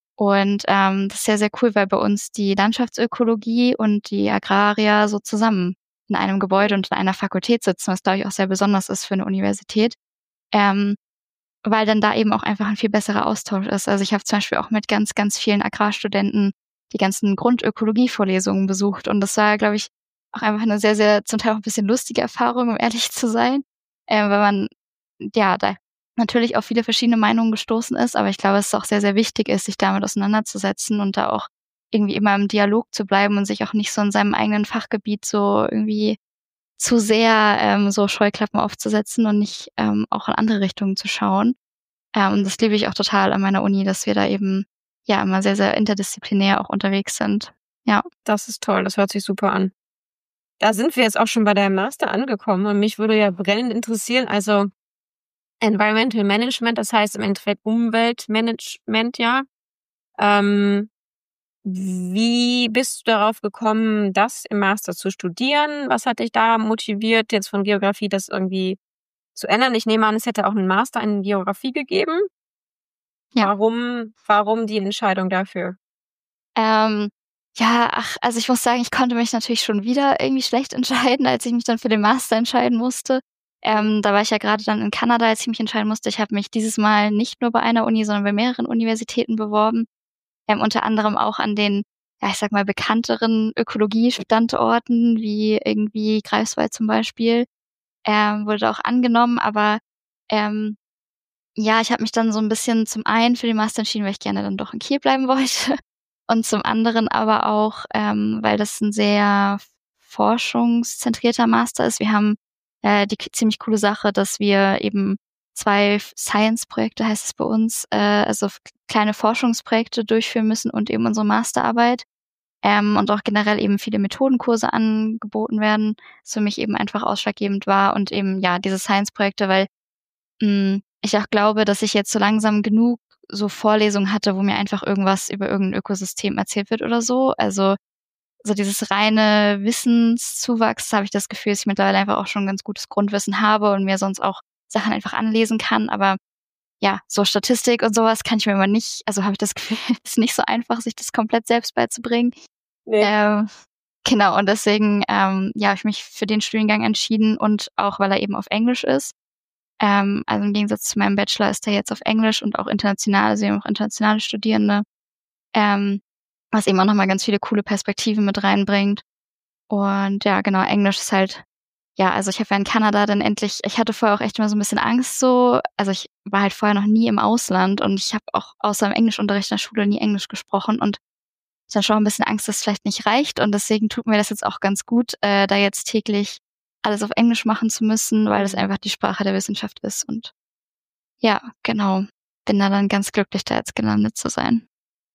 Und ähm, das ist sehr, sehr cool, weil bei uns die Landschaftsökologie und die Agrarier so zusammen in einem Gebäude und in einer Fakultät sitzen, was, glaube ich, auch sehr besonders ist für eine Universität. Ähm, weil dann da eben auch einfach ein viel besserer Austausch ist. Also ich habe zum Beispiel auch mit ganz, ganz vielen Agrarstudenten die ganzen Grundökologie-Vorlesungen besucht. Und das war, glaube ich, auch einfach eine sehr, sehr zum Teil auch ein bisschen lustige Erfahrung, um ehrlich zu sein. Äh, weil man ja da natürlich auf viele verschiedene Meinungen gestoßen ist, aber ich glaube, es ist auch sehr, sehr wichtig ist, sich damit auseinanderzusetzen und da auch irgendwie immer im Dialog zu bleiben und sich auch nicht so in seinem eigenen Fachgebiet so irgendwie zu sehr ähm, so Scheuklappen aufzusetzen und nicht ähm, auch in andere Richtungen zu schauen. Ähm, und das liebe ich auch total an meiner Uni, dass wir da eben ja immer sehr, sehr interdisziplinär auch unterwegs sind. Ja. Das ist toll, das hört sich super an. Da sind wir jetzt auch schon bei deinem Master angekommen und mich würde ja brennend interessieren, also Environmental Management, das heißt im Endeffekt Umweltmanagement, ja. Ähm, wie bist du darauf gekommen, das im Master zu studieren? Was hat dich da motiviert, jetzt von Geografie das irgendwie zu ändern? Ich nehme an, es hätte auch einen Master in Geografie gegeben. Ja. Warum, warum die Entscheidung dafür? Ähm, Ja, ach, also ich muss sagen, ich konnte mich natürlich schon wieder irgendwie schlecht entscheiden, als ich mich dann für den Master entscheiden musste. Ähm, da war ich ja gerade dann in Kanada, als ich mich entscheiden musste. Ich habe mich dieses Mal nicht nur bei einer Uni, sondern bei mehreren Universitäten beworben. Ähm, unter anderem auch an den, ja, ich sag mal, bekannteren Ökologiestandorten, wie irgendwie Greifswald zum Beispiel, ähm, wurde da auch angenommen. Aber ähm, ja, ich habe mich dann so ein bisschen zum einen für den Master entschieden, weil ich gerne dann doch in Kiel bleiben wollte. Und zum anderen aber auch, ähm, weil das ein sehr forschungszentrierter Master ist. Wir haben äh, die k- ziemlich coole Sache, dass wir eben zwei F- Science-Projekte, heißt es bei uns, äh, also f- kleine Forschungsprojekte durchführen müssen und eben unsere Masterarbeit. Ähm, und auch generell eben viele Methodenkurse angeboten werden, was für mich eben einfach ausschlaggebend war. Und eben, ja, diese Science-Projekte, weil hm, ich auch glaube, dass ich jetzt so langsam genug so Vorlesungen hatte, wo mir einfach irgendwas über irgendein Ökosystem erzählt wird oder so. Also so dieses reine Wissenszuwachs, habe ich das Gefühl, dass ich mittlerweile einfach auch schon ganz gutes Grundwissen habe und mir sonst auch Sachen einfach anlesen kann. Aber ja, so Statistik und sowas kann ich mir immer nicht, also habe ich das Gefühl, es ist nicht so einfach, sich das komplett selbst beizubringen. Nee. Ähm, genau, und deswegen ähm, ja, habe ich mich für den Studiengang entschieden und auch, weil er eben auf Englisch ist. Ähm, also im Gegensatz zu meinem Bachelor ist der jetzt auf Englisch und auch international, also wir haben auch internationale Studierende, ähm, was eben auch nochmal ganz viele coole Perspektiven mit reinbringt. Und ja, genau, Englisch ist halt, ja, also ich habe ja in Kanada dann endlich, ich hatte vorher auch echt immer so ein bisschen Angst so, also ich war halt vorher noch nie im Ausland und ich habe auch außer im Englischunterricht in der Schule nie Englisch gesprochen und ich habe schon ein bisschen Angst, dass es vielleicht nicht reicht und deswegen tut mir das jetzt auch ganz gut, äh, da jetzt täglich alles auf Englisch machen zu müssen, weil das Mhm. einfach die Sprache der Wissenschaft ist und ja, genau. Bin da dann ganz glücklich, da jetzt gelandet zu sein.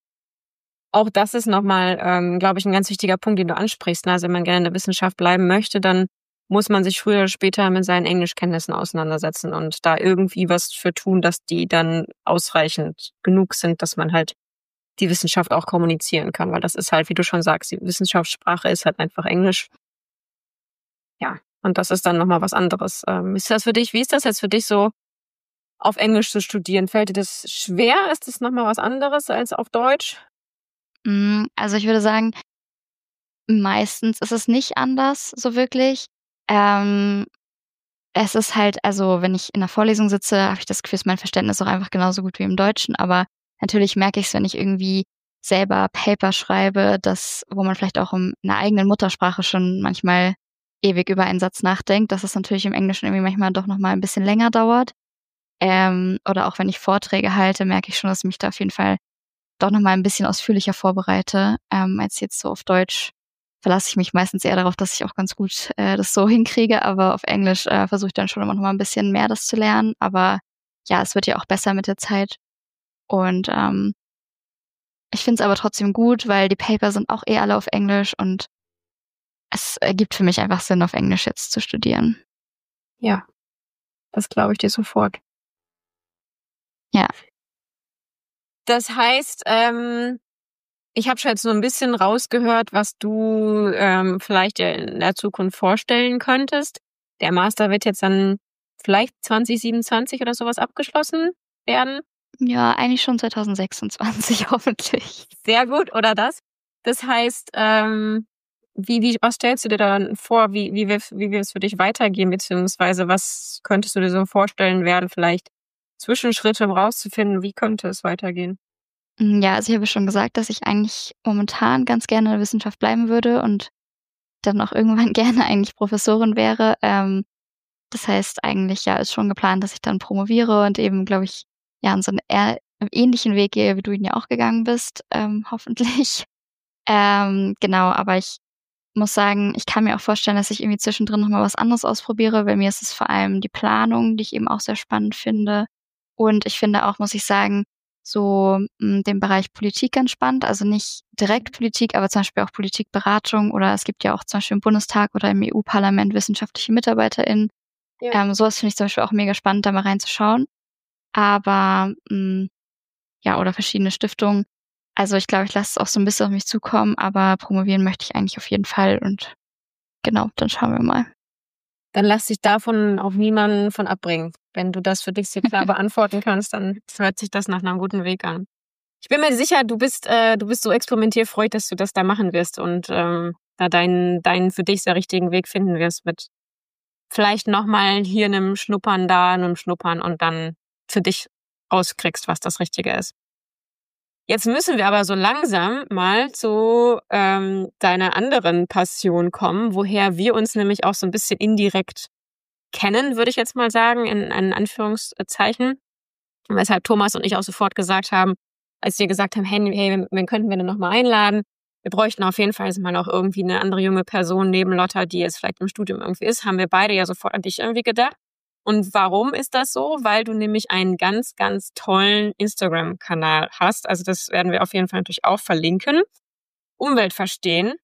Auch das ist nochmal, ähm, glaube ich, ein ganz wichtiger Punkt, den du ansprichst. Ne? Also wenn man gerne in der Wissenschaft bleiben möchte, dann muss man sich früher oder später mit seinen Englischkenntnissen auseinandersetzen und da irgendwie was für tun, dass die dann ausreichend genug sind, dass man halt die Wissenschaft auch kommunizieren kann. Weil das ist halt, wie du schon sagst, die Wissenschaftssprache ist halt einfach Englisch. Ja, und das ist dann nochmal was anderes. Ähm, ist das für dich, wie ist das jetzt für dich so, auf Englisch zu studieren? Fällt dir das schwer? Ist das nochmal was anderes als auf Deutsch? Hm, also ich würde sagen, meistens ist es nicht anders so wirklich. Ähm, es ist halt, also wenn ich in 'ner Vorlesung sitze, habe ich das Gefühl, ist mein Verständnis auch einfach genauso gut wie im Deutschen, aber natürlich merke ich's, wenn ich irgendwie selber Paper schreibe, das wo man vielleicht auch im in der eigenen Muttersprache schon manchmal ewig über einen Satz nachdenkt, dass es natürlich im Englischen irgendwie manchmal doch noch mal 'n bisschen länger dauert. Ähm, oder auch wenn ich Vorträge halte, merke ich schon, dass ich mich da auf jeden Fall doch noch mal 'n bisschen ausführlicher vorbereite, ähm, als jetzt so auf Deutsch. Verlasse ich mich meistens eher darauf, dass ich auch ganz gut, äh, das so hinkriege, aber auf Englisch, äh, versuche ich dann schon immer noch mal 'n bisschen mehr das zu lernen. Aber ja, es wird ja auch besser mit der Zeit. Und, ähm, ich finde es aber trotzdem gut, weil die Paper sind auch eh alle auf Englisch und es ergibt für mich einfach Sinn, auf Englisch jetzt zu studieren. Ja, das glaube ich dir sofort. Ja. Das heißt, ähm, ich habe schon jetzt so ein bisschen rausgehört, was du, ähm, vielleicht dir in der Zukunft vorstellen könntest. Der Master wird jetzt dann vielleicht zwanzig siebenundzwanzig oder sowas abgeschlossen werden? Ja, eigentlich schon zwanzig sechsundzwanzig hoffentlich. Sehr gut, oder das? Das heißt, ähm, wie wie was stellst du dir dann vor? Wie wie wird's wie wird's für dich weitergehen, beziehungsweise was könntest du dir so vorstellen, werden vielleicht Zwischenschritte, um rauszufinden, wie könnte es weitergehen? Hm, ja, also ich habe schon gesagt, dass ich eigentlich momentan ganz gerne in der Wissenschaft bleiben würde und dann auch irgendwann gerne eigentlich Professorin wäre. Ähm, das heißt eigentlich, ja, ist schon geplant, dass ich dann promoviere und eben, glaube ich, ja, in so 'n eher ähnlichen Weg gehe, wie du ihn ja auch gegangen bist, ähm, hoffentlich. Ähm, genau, aber ich muss sagen, ich kann mir auch vorstellen, dass ich irgendwie zwischendrin noch mal was anderes ausprobiere. Bei mir ist es vor allem die Planung, die ich eben auch sehr spannend finde. Und ich finde auch, muss ich sagen, so, hm, den Bereich Politik ganz spannend. Also nicht direkt Politik, aber zum Beispiel auch Politikberatung oder es gibt ja auch zum Beispiel im Bundestag oder im E U-Parlament wissenschaftliche MitarbeiterInnen. Ja. Ähm, so was finde ich zum Beispiel auch mega spannend, da mal reinzuschauen. Aber, hm, ja, oder verschiedene Stiftungen. Also ich glaube, ich lasse es auch so ein bisschen auf mich zukommen, aber promovieren möchte ich eigentlich auf jeden Fall und genau, dann schauen wir mal. Dann lass dich davon auch niemanden von abbringen. Wenn du das für dich so klar beantworten kannst, dann hört sich das nach einem guten Weg an. Ich bin mir sicher, du bist, äh, du bist so experimentierfreudig, dass du das da machen wirst und ähm, da deinen, deinen für dich sehr richtigen Weg finden wirst mit vielleicht nochmal hier einem Schnuppern, da einem Schnuppern und dann für dich rauskriegst, was das Richtige ist. Jetzt müssen wir aber so langsam mal zu ähm, deiner anderen Passion kommen, woher wir uns nämlich auch so ein bisschen indirekt kennen, würde ich jetzt mal sagen, in, in Anführungszeichen. Weshalb Thomas und ich auch sofort gesagt haben, als wir gesagt haben, hey, hey wen könnten wir denn nochmal einladen? Wir bräuchten auf jeden Fall mal auch irgendwie eine andere junge Person neben Lotta, die jetzt vielleicht im Studium irgendwie ist, haben wir beide ja sofort an dich irgendwie gedacht. Und warum ist das so? Weil du nämlich einen ganz, ganz tollen Instagram-Kanal hast. Also das werden wir auf jeden Fall natürlich auch verlinken. Umwelt verstehen.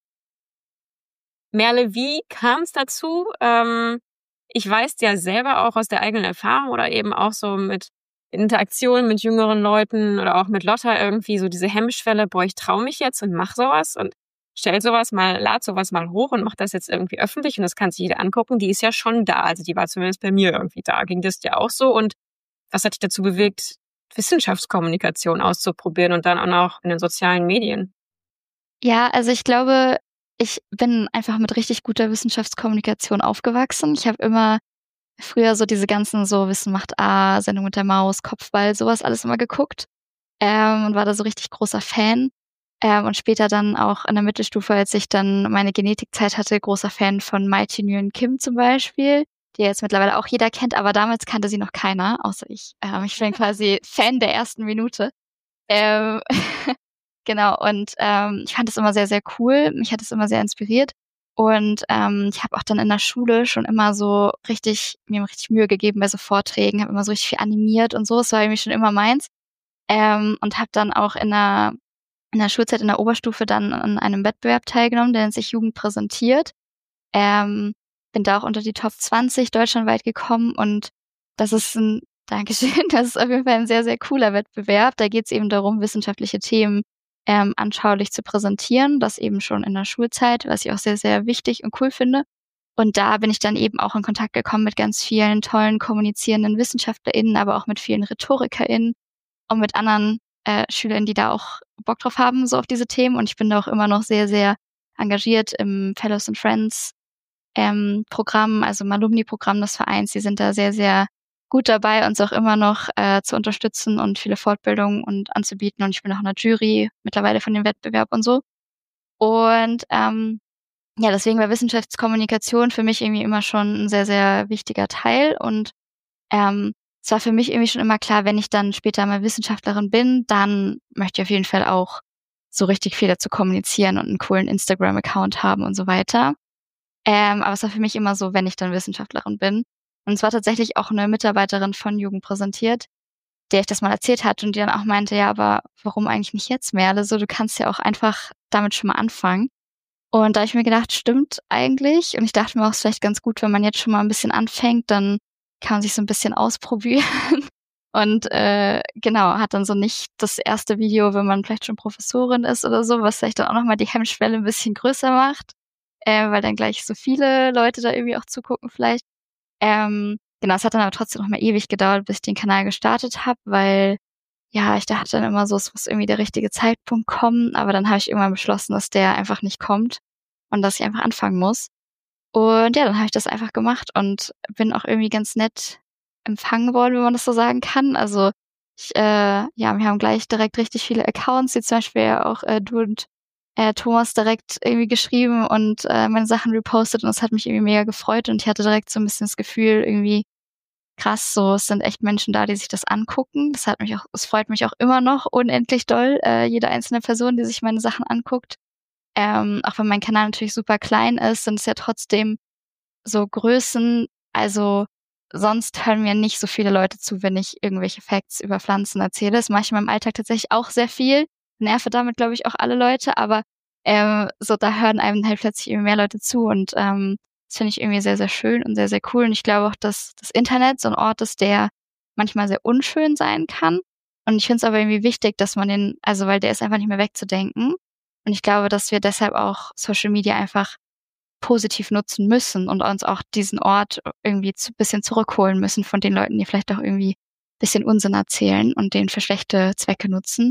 Merle, wie kam es dazu? Ähm, ich weiß ja selber auch aus der eigenen Erfahrung oder eben auch so mit Interaktion mit jüngeren Leuten oder auch mit Lotta irgendwie so diese Hemmschwelle, boah, ich traue mich jetzt und mach sowas und stell sowas mal, lad sowas mal hoch und mach das jetzt irgendwie öffentlich und das kann sich jeder angucken, die ist ja schon da. Also die war zumindest bei mir irgendwie da. Ging das dir auch so? Und was hat dich dazu bewegt, Wissenschaftskommunikation auszuprobieren und dann auch noch in den sozialen Medien? Ja, also ich glaube, ich bin einfach mit richtig guter Wissenschaftskommunikation aufgewachsen. Ich habe immer früher so diese ganzen so Wissen macht A, Sendung mit der Maus, Kopfball, sowas alles immer geguckt ähm, und war da so richtig großer Fan. Ähm, und später dann auch in der Mittelstufe, als ich dann meine Genetikzeit hatte, großer Fan von Mai Nguyen Kim zum Beispiel, die jetzt mittlerweile auch jeder kennt, aber damals kannte sie noch keiner, außer ich. Ähm, ich bin quasi Fan der ersten Minute. Ähm, genau, und ähm, ich fand es immer sehr, sehr cool. Mich hat es immer sehr inspiriert. Und ähm, ich habe auch dann in der Schule schon immer so richtig, mir richtig Mühe gegeben bei so Vorträgen, habe immer so richtig viel animiert und so. Es war irgendwie schon immer meins. Ähm, und habe dann auch in der in der Schulzeit in der Oberstufe dann an einem Wettbewerb teilgenommen, der nennt sich Jugend präsentiert. Ähm, bin da auch unter die Top zwanzig deutschlandweit gekommen und das ist ein, Dankeschön, das ist auf jeden Fall ein sehr, sehr cooler Wettbewerb. Da geht es eben darum, wissenschaftliche Themen ähm, anschaulich zu präsentieren, das eben schon in der Schulzeit, was ich auch sehr, sehr wichtig und cool finde. Und da bin ich dann eben auch in Kontakt gekommen mit ganz vielen tollen kommunizierenden WissenschaftlerInnen, aber auch mit vielen RhetorikerInnen und mit anderen äh, SchülerInnen, die da auch Bock drauf haben, so auf diese Themen. Und ich bin da auch immer noch sehr, sehr engagiert im Fellows and Friends ähm, Programm, also im Alumni-Programm des Vereins. Die sind da sehr, sehr gut dabei, uns auch immer noch äh, zu unterstützen und viele Fortbildungen und anzubieten. Und ich bin auch in der Jury mittlerweile von dem Wettbewerb und so. Und ähm, ja, deswegen war Wissenschaftskommunikation für mich irgendwie immer schon ein sehr, sehr wichtiger Teil. Und ähm, es war für mich irgendwie schon immer klar, wenn ich dann später mal Wissenschaftlerin bin, dann möchte ich auf jeden Fall auch so richtig viel dazu kommunizieren und einen coolen Instagram-Account haben und so weiter. Ähm, aber es war für mich immer so, wenn ich dann Wissenschaftlerin bin. Und es war tatsächlich auch eine Mitarbeiterin von Jugend präsentiert, der ich das mal erzählt hatte und die dann auch meinte, ja, aber warum eigentlich nicht jetzt, Merle? So, du kannst ja auch einfach damit schon mal anfangen. Und da habe ich mir gedacht, stimmt eigentlich. Und ich dachte mir auch, es ist vielleicht ganz gut, wenn man jetzt schon mal ein bisschen anfängt, dann kann man sich so ein bisschen ausprobieren. Und äh, genau, hat dann so nicht das erste Video, wenn man vielleicht schon Professorin ist oder so, was vielleicht dann auch nochmal die Hemmschwelle ein bisschen größer macht, äh, weil dann gleich so viele Leute da irgendwie auch zugucken vielleicht. Ähm, genau, es hat dann aber trotzdem noch mal ewig gedauert, bis ich den Kanal gestartet habe, weil ja, ich dachte dann immer so, es muss irgendwie der richtige Zeitpunkt kommen, aber dann habe ich irgendwann beschlossen, dass der einfach nicht kommt und dass ich einfach anfangen muss. Und ja, dann habe ich das einfach gemacht und bin auch irgendwie ganz nett empfangen worden, wenn man das so sagen kann. Also ich, äh, ja, wir haben gleich direkt richtig viele Accounts, die zum Beispiel ja auch äh, du und äh, Thomas direkt irgendwie geschrieben und äh, meine Sachen repostet und das hat mich irgendwie mega gefreut und ich hatte direkt so ein bisschen das Gefühl, irgendwie krass, so es sind echt Menschen da, die sich das angucken. Das hat mich auch, es freut mich auch immer noch unendlich doll, äh, jede einzelne Person, die sich meine Sachen anguckt. Ähm, auch wenn mein Kanal natürlich super klein ist, sind es ja trotzdem so Größen, also sonst hören mir nicht so viele Leute zu, wenn ich irgendwelche Facts über Pflanzen erzähle. Das mache ich in meinem Alltag tatsächlich auch sehr viel. Nerve damit, glaube ich, auch alle Leute, aber ähm, so da hören einem halt plötzlich immer mehr Leute zu und ähm, das finde ich irgendwie sehr, sehr schön und sehr, sehr cool. Und ich glaube auch, dass das Internet so ein Ort ist, der manchmal sehr unschön sein kann. Und ich finde es aber irgendwie wichtig, dass man den, also weil der ist einfach nicht mehr wegzudenken. Und ich glaube, dass wir deshalb auch Social Media einfach positiv nutzen müssen und uns auch diesen Ort irgendwie ein bisschen zurückholen müssen von den Leuten, die vielleicht auch irgendwie ein bisschen Unsinn erzählen und den für schlechte Zwecke nutzen.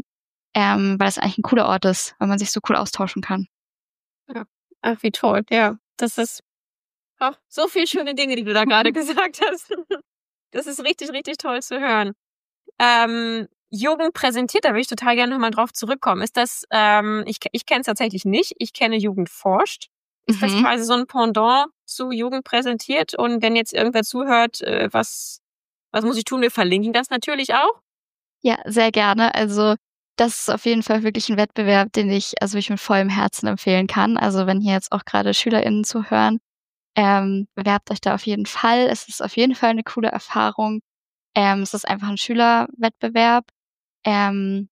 ähm, weil es eigentlich ein cooler Ort ist, weil man sich so cool austauschen kann. Ja. Ach, wie toll. Ja, das ist ach, so viele schöne Dinge, die du da gerade gesagt hast. Das ist richtig, richtig toll zu hören. Ähm, Jugend präsentiert, da will ich total gerne nochmal drauf zurückkommen. Ist das, ähm, ich, ich kenne es tatsächlich nicht, ich kenne Jugend forscht. Ist das Mhm. quasi so ein Pendant zu Jugend präsentiert? Und wenn jetzt irgendwer zuhört, äh, was, was muss ich tun? Wir verlinken das natürlich auch. Ja, sehr gerne. Also das ist auf jeden Fall wirklich ein Wettbewerb, den ich also ich mit vollem Herzen empfehlen kann. Also wenn hier jetzt auch gerade SchülerInnen zuhören, ähm, bewerbt euch da auf jeden Fall. Es ist auf jeden Fall eine coole Erfahrung. Ähm, es ist einfach ein Schülerwettbewerb. Ähm,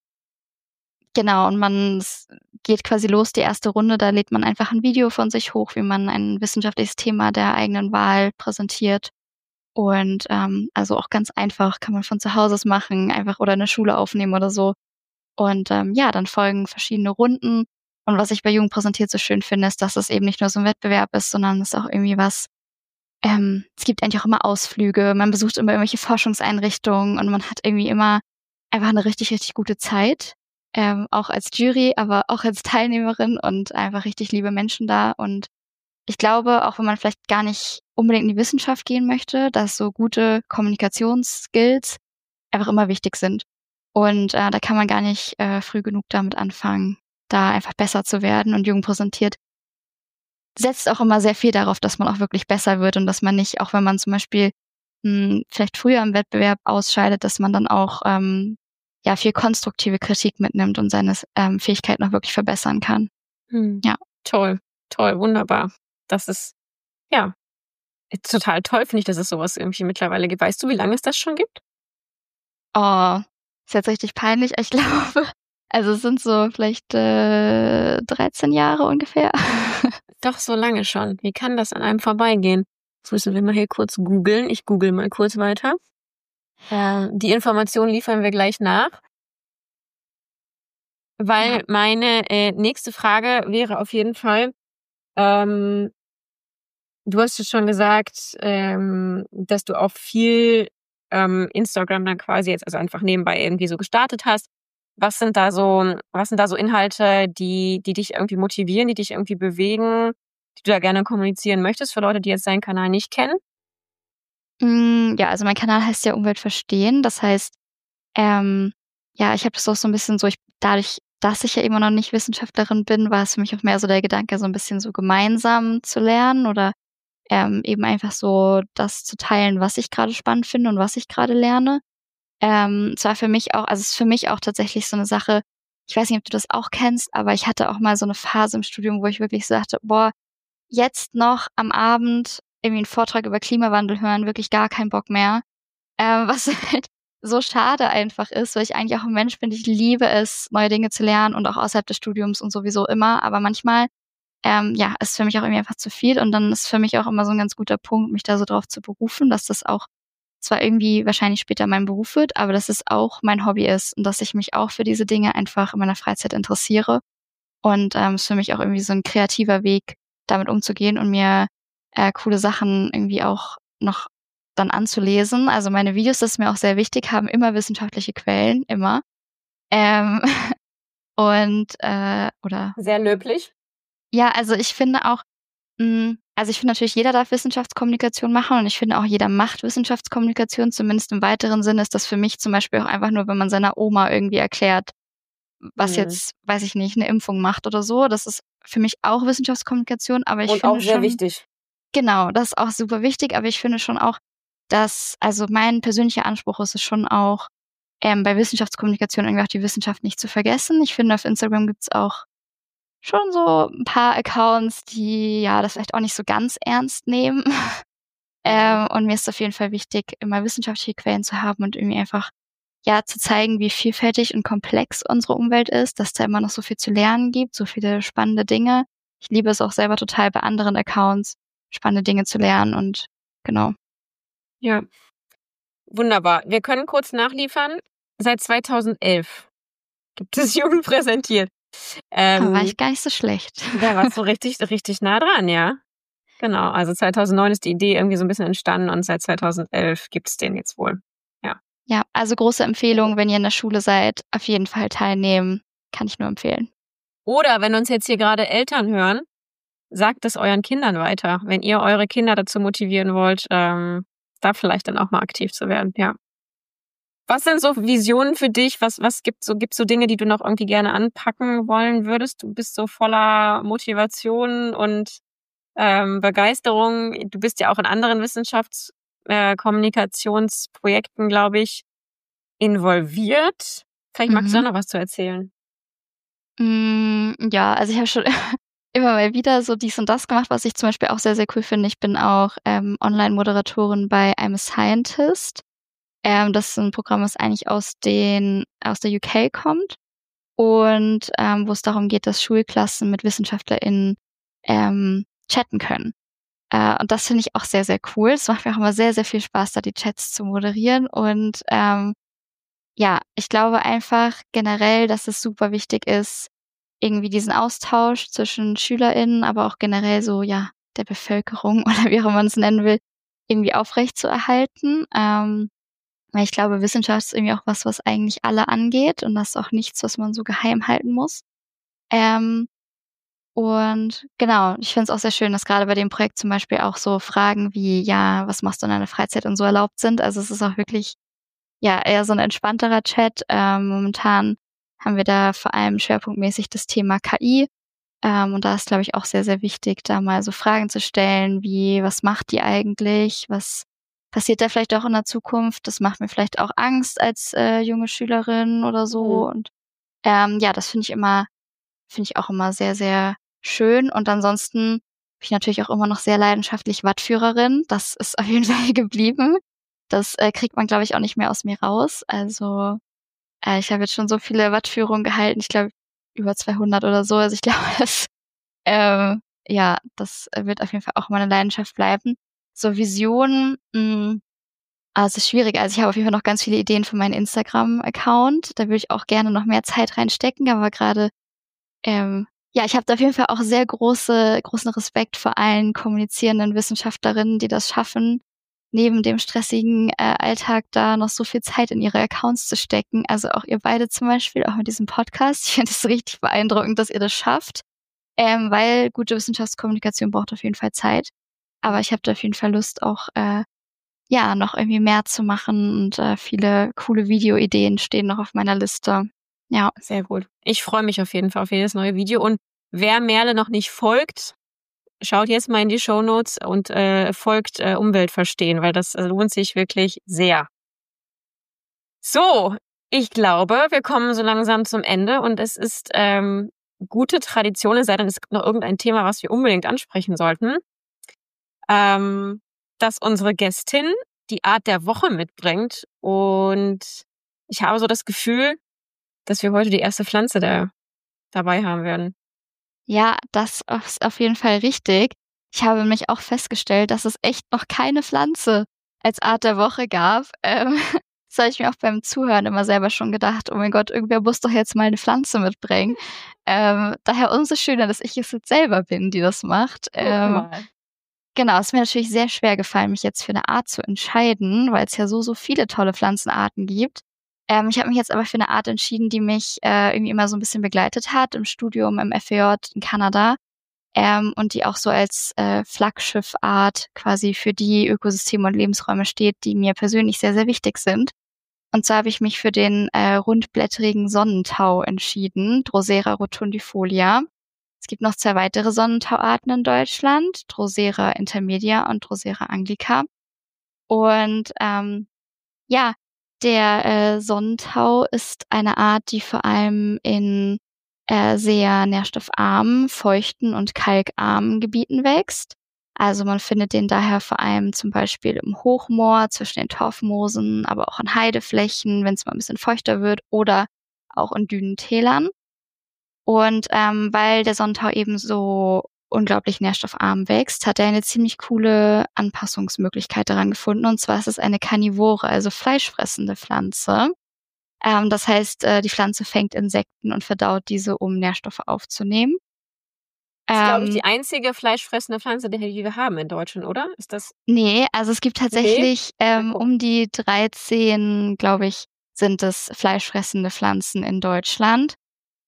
genau, und man es geht quasi los, die erste Runde. Da lädt man einfach ein Video von sich hoch, wie man ein wissenschaftliches Thema der eigenen Wahl präsentiert. Und, ähm, also auch ganz einfach, kann man von zu Hause aus machen, einfach oder in der Schule aufnehmen oder so. Und, ähm, ja, dann folgen verschiedene Runden. Und was ich bei Jugend präsentiert so schön finde, ist, dass es eben nicht nur so ein Wettbewerb ist, sondern es ist auch irgendwie was ähm, es gibt eigentlich auch immer Ausflüge, man besucht immer irgendwelche Forschungseinrichtungen und man hat irgendwie immer einfach eine richtig, richtig gute Zeit, ähm, auch als Jury, aber auch als Teilnehmerin und einfach richtig liebe Menschen da. Und ich glaube, auch wenn man vielleicht gar nicht unbedingt in die Wissenschaft gehen möchte, dass so gute Kommunikationsskills einfach immer wichtig sind. Und, äh, da kann man gar nicht, äh, früh genug damit anfangen, da einfach besser zu werden. Und Jugend präsentiert setzt auch immer sehr viel darauf, dass man auch wirklich besser wird und dass man nicht, auch wenn man zum Beispiel, hm, vielleicht früher im Wettbewerb ausscheidet, dass man dann auch, ähm, ja, viel konstruktive Kritik mitnimmt und seine ähm, Fähigkeiten auch wirklich verbessern kann. Hm. Ja. Toll, toll, wunderbar. Das ist, ja, total toll finde ich, dass es sowas irgendwie mittlerweile gibt. Weißt du, wie lange es das schon gibt? Oh, ist jetzt richtig peinlich. Ich glaube, also es sind so vielleicht, äh, dreizehn Jahre ungefähr. Doch, so lange schon. Wie kann das an einem vorbeigehen? Jetzt müssen wir mal hier kurz googeln. Ich google mal kurz weiter. Äh, die Information liefern wir gleich nach. Weil Ja. meine äh, nächste Frage wäre auf jeden Fall, ähm, du hast es schon gesagt, ähm, dass du auch viel ähm, Instagram dann quasi jetzt also einfach nebenbei irgendwie so gestartet hast. Was sind da so, was sind da so Inhalte, die, die dich irgendwie motivieren, die dich irgendwie bewegen, die du da gerne kommunizieren möchtest für Leute, die jetzt deinen Kanal nicht kennen? Hm, ja, also mein Kanal heißt ja Umwelt verstehen. Das heißt, ähm, ja, ich habe das auch so ein bisschen so ich dadurch, dass ich ja immer noch nicht Wissenschaftlerin bin, war es für mich auch mehr so der Gedanke, so ein bisschen so gemeinsam zu lernen oder, ähm, eben einfach so das zu teilen, was ich gerade spannend finde und was ich gerade lerne. Ähm, es war für mich auch also, es ist für mich auch tatsächlich so eine Sache ich weiß nicht, ob du das auch kennst, aber ich hatte auch mal so eine Phase im Studium, wo ich wirklich sagte: „Boah, jetzt noch am Abend irgendwie 'n Vortrag über Klimawandel hören, wirklich gar keinen Bock mehr." Ähm, was halt so schade einfach ist, weil ich eigentlich auch 'n Mensch bin, ich liebe es, neue Dinge zu lernen und auch außerhalb des Studiums und sowieso immer. Aber manchmal, ähm, ja, ist für mich auch irgendwie einfach zu viel und dann ist für mich auch immer so 'n ganz guter Punkt, mich da so drauf zu berufen, dass das auch zwar irgendwie wahrscheinlich später mein Beruf wird, aber dass es auch mein Hobby ist und dass ich mich auch für diese Dinge einfach in meiner Freizeit interessiere. Und, ähm, ist für mich auch irgendwie so 'n kreativer Weg, damit umzugehen und mir, äh, coole Sachen irgendwie auch noch dann anzulesen. Also, meine Videos, das ist mir auch sehr wichtig, haben immer wissenschaftliche Quellen, immer. Ähm, und, äh oder Sehr löblich. ja, also, ich finde auch hm, also, ich finde natürlich, jeder darf Wissenschaftskommunikation machen und ich finde auch, jeder macht Wissenschaftskommunikation. Zumindest im weiteren Sinne ist das für mich zum Beispiel auch einfach nur, wenn man seiner Oma irgendwie erklärt, was Mhm. jetzt, weiß ich nicht, 'ne Impfung macht oder so. Das ist für mich auch Wissenschaftskommunikation, aber ich Und auch finde sehr schon wichtig. genau, das ist auch super wichtig, aber ich finde schon auch, dass also, mein persönlicher Anspruch ist es schon auch, ähm, bei Wissenschaftskommunikation irgendwie auch die Wissenschaft nicht zu vergessen. Ich finde, auf Instagram gibt's auch schon so 'n paar Accounts, die, ja, das vielleicht auch nicht so ganz ernst nehmen. Ähm, und mir ist auf jeden Fall wichtig, immer wissenschaftliche Quellen zu haben und irgendwie einfach, ja, zu zeigen, wie vielfältig und komplex unsere Umwelt ist, dass da immer noch so viel zu lernen gibt, so viele spannende Dinge. Ich liebe es auch selber total, bei anderen Accounts spannende Dinge zu lernen und genau. Ja, wunderbar. Wir können kurz nachliefern. Seit zweitausendelf gibt es Jugend präsentiert. Da war Ähm, ich gar nicht so schlecht. da warst du richtig, richtig nah dran, ja. Genau, also zweitausendneun ist die Idee irgendwie so ein bisschen entstanden und seit zweitausendelf gibt es den jetzt wohl. Ja. Ja, also große Empfehlung, wenn ihr in der Schule seid, auf jeden Fall teilnehmen. kann ich nur empfehlen. Oder wenn uns jetzt hier gerade Eltern hören, sagt es euren Kindern weiter, wenn ihr eure Kinder dazu motivieren wollt, ähm, da vielleicht dann auch mal aktiv zu werden, ja. Was sind so Visionen für dich? Was, was gibt so, gibt's so Dinge, die du noch irgendwie gerne anpacken wollen würdest? Du bist so voller Motivation und ähm, Begeisterung. Du bist ja auch in anderen Wissenschaftskommunikationsprojekten, äh, glaube ich, involviert. Vielleicht magst du Mhm. auch noch was zu erzählen. Mm, ja, also ich habe schon immer mal wieder so dies und das gemacht, was ich zum Beispiel auch sehr, sehr cool finde. Ich bin auch ähm, Online-Moderatorin bei I'm a Scientist. Ähm, das ist ein Programm, was eigentlich aus den aus der U K kommt und ähm, wo es darum geht, dass Schulklassen mit WissenschaftlerInnen ähm, chatten können. Äh, und das finde ich auch sehr, sehr cool. Es macht mir auch immer sehr, sehr viel Spaß, da die Chats zu moderieren. Und ähm, ja, ich glaube einfach generell, dass es super wichtig ist, irgendwie diesen Austausch zwischen SchülerInnen, aber auch generell so, ja, der Bevölkerung oder wie auch immer man es nennen will, irgendwie aufrechtzuerhalten. Ähm, weil ich glaube, Wissenschaft ist irgendwie auch was, was eigentlich alle angeht und das ist auch nichts, was man so geheim halten muss. Ähm, und genau, ich finde es auch sehr schön, dass gerade bei dem Projekt zum Beispiel auch so Fragen wie, ja, was machst du in deiner Freizeit und so erlaubt sind. Also es ist auch wirklich, ja, eher so ein entspannterer Chat. Ähm, momentan haben wir da vor allem schwerpunktmäßig das Thema K I. Ähm, und da ist, glaube ich, auch sehr, sehr wichtig, da mal so Fragen zu stellen, wie, was macht die eigentlich? Was passiert da vielleicht auch in der Zukunft? Das macht mir vielleicht auch Angst als äh, junge Schülerin oder so. Mhm. Und ähm, ja, das finde ich immer, finde ich auch immer sehr, sehr schön. Und ansonsten bin ich natürlich auch immer noch sehr leidenschaftlich Wattführerin. Das ist auf jeden Fall geblieben. Das äh, kriegt man, glaube ich, auch nicht mehr aus mir raus. Also äh, ich habe jetzt schon so viele Wattführungen gehalten. Ich glaube, über zweihundert oder so. Also ich glaube, das ähm, ja, das äh, wird auf jeden Fall auch meine Leidenschaft bleiben. So Visionen, mh, ah, es ist schwierig. Also ich habe auf jeden Fall noch ganz viele Ideen für meinen Instagram-Account. Da würde ich auch gerne noch mehr Zeit reinstecken, aber gerade, ähm, ja, ich habe da auf jeden Fall auch sehr große, großen Respekt vor allen kommunizierenden Wissenschaftlerinnen, die das schaffen, neben dem stressigen äh, Alltag da noch so viel Zeit in ihre Accounts zu stecken. Also auch ihr beide zum Beispiel, auch mit diesem Podcast. Ich finde es richtig beeindruckend, dass ihr das schafft. Ähm, weil gute Wissenschaftskommunikation braucht auf jeden Fall Zeit. Aber ich habe da auf jeden Fall Lust, auch äh, ja, noch irgendwie mehr zu machen und äh, viele coole Videoideen stehen noch auf meiner Liste. Ja. Sehr gut. Ich freue mich auf jeden Fall auf jedes neue Video. Und wer Merle noch nicht folgt, schaut jetzt mal in die Shownotes und äh, folgt äh, Umwelt verstehen, weil das äh, lohnt sich wirklich sehr. So, ich glaube, wir kommen so langsam zum Ende und es ist ähm, gute Tradition, es sei denn, es gibt noch irgendein Thema, was wir unbedingt ansprechen sollten, ähm, dass unsere Gästin die Art der Woche mitbringt. Und ich habe so das Gefühl, dass wir heute die erste Pflanze da, dabei haben werden. Ja, das ist auf jeden Fall richtig. Ich habe nämlich auch festgestellt, dass es echt noch keine Pflanze als Art der Woche gab. Ähm, das habe ich mir auch beim Zuhören immer selber schon gedacht, oh mein Gott, irgendwer muss doch jetzt mal eine Pflanze mitbringen. Ähm, daher umso schöner, dass ich es jetzt selber bin, die das macht. Guck Ähm, mal. Genau, es ist mir natürlich sehr schwer gefallen, mich jetzt für eine Art zu entscheiden, weil es ja so, so viele tolle Pflanzenarten gibt. Ähm, ich habe mich jetzt aber für eine Art entschieden, die mich äh, irgendwie immer so ein bisschen begleitet hat im Studium, im F A J in Kanada, ähm, und die auch so als äh, Flaggschiffart quasi für die Ökosysteme und Lebensräume steht, die mir persönlich sehr, sehr wichtig sind. Und so habe ich mich für den äh, rundblättrigen Sonnentau entschieden, Drosera rotundifolia. Es gibt noch zwei weitere Sonnentauarten in Deutschland, Drosera intermedia und Drosera anglica. Und ähm, ja, der äh, Sonnentau ist eine Art, die vor allem in äh, sehr nährstoffarmen, feuchten und kalkarmen Gebieten wächst. Also man findet den daher vor allem zum Beispiel im Hochmoor zwischen den Torfmoosen, aber auch in Heideflächen, wenn es mal ein bisschen feuchter wird, oder auch in Dünentälern. Und ähm, weil der Sonnentau eben so unglaublich nährstoffarm wächst, hat er eine ziemlich coole Anpassungsmöglichkeit daran gefunden. Und zwar ist es eine Karnivore, also fleischfressende Pflanze. Ähm, das heißt, äh, die Pflanze fängt Insekten und verdaut diese, um Nährstoffe aufzunehmen. Das ist, glaube ich, Ähm, die einzige fleischfressende Pflanze, die wir haben in Deutschland, oder? Ist das? nee, also es gibt tatsächlich ähm, guck. um die dreizehn, glaube ich, sind es fleischfressende Pflanzen in Deutschland.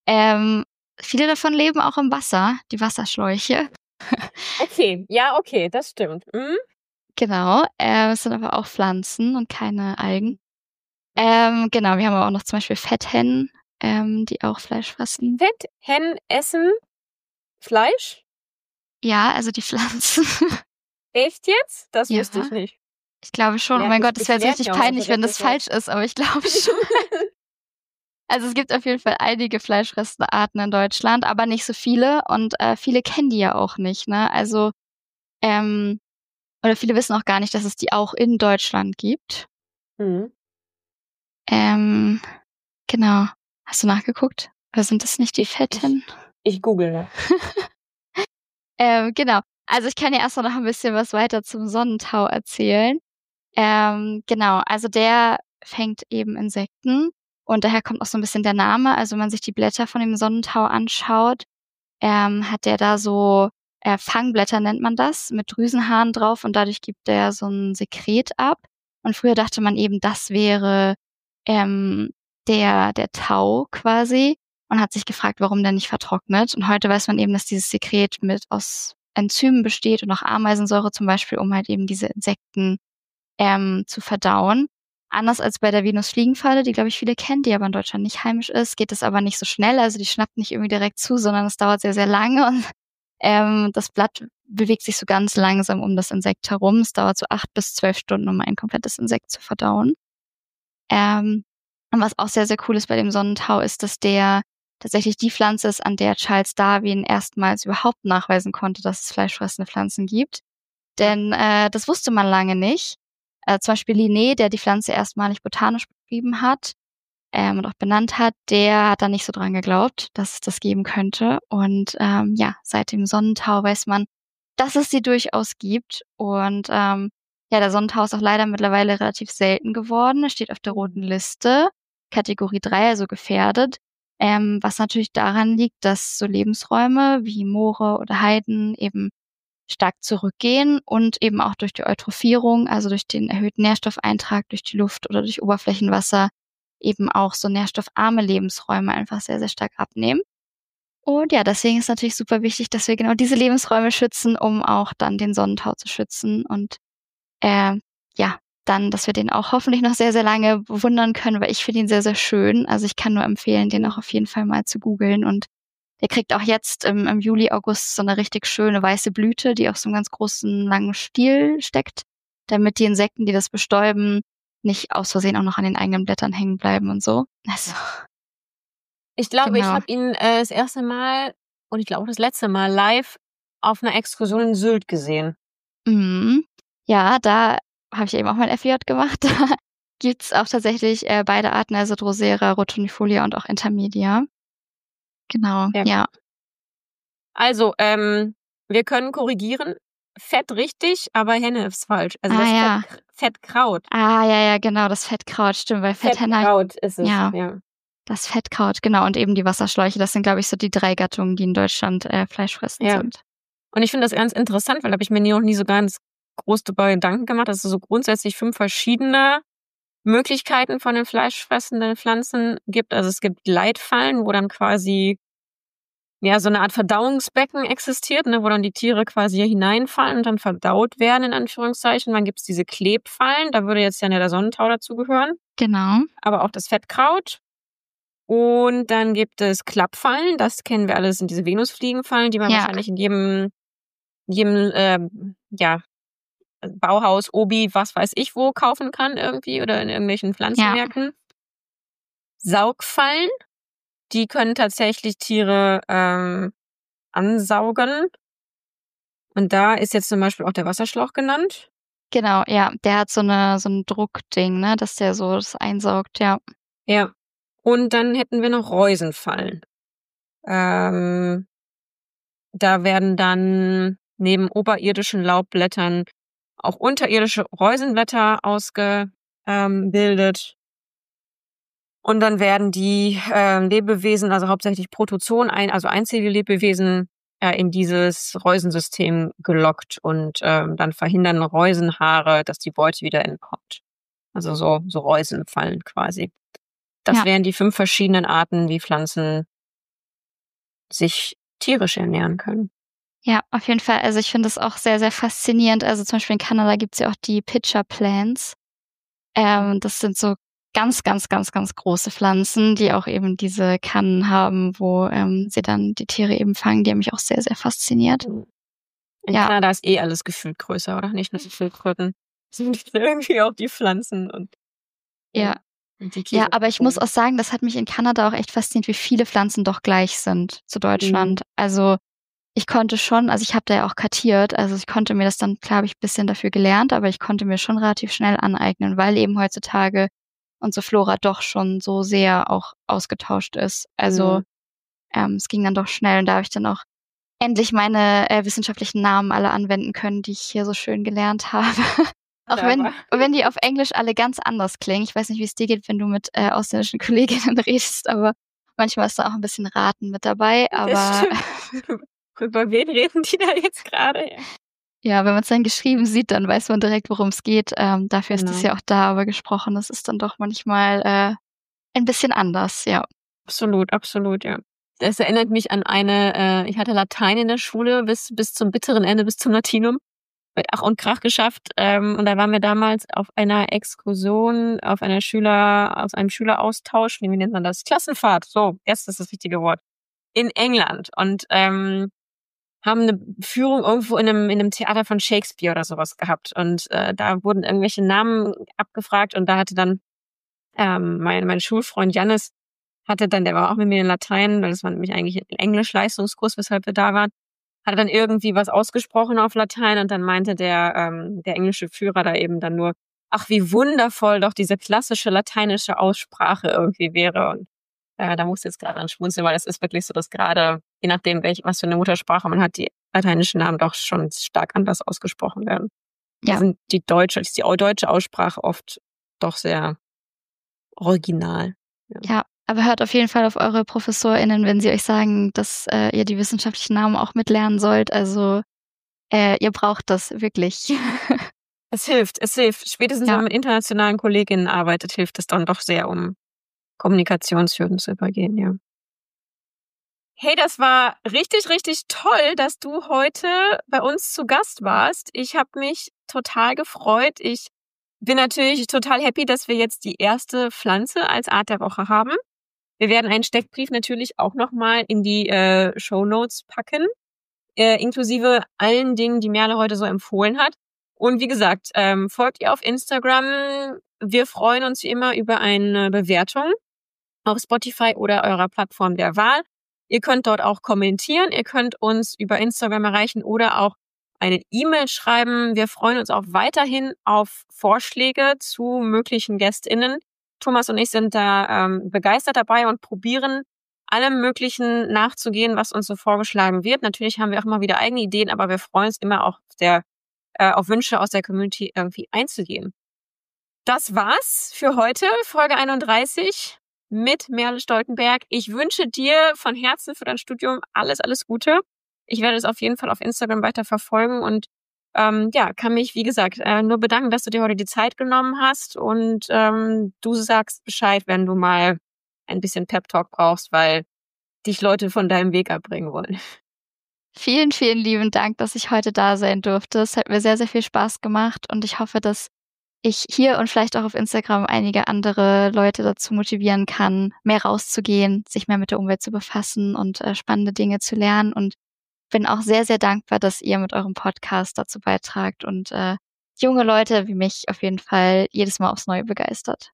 Ähm, viele davon leben auch im Wasser, die Wasserschläuche. Okay, ja, okay, das stimmt. Mhm. Genau, äh, es sind aber auch Pflanzen und keine Algen. Ähm, genau, wir haben aber auch noch zum Beispiel Fetthennen, ähm, die auch Fleisch fressen. Fetthennen essen Fleisch? Ja, also die Pflanzen. Echt jetzt? Das Ja. wusste ich nicht. Ich glaube schon. Oh Ler- mein ich- Gott, das ich wäre jetzt lerne richtig ja auch so peinlich, wenn das direkt falsch ist, aber ich glaube schon. Also es gibt auf jeden Fall einige fleischfressende Arten in Deutschland, aber nicht so viele und äh, viele kennen die ja auch nicht, ne? Also, ähm, oder viele wissen auch gar nicht, dass es die auch in Deutschland gibt. Mhm. Ähm, genau. Hast du nachgeguckt? Oder sind das nicht die Fetten? Ich google. Ähm, genau. Also ich kann ja erst mal noch ein bisschen was weiter zum Sonnentau erzählen. Ähm, genau, also der fängt eben Insekten und daher kommt auch so ein bisschen der Name. Also, wenn man sich die Blätter von dem Sonnentau anschaut, ähm, hat der da so äh, Fangblätter nennt man das, mit Drüsenhaaren drauf und dadurch gibt der so 'n Sekret ab. Und früher dachte man eben, das wäre, ähm, der der Tau quasi und hat sich gefragt, warum der nicht vertrocknet. Und heute weiß man eben, dass dieses Sekret mit aus Enzymen besteht und auch Ameisensäure zum Beispiel, um halt eben diese Insekten ähm, zu verdauen. Anders als bei der Venusfliegenfalle, die, glaube ich, viele kennen, die aber in Deutschland nicht heimisch ist, geht es aber nicht so schnell. Also die schnappt nicht irgendwie direkt zu, sondern es dauert sehr, sehr lange und ähm, das Blatt bewegt sich so ganz langsam um das Insekt herum. Es dauert so acht bis zwölf Stunden, um ein komplettes Insekt zu verdauen. Ähm, und was auch sehr, sehr cool ist bei dem Sonnentau, ist, dass der tatsächlich die Pflanze ist, an der Charles Darwin erstmals überhaupt nachweisen konnte, dass es fleischfressende Pflanzen gibt. Denn äh, das wusste man lange nicht. Äh, zum Beispiel Linné, der die Pflanze erstmalig botanisch beschrieben hat ähm, und auch benannt hat, der hat da nicht so dran geglaubt, dass es das geben könnte. Und ähm, ja, seit dem Sonnentau weiß man, dass es sie durchaus gibt. Und ähm, ja, der Sonnentau ist auch leider mittlerweile relativ selten geworden. Er steht auf der roten Liste, Kategorie drei, also gefährdet. Ähm, was natürlich daran liegt, dass so Lebensräume wie Moore oder Heiden eben stark zurückgehen und eben auch durch die Eutrophierung, also durch den erhöhten Nährstoffeintrag durch die Luft oder durch Oberflächenwasser eben auch so nährstoffarme Lebensräume einfach sehr, sehr stark abnehmen. Und ja, deswegen ist natürlich super wichtig, dass wir genau diese Lebensräume schützen, um auch dann den Sonnentau zu schützen und äh, ja, dann, dass wir den auch hoffentlich noch sehr, sehr lange bewundern können, weil ich finde ihn sehr, sehr schön. Also ich kann nur empfehlen, den auch auf jeden Fall mal zu googeln und der kriegt auch jetzt im, im Juli, August so eine richtig schöne weiße Blüte, die auf so einem ganz großen, langen Stiel steckt, damit die Insekten, die das bestäuben, nicht aus Versehen auch noch an den eigenen Blättern hängen bleiben und so. Also, Ich glaube, ich Genau. habe ihn äh, das erste Mal und ich glaube auch das letzte Mal live auf einer Exkursion in Sylt gesehen. mhm. Ja, da habe ich eben auch mein F J gemacht. Da gibt's auch tatsächlich äh, beide Arten, also Drosera, Rotunifolia und auch Intermedia. Genau, Ja. ja. Also, ähm, wir können korrigieren. Fett richtig, aber Henne ist falsch. Also Ah, das ja. Fett, Fettkraut. Ah, ja, ja, genau, das Fettkraut, stimmt, weil Fetthenne Fettkraut ist es. ja. Ja. Das Fettkraut, genau, und eben die Wasserschläuche. Das sind, glaube ich, so die drei Gattungen, die in Deutschland äh, fleischfressend Ja. sind. Und ich finde das ganz interessant, weil da habe ich mir nie- noch nie so ganz groß darüber Gedanken gemacht, dass es so grundsätzlich fünf verschiedene Möglichkeiten von den fleischfressenden Pflanzen gibt. Also es gibt Leitfallen, wo dann quasi ja so eine Art Verdauungsbecken existiert, ne, wo dann die Tiere quasi hier hineinfallen und dann verdaut werden, in Anführungszeichen. Dann gibt es diese Klebfallen, da würde jetzt ja der Sonnentau dazugehören, Genau. aber auch das Fettkraut. Und dann gibt es Klappfallen, das kennen wir alles, sind diese Venusfliegenfallen, die man Ja. wahrscheinlich in jedem, jedem ähm, ja, Bauhaus, Obi, was weiß ich wo kaufen kann irgendwie oder in irgendwelchen Pflanzenmärkten. Saugfallen, die können tatsächlich Tiere ähm, ansaugen. Und da ist jetzt zum Beispiel auch der Wasserschlauch genannt. Genau, ja. Der hat so eine so ein Druckding, ne, dass der so das einsaugt, ja. Ja. Und dann hätten wir noch Reusenfallen. Ähm, da werden dann neben oberirdischen Laubblättern auch unterirdische Reusenblätter ausgebildet. Und dann werden die äh, Lebewesen, also hauptsächlich Protozoen, ein, also einzellige Lebewesen, äh, in dieses Reusensystem gelockt und ähm, dann verhindern Reusenhaare, dass die Beute wieder entkommt. Also so, so Reusenfallen quasi. Das Ja. wären die fünf verschiedenen Arten, wie Pflanzen sich tierisch ernähren können. Ja, auf jeden Fall. Also ich finde das auch sehr, sehr faszinierend. Also zum Beispiel in Kanada gibt es ja auch die Pitcher Plants. Ähm, das sind so ganz, ganz, ganz, ganz große Pflanzen, die auch eben diese Kannen haben, wo ähm, sie dann die Tiere eben fangen. Die haben mich auch sehr, sehr fasziniert. In ja. Kanada ist eh alles gefühlt größer, oder? Nicht nur die Schildkröten, sind irgendwie auch die Pflanzen und ja. und die Ja, aber ich muss auch sagen, das hat mich in Kanada auch echt fasziniert, wie viele Pflanzen doch gleich sind zu Deutschland. Mhm. Also ich konnte schon, also ich habe da ja auch kartiert, also ich konnte mir das dann, klar habe ich ein bisschen dafür gelernt, aber ich konnte mir schon relativ schnell aneignen, weil eben heutzutage unsere Flora doch schon so sehr auch ausgetauscht ist. Also Mhm. ähm, es ging dann doch schnell und da habe ich dann auch endlich meine äh, wissenschaftlichen Namen alle anwenden können, die ich hier so schön gelernt habe. Auch wenn, wenn die auf Englisch alle ganz anders klingen. Ich weiß nicht, wie es dir geht, wenn du mit äh, ausländischen Kolleginnen redest, aber manchmal ist da auch ein bisschen Raten mit dabei. Aber über wen reden die da jetzt gerade? Ja, wenn man es dann geschrieben sieht, dann weiß man direkt, worum es geht. Ähm, dafür Genau. ist es ja auch da, aber gesprochen, das ist dann doch manchmal äh, ein bisschen anders, ja. Absolut, absolut, ja. Das erinnert mich an eine, äh, ich hatte Latein in der Schule bis bis zum bitteren Ende, bis zum Latinum. Mit Ach und Krach geschafft. Ähm, und da waren wir damals auf einer Exkursion, auf einer Schüler, aus einem Schüleraustausch, wie nennt man das? Klassenfahrt, so, erst ist das richtige Wort, in England. Und ähm, haben eine Führung irgendwo in einem, in einem Theater von Shakespeare oder sowas gehabt. Und äh, da wurden irgendwelche Namen abgefragt und da hatte dann ähm, mein, mein Schulfreund Jannis, hatte dann, der war auch mit mir in Latein, weil das war nämlich eigentlich ein Englisch-Leistungskurs, weshalb wir da waren, hat er dann irgendwie was ausgesprochen auf Latein und dann meinte der, ähm, der englische Führer da eben dann nur, ach, wie wundervoll doch diese klassische lateinische Aussprache irgendwie wäre. Und äh, da musst du jetzt gerade dran schmunzeln, weil es ist wirklich so, dass gerade, je nachdem, welch, was für eine Muttersprache man hat, die lateinischen Namen doch schon stark anders ausgesprochen werden. Ja. Da sind die deutsche, ist die deutsche Aussprache oft doch sehr original. Ja. ja. Aber hört auf jeden Fall auf eure ProfessorInnen, wenn sie euch sagen, dass äh, ihr die wissenschaftlichen Namen auch mitlernen sollt. Also äh, ihr braucht das wirklich. Es hilft, es hilft. Spätestens, ja. wenn man mit internationalen Kolleginnen arbeitet, hilft es dann doch sehr, um Kommunikationshürden zu übergehen, ja. Hey, das war richtig, richtig toll, dass du heute bei uns zu Gast warst. Ich habe mich total gefreut. Ich bin natürlich total happy, dass wir jetzt die erste Pflanze als Art der Woche haben. Wir werden einen Steckbrief natürlich auch nochmal in die äh, Shownotes packen, äh, inklusive allen Dingen, die Merle heute so empfohlen hat. Und wie gesagt, ähm, folgt ihr auf Instagram. Wir freuen uns wie immer über eine Bewertung auf Spotify oder eurer Plattform der Wahl. Ihr könnt dort auch kommentieren. Ihr könnt uns über Instagram erreichen oder auch eine E-Mail schreiben. Wir freuen uns auch weiterhin auf Vorschläge zu möglichen GästInnen. Thomas und ich sind da ähm, begeistert dabei und probieren, allem Möglichen nachzugehen, was uns so vorgeschlagen wird. Natürlich haben wir auch immer wieder eigene Ideen, aber wir freuen uns immer auch der, äh, auf Wünsche aus der Community irgendwie einzugehen. Das war's für heute, Folge einunddreißig mit Merle Stoltenberg. Ich wünsche dir von Herzen für dein Studium alles, alles Gute. Ich werde es auf jeden Fall auf Instagram weiter verfolgen und ähm, ja, kann mich, wie gesagt, äh, nur bedanken, dass du dir heute die Zeit genommen hast und ähm, du sagst Bescheid, wenn du mal ein bisschen Pep-Talk brauchst, weil dich Leute von deinem Weg abbringen wollen. Vielen, vielen lieben Dank, dass ich heute da sein durfte. Es hat mir sehr, sehr viel Spaß gemacht und ich hoffe, dass ich hier und vielleicht auch auf Instagram einige andere Leute dazu motivieren kann, mehr rauszugehen, sich mehr mit der Umwelt zu befassen und äh, spannende Dinge zu lernen und bin auch sehr, sehr dankbar, dass ihr mit eurem Podcast dazu beitragt und äh, junge Leute wie mich auf jeden Fall jedes Mal aufs Neue begeistert.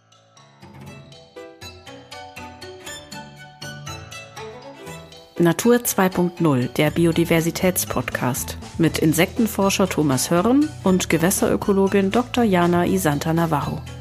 Natur zwei Punkt null, der Biodiversitätspodcast mit Insektenforscher Thomas Hörm und Gewässerökologin Doktor Jana Isanta Navarro.